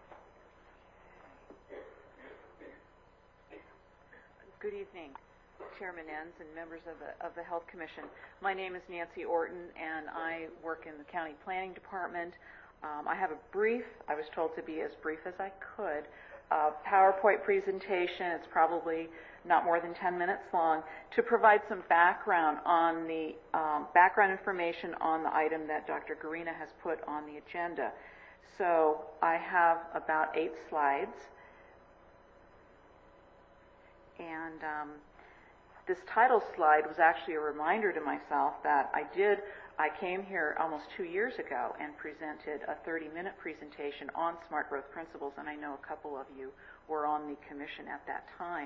Good evening, Chairman Enns and members of the of the Health Commission. My name is Nancy Orton, and I work in the County Planning Department. Um, I have a brief, I was told to be as brief as I could, uh, PowerPoint presentation. It's probably not more than ten minutes long, to provide some background on the um, background information on the item that Doctor Garena has put on the agenda. So I have about eight slides. And um, this title slide was actually a reminder to myself that I did, I came here almost two years ago and presented a thirty-minute presentation on smart growth principles, and I know a couple of you were on the commission at that time.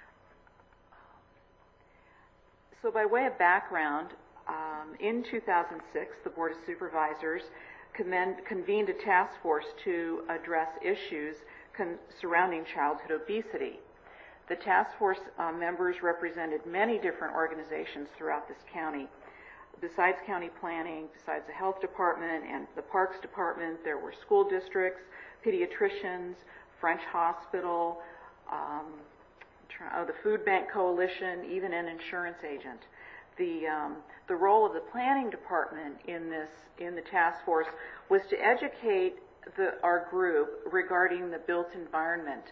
So by way of background, um, in two thousand six, the Board of Supervisors commend, convened a task force to address issues con- surrounding childhood obesity. The task force uh, members represented many different organizations throughout this county. Besides county planning, besides the health department and the parks department, there were school districts, pediatricians, French Hospital, um, uh, the Food Bank Coalition, even an insurance agent. The um, the role of the planning department in this in the task force was to educate the, our group regarding the built environment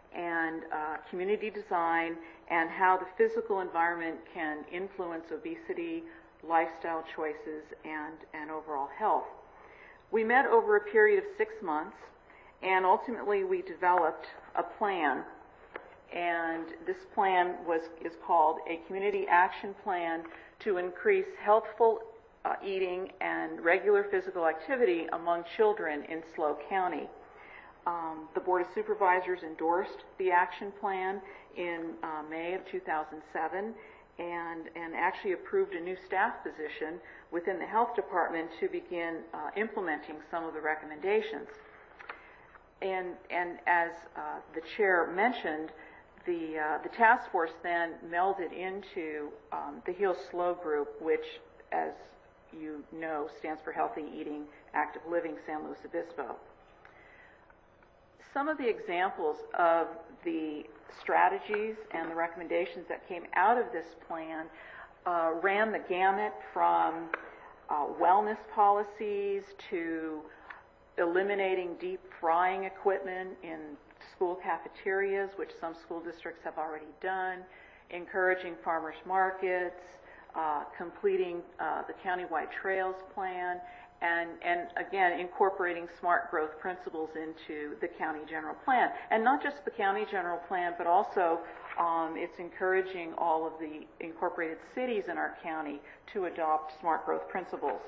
and uh, community design, and how the physical environment can influence obesity, lifestyle choices, and, and overall health. We met over a period of six months, and ultimately we developed a plan. And this plan was is called a Community Action Plan to increase healthful uh, eating and regular physical activity among children in SLO County. Um, the Board of Supervisors endorsed the action plan in uh, May of two thousand seven and, and actually approved a new staff position within the Health Department to begin uh, implementing some of the recommendations. And, and as uh, the chair mentioned, the, uh, the task force then melded into um, the HEAL SLO group, which, as you know, stands for Healthy Eating, Active Living San Luis Obispo. Some of the examples of the strategies and the recommendations that came out of this plan uh, ran the gamut from uh, wellness policies to eliminating deep frying equipment in school cafeterias, which some school districts have already done, encouraging farmers markets, uh, completing uh, the countywide trails plan, and, and again, incorporating smart growth principles into the county general plan. And not just the county general plan, but also um, it's encouraging all of the incorporated cities in our county to adopt smart growth principles.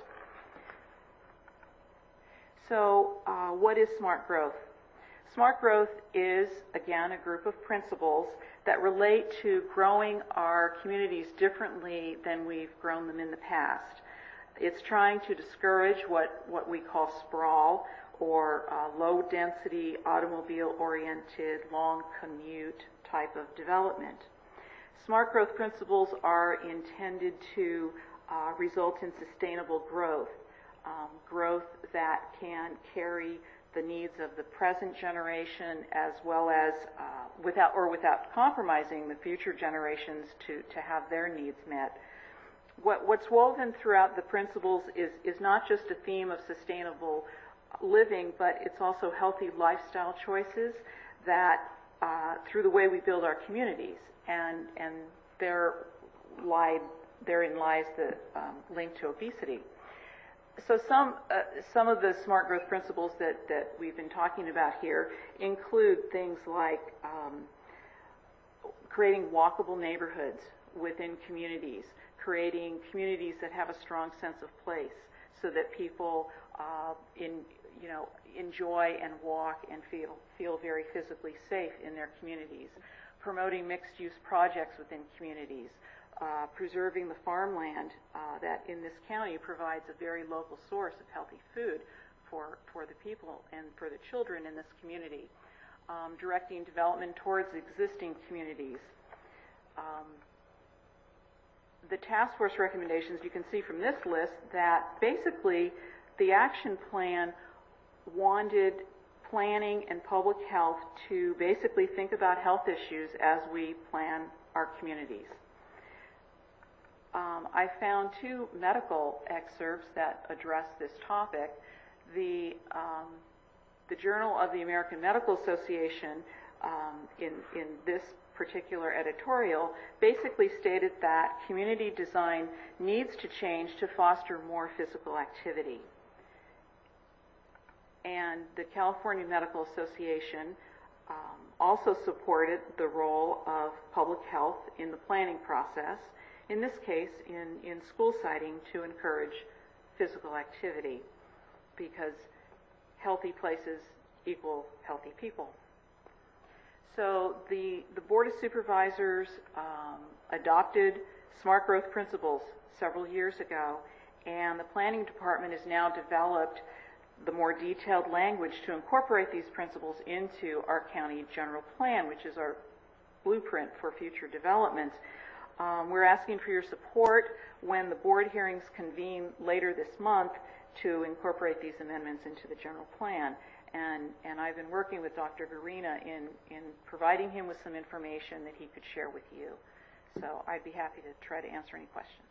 So uh, what is smart growth? Smart growth is, again, a group of principles that relate to growing our communities differently than we've grown them in the past. It's trying to discourage what, what we call sprawl, or uh, low-density, automobile-oriented, long commute type of development. Smart growth principles are intended to uh, result in sustainable growth, um, growth that can carry the needs of the present generation, as well as uh, without or without compromising the future generations to, to have their needs met. What, what's woven throughout the principles is, is not just a theme of sustainable living, but it's also healthy lifestyle choices that uh, through the way we build our communities, and and there lie therein lies the um, link to obesity. So some uh, some of the smart growth principles that, that we've been talking about here include things like um, creating walkable neighborhoods within communities, creating communities that have a strong sense of place, so that people uh, in you know enjoy and walk and feel feel very physically safe in their communities, promoting mixed-use projects within communities. Uh, preserving the farmland uh, that in this county provides a very local source of healthy food for, for the people and for the children in this community. Um, directing development towards existing communities. Um, the task force recommendations, you can see from this list that basically the action plan wanted planning and public health to basically think about health issues as we plan our communities. Um, I found two medical excerpts that address this topic. The, um, the Journal of the American Medical Association, um, in, in this particular editorial, basically stated that community design needs to change to foster more physical activity. And the California Medical Association um, also supported the role of public health in the planning process, in this case, in, in school siting, to encourage physical activity, because healthy places equal healthy people. So the, the Board of Supervisors um, adopted smart growth principles several years ago, and the Planning Department has now developed the more detailed language to incorporate these principles into our county general plan, which is our blueprint for future development. Um, we're asking for your support when the board hearings convene later this month to incorporate these amendments into the general plan. And, and I've been working with Doctor Garina in, in providing him with some information that he could share with you. So I'd be happy to try to answer any questions.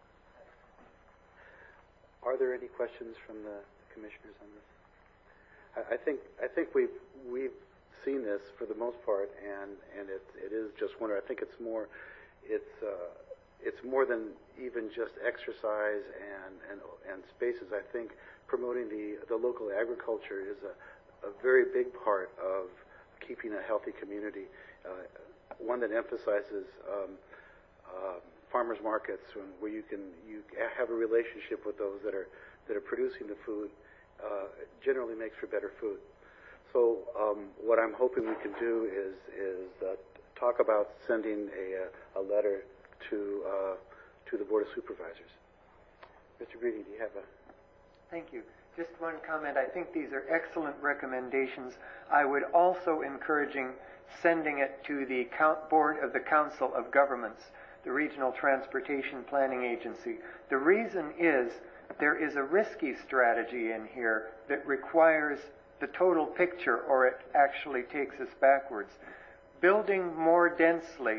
Are there any questions from the commissioners on this? I, I think I think we've we've seen this for the most part, and and it it is just wonder. I think it's more, it's uh, it's more than even just exercise and and and spaces. I think promoting the the local agriculture is a, a very big part of keeping a healthy community. Uh, one that emphasizes um, uh, farmers markets, when, where you can you have a relationship with those that are that are producing the food, uh, generally makes for better food. So um, what I'm hoping we can do is is uh, talk about sending a a letter to uh, to the Board of Supervisors. Mister Greedy, do you have a? Thank you. Just one comment. I think these are excellent recommendations. I would also encouraging sending it to the Board of the Council of Governments, the Regional Transportation Planning Agency. The reason is there is a risky strategy in here that requires the total picture, or it actually takes us backwards. Building more densely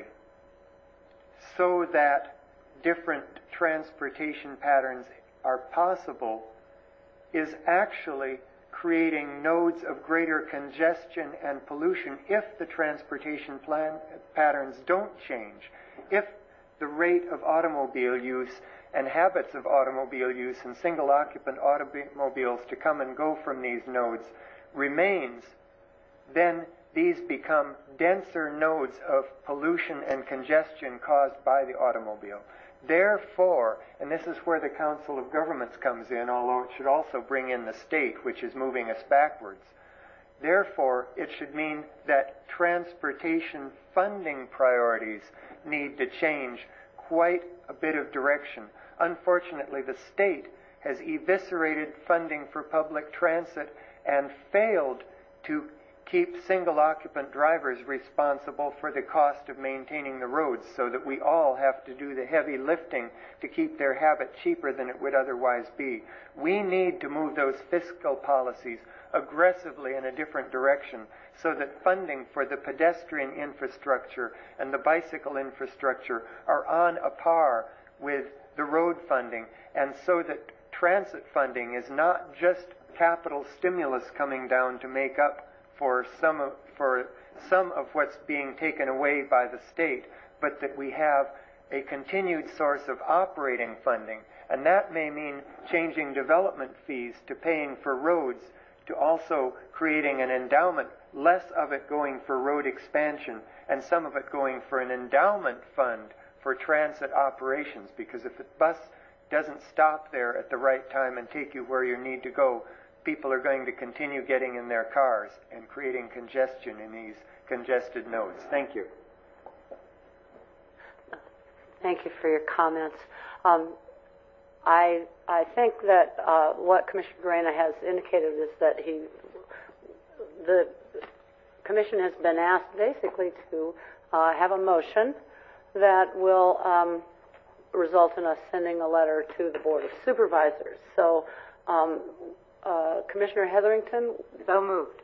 so that different transportation patterns are possible is actually creating nodes of greater congestion and pollution if the transportation plan patterns don't change. If the rate of automobile use and habits of automobile use and single occupant automobiles to come and go from these nodes remains, then these become denser nodes of pollution and congestion caused by the automobile. Therefore, and this is where the Council of Governments comes in, although it should also bring in the state, which is moving us backwards. Therefore, it should mean that transportation funding priorities need to change quite a bit of direction. Unfortunately, the state has eviscerated funding for public transit and failed to keep single-occupant drivers responsible for the cost of maintaining the roads, so that we all have to do the heavy lifting to keep their habit cheaper than it would otherwise be. We need to move those fiscal policies aggressively in a different direction so that funding for the pedestrian infrastructure and the bicycle infrastructure are on a par with the road funding, and so that transit funding is not just capital stimulus coming down to make up for some of, for some of what's being taken away by the state, but that we have a continued source of operating funding. And that may mean changing development fees to paying for roads, to also creating an endowment, less of it going for road expansion and some of it going for an endowment fund for transit operations, because if the bus doesn't stop there at the right time and take you where you need to go, people are going to continue getting in their cars and creating congestion in these congested nodes. Thank you. Thank you for your comments. Um, I I think that uh, what Commissioner Garena has indicated is that he, the Commission has been asked basically to uh, have a motion that will um, result in us sending a letter to the Board of Supervisors. So, um, uh, Commissioner Hetherington? So moved.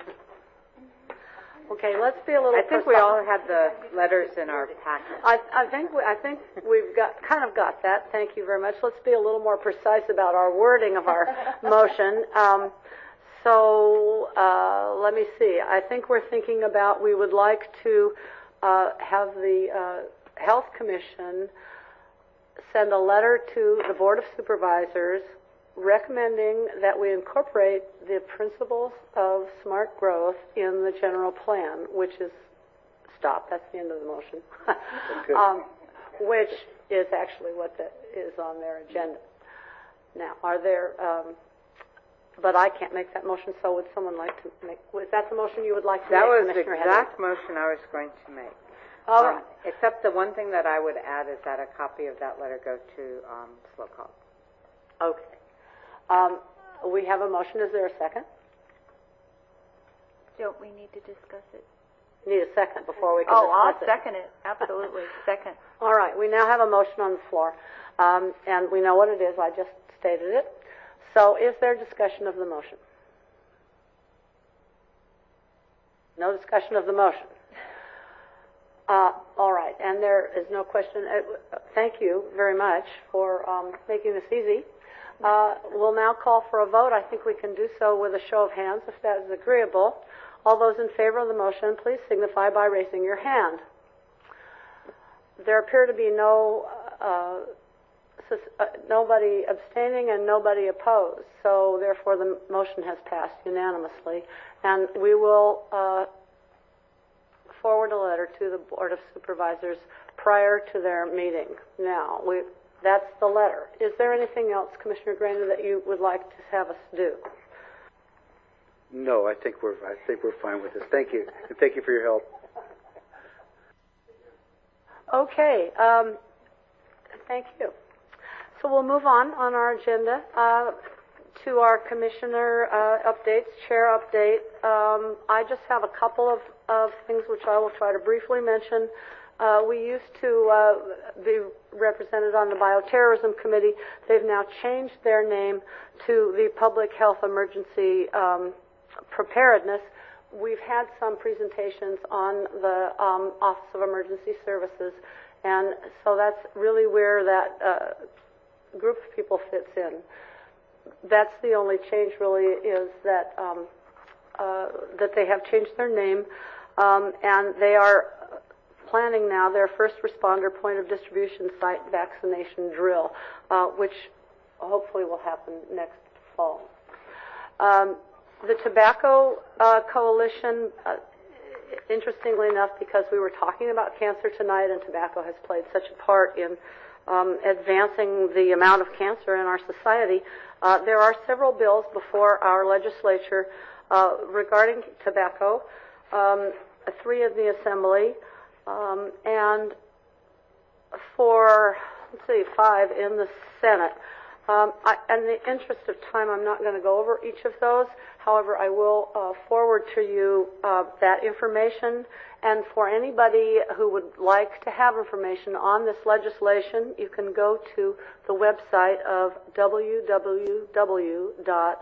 Okay, let's be a little. I think we all had the letters in our packet. I, I think we, I think we've got kind of got that. Thank you very much. Let's be a little more precise about our wording of our motion. Um, so uh, let me see. I think we're thinking about we would like to uh, have the uh, Health Commission send a letter to the Board of Supervisors recommending that we incorporate the principles of smart growth in the general plan, which is, stop, that's the end of the motion, um, which is actually what the, is on their agenda. Now, are there, um, but I can't make that motion, so would someone like to make, was that the motion you would like to that make, was the Commissioner exact Heather? motion I was going to make. All um, right. Except the one thing that I would add is that a copy of that letter go to um, Slocum. Okay. Um, we have a motion. Is there a second? Don't we need to discuss it? Need a second before we can Oh, I'll discuss it. second it. Absolutely. Second. All right. We now have a motion on the floor, um, and we know what it is. I just stated it. So is there discussion of the motion? No discussion of the motion. Uh, all right. And there is no question. Uh, thank you very much for um, making this easy. Uh, we'll now call for a vote. I think we can do so with a show of hands if that is agreeable. All those in favor of the motion, please signify by raising your hand. There appear to be no uh, sus- uh, nobody abstaining and nobody opposed, so therefore the motion has passed unanimously. And we will uh, forward a letter to the Board of Supervisors prior to their meeting. Now, we, that's the letter. Is there anything else, Commissioner Grainer, that you would like to have us do? No, I think we're I think we're fine with this. Thank you, and thank you for your help. Okay, um, thank you. So we'll move on on our agenda uh, to our commissioner uh, updates, chair update. Um, I just have a couple of, of things which I will try to briefly mention. Uh, we used to uh, be represented on the Bioterrorism Committee. They've now changed their name to the Public Health Emergency um, Preparedness. We've had some presentations on the um, Office of Emergency Services, and so that's really where that uh, group of people fits in. That's the only change really is that um, uh, that they have changed their name, um, and they are planning now their first responder point of distribution site vaccination drill, uh, which hopefully will happen next fall. Um, the Tobacco uh, Coalition, uh, interestingly enough, because we were talking about cancer tonight and tobacco has played such a part in um, advancing the amount of cancer in our society, uh, there are several bills before our legislature uh, regarding tobacco, um, three in the Assembly, Um, and for, let's see, five in the Senate. Um, I, in the interest of time, I'm not going to go over each of those. However, I will uh, forward to you uh, that information. And for anybody who would like to have information on this legislation, you can go to the website of w w w dot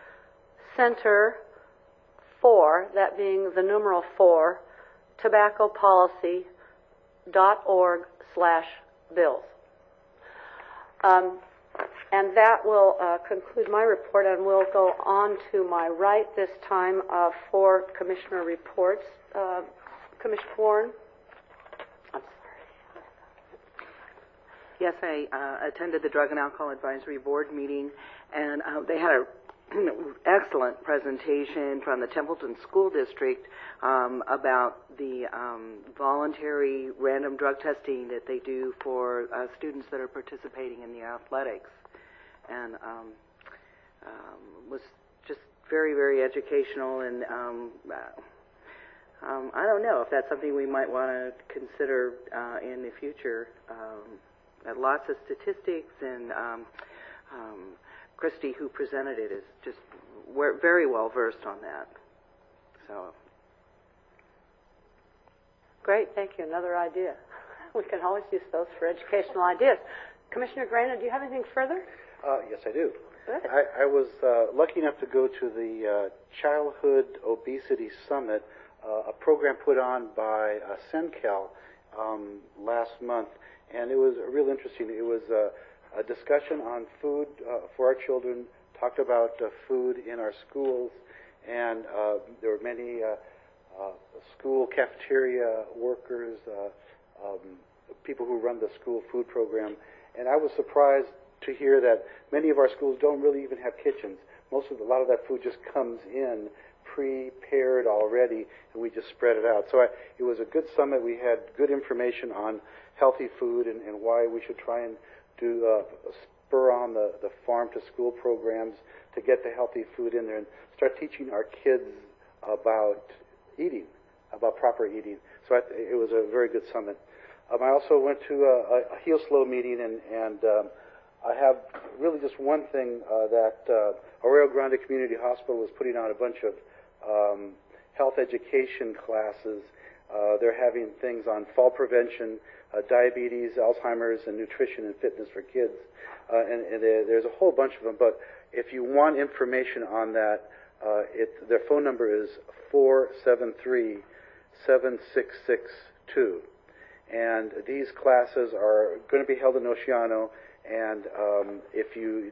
center for, that being the numeral four, tobacco policy dot org slash bills. Um, and that will uh, conclude my report, and we'll go on to my right this time uh, for Commissioner reports. Uh, Commissioner Warren? I'm sorry. Yes, I uh, attended the Drug and Alcohol Advisory Board meeting, and uh, they had a excellent presentation from the Templeton School District um, about the um, voluntary random drug testing that they do for uh, students that are participating in the athletics, and um, um, was just very, very educational. And um, uh, um, I don't know if that's something we might want to consider uh, in the future. Um, lots of statistics and um, um, Christy, who presented it, is just very well versed on that. So, great, thank you. Another idea. We can always use those for educational ideas. Commissioner Grainer, do you have anything further? Uh, yes, I do. Good. I, I was uh, lucky enough to go to the uh, Childhood Obesity Summit, uh, a program put on by uh, CENCAL um, last month, and it was real interesting. It was uh, a discussion on food uh, for our children, talked about uh, food in our schools, and uh, there were many uh, uh, school cafeteria workers, uh, um, people who run the school food program, and I was surprised to hear that many of our schools don't really even have kitchens. Most of the, a lot of that food just comes in prepared already, and we just spread it out. So I, it was a good summit. We had good information on healthy food and, and why we should try and do uh, spur on the, the farm-to-school programs to get the healthy food in there and start teaching our kids about eating, about proper eating. So I, it was a very good summit. Um, I also went to a, a Heal Slow meeting, and, and um, I have really just one thing uh, that uh, Arroyo Grande Community Hospital is putting on a bunch of um, health education classes. Uh, they're having things on fall prevention, uh, diabetes, Alzheimer's, and nutrition and fitness for kids. Uh, and and there, there's a whole bunch of them. But if you want information on that, uh, it, their phone number is four seven three, seven six six two. And these classes are going to be held in Oceano. And um, if you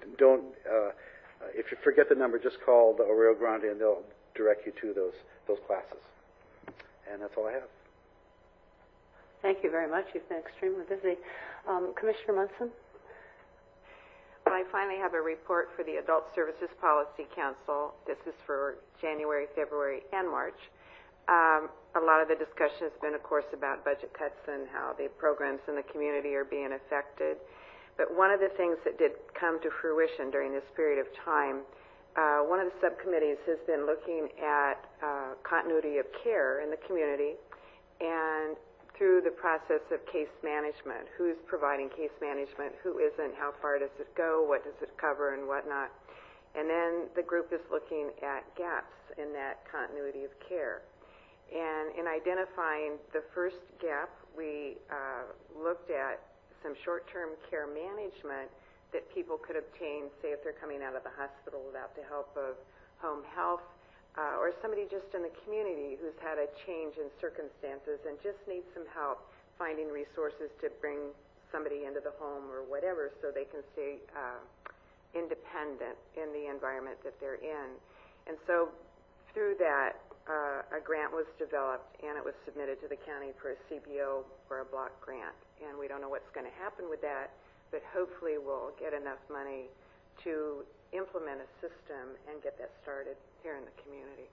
don't, uh, if you forget the number, just call the Rio Grande and they'll direct you to those those classes. And that's all I have. Thank you very much. You've been extremely busy. Um, Commissioner Munson? Well, I finally have a report for the Adult Services Policy Council. This is for January, February, and March. Um, a lot of the discussion has been, of course, about budget cuts and how the programs in the community are being affected. But one of the things that did come to fruition during this period of time, uh, one of the subcommittees has been looking at uh, continuity of care in the community and through the process of case management, who's providing case management, who isn't, how far does it go, what does it cover, and whatnot. And then the group is looking at gaps in that continuity of care. And in identifying the first gap, we uh, looked at some short-term care management that people could obtain, say if they're coming out of the hospital without the help of home health, Uh, or somebody just in the community who's had a change in circumstances and just needs some help finding resources to bring somebody into the home or whatever so they can stay uh, independent in the environment that they're in. And so through that, uh, a grant was developed and it was submitted to the county for a C B O or a block grant. And we don't know what's going to happen with that, but hopefully we'll get enough money to implement a system and get that started here in the community.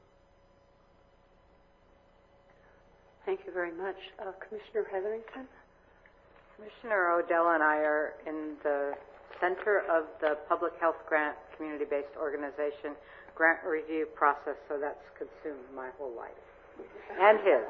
Thank you very much. Uh, Commissioner Hetherington? Commissioner Odell and I are in the center of the Public Health Grant Community-Based Organization grant review process, so that's consumed my whole life. And his.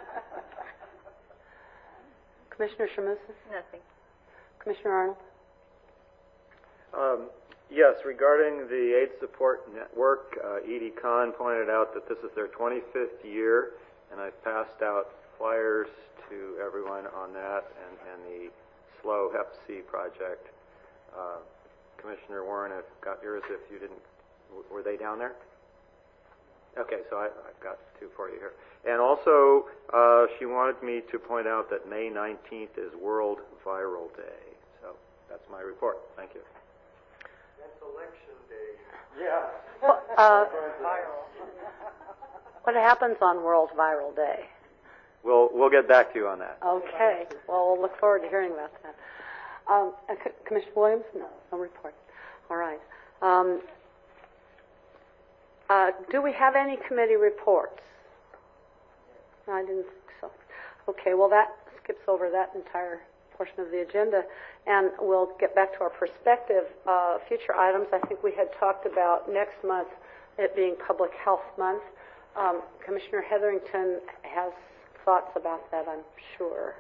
Commissioner Shamoussis? Nothing. Commissioner Arnold? Um, yes, regarding the AIDS Support Network, uh, Edie Kahn pointed out that this is their twenty-fifth year, and I've passed out flyers to everyone on that and, and the SLOW Hep C project. Uh, Commissioner Warren, I've got yours if you didn't. Were they down there? Okay, so I, I've got two for you here. And also, uh, she wanted me to point out that May nineteenth is World Viral Day. So that's my report. Thank you. That's election day. Yeah. Well, uh, what happens on World Viral Day? We'll we'll get back to you on that. Okay. Well, we'll look forward to hearing about that. Um, uh, C- Commissioner Williams? No, no report. All right. Um, uh, do we have any committee reports? No, I didn't think so. Okay. Well, that skips over that entire portion of the agenda, and we'll get back to our perspective. Uh, future items, I think we had talked about next month, it being Public Health Month. Um, Commissioner Hetherington has thoughts about that, I'm sure.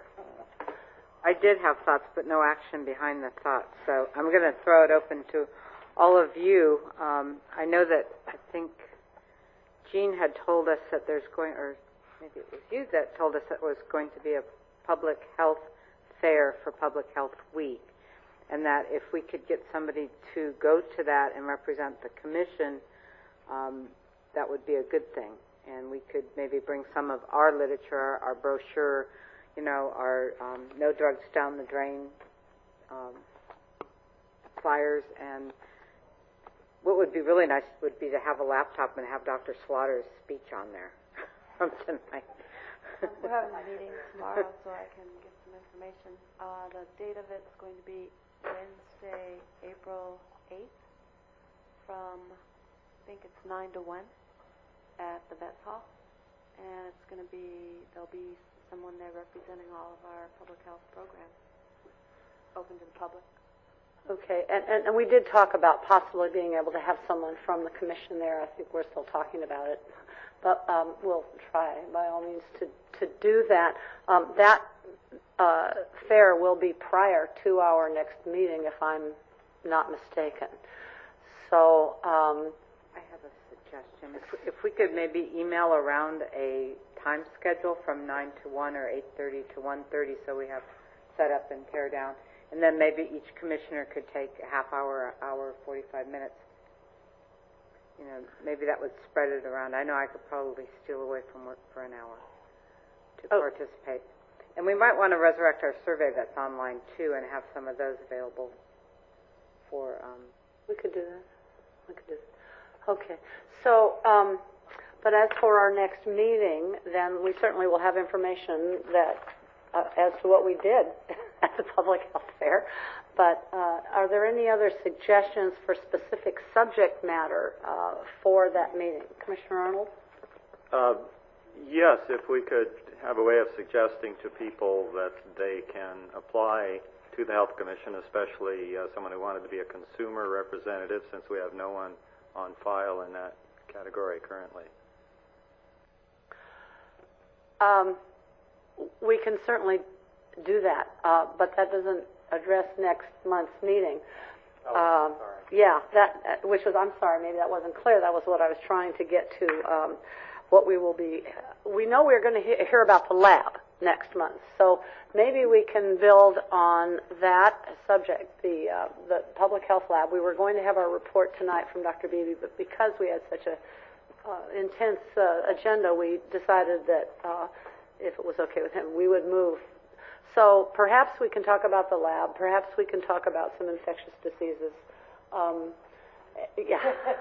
I did have thoughts, but no action behind the thoughts. So I'm going to throw it open to all of you. Um, I know that I think Jean had told us that there's going, or maybe it was you that told us that was going to be a public health fair for Public Health Week, and that if we could get somebody to go to that and represent the commission, um, that would be a good thing. And we could maybe bring some of our literature, our brochure, you know, our um, No Drugs Down the Drain um, flyers. And what would be really nice would be to have a laptop and have Doctor Slaughter's speech on there from tonight. Um, we're having a meeting tomorrow, so I can get some information. Uh, the date of it's going to be Wednesday, April eighth, from, I think it's nine to one at the Vets Hall. And it's going to be, there'll be someone there representing all of our public health programs, open to the public. Okay, and, and, and we did talk about possibly being able to have someone from the commission there. I think we're still talking about it. But um, we'll try, by all means, to, to do that. Um, that uh, fair will be prior to our next meeting, if I'm not mistaken. So um, I have a suggestion. If, if we could maybe email around a time schedule from nine to one or eight thirty to one thirty, so we have set up and tear down. And then maybe each commissioner could take a half hour, hour, forty-five minutes. You know, maybe that would spread it around. I know I could probably steal away from work for an hour to oh. participate. And we might want to resurrect our survey that's online, too, and have some of those available for um, We could do that. We could do that. Okay. So, um, but as for our next meeting, then we certainly will have information that uh, as to what we did at the public health fair. But uh, are there any other suggestions for specific subject matter uh, for that meeting? Commissioner Arnold? Uh, yes, if we could have a way of suggesting to people that they can apply to the Health Commission, especially uh, someone who wanted to be a consumer representative, since we have no one on file in that category currently. Um, we can certainly do that, uh, but that doesn't address next month's meeting. Oh, um, sorry. Yeah, that, which was, I'm sorry, maybe that wasn't clear. That was what I was trying to get to. Um, what we will be, we know we're going to he- hear about the lab next month, so maybe we can build on that subject, the uh, the public health lab. We were going to have our report tonight from Doctor Beebe, but because we had such a uh, intense uh, agenda, we decided that uh, if it was okay with him, we would move. So perhaps we can talk about the lab. Perhaps we can talk about some infectious diseases. Um, yeah,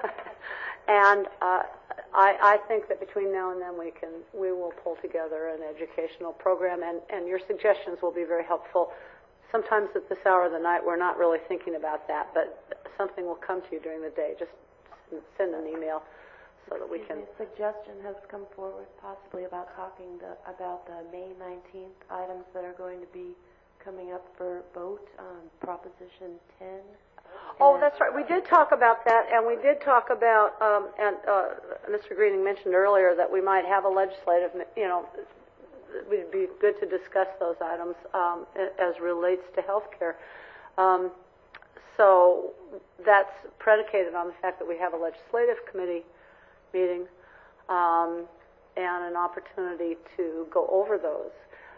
and uh, I, I think that between now and then we can we will pull together an educational program, and, and your suggestions will be very helpful. Sometimes at this hour of the night we're not really thinking about that, but something will come to you during the day. Just send an email so that we can. A suggestion has come forward, possibly about talking the, about the May nineteenth items that are going to be coming up for vote, um, Proposition ten. Oh, that's right. We did talk about that, and we did talk about, um, and uh, Mister Greening mentioned earlier that we might have a legislative, you know, it would be good to discuss those items um, as relates to health care. Um, so that's predicated on the fact that we have a legislative committee meeting um, and an opportunity to go over those.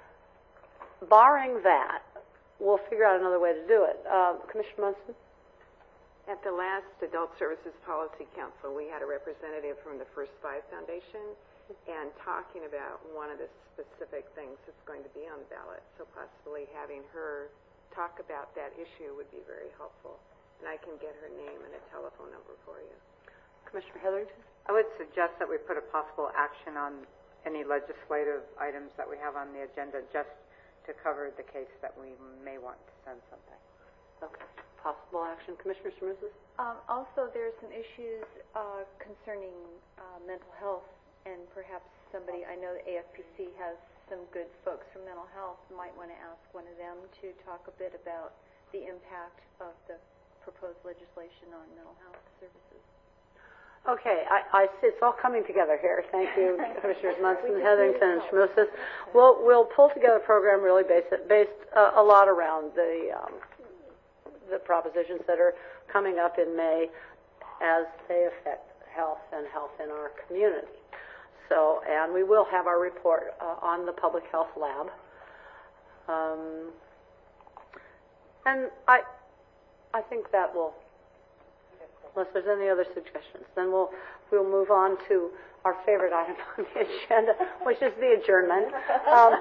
Barring that, we'll figure out another way to do it. Uh, Commissioner Munson? At the last Adult Services Policy Council, we had a representative from the First Five Foundation and talking about one of the specific things that's going to be on the ballot. So possibly having her talk about that issue would be very helpful. And I can get her name and a telephone number for you. Commissioner Hetherington? I would suggest that we put a possible action on any legislative items that we have on the agenda just to cover the case that we may want to send something. Okay. Possible action. Commissioner Smoozes? Um, also, there are some issues uh, concerning uh, mental health, and perhaps somebody, I know that A F P C has some good folks from mental health, might want to ask one of them to talk a bit about the impact of the proposed legislation on mental health services. Okay, I, I see it's all coming together here. Thank you, Commissioners Munson, Hetherington, and Schmooses. We'll, we'll pull together a program really based, based uh, a lot around the um, the propositions that are coming up in May as they affect health and health in our community. So, and we will have our report uh, on the public health lab. Um, and I, I think that will, unless there's any other suggestions, then we'll we'll move on to our favorite item on the agenda, which is the adjournment. Um,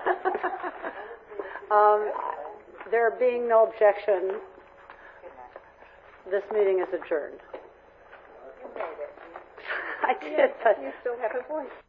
um, there being no objection, this meeting is adjourned. You made it. I did, but you still have a voice.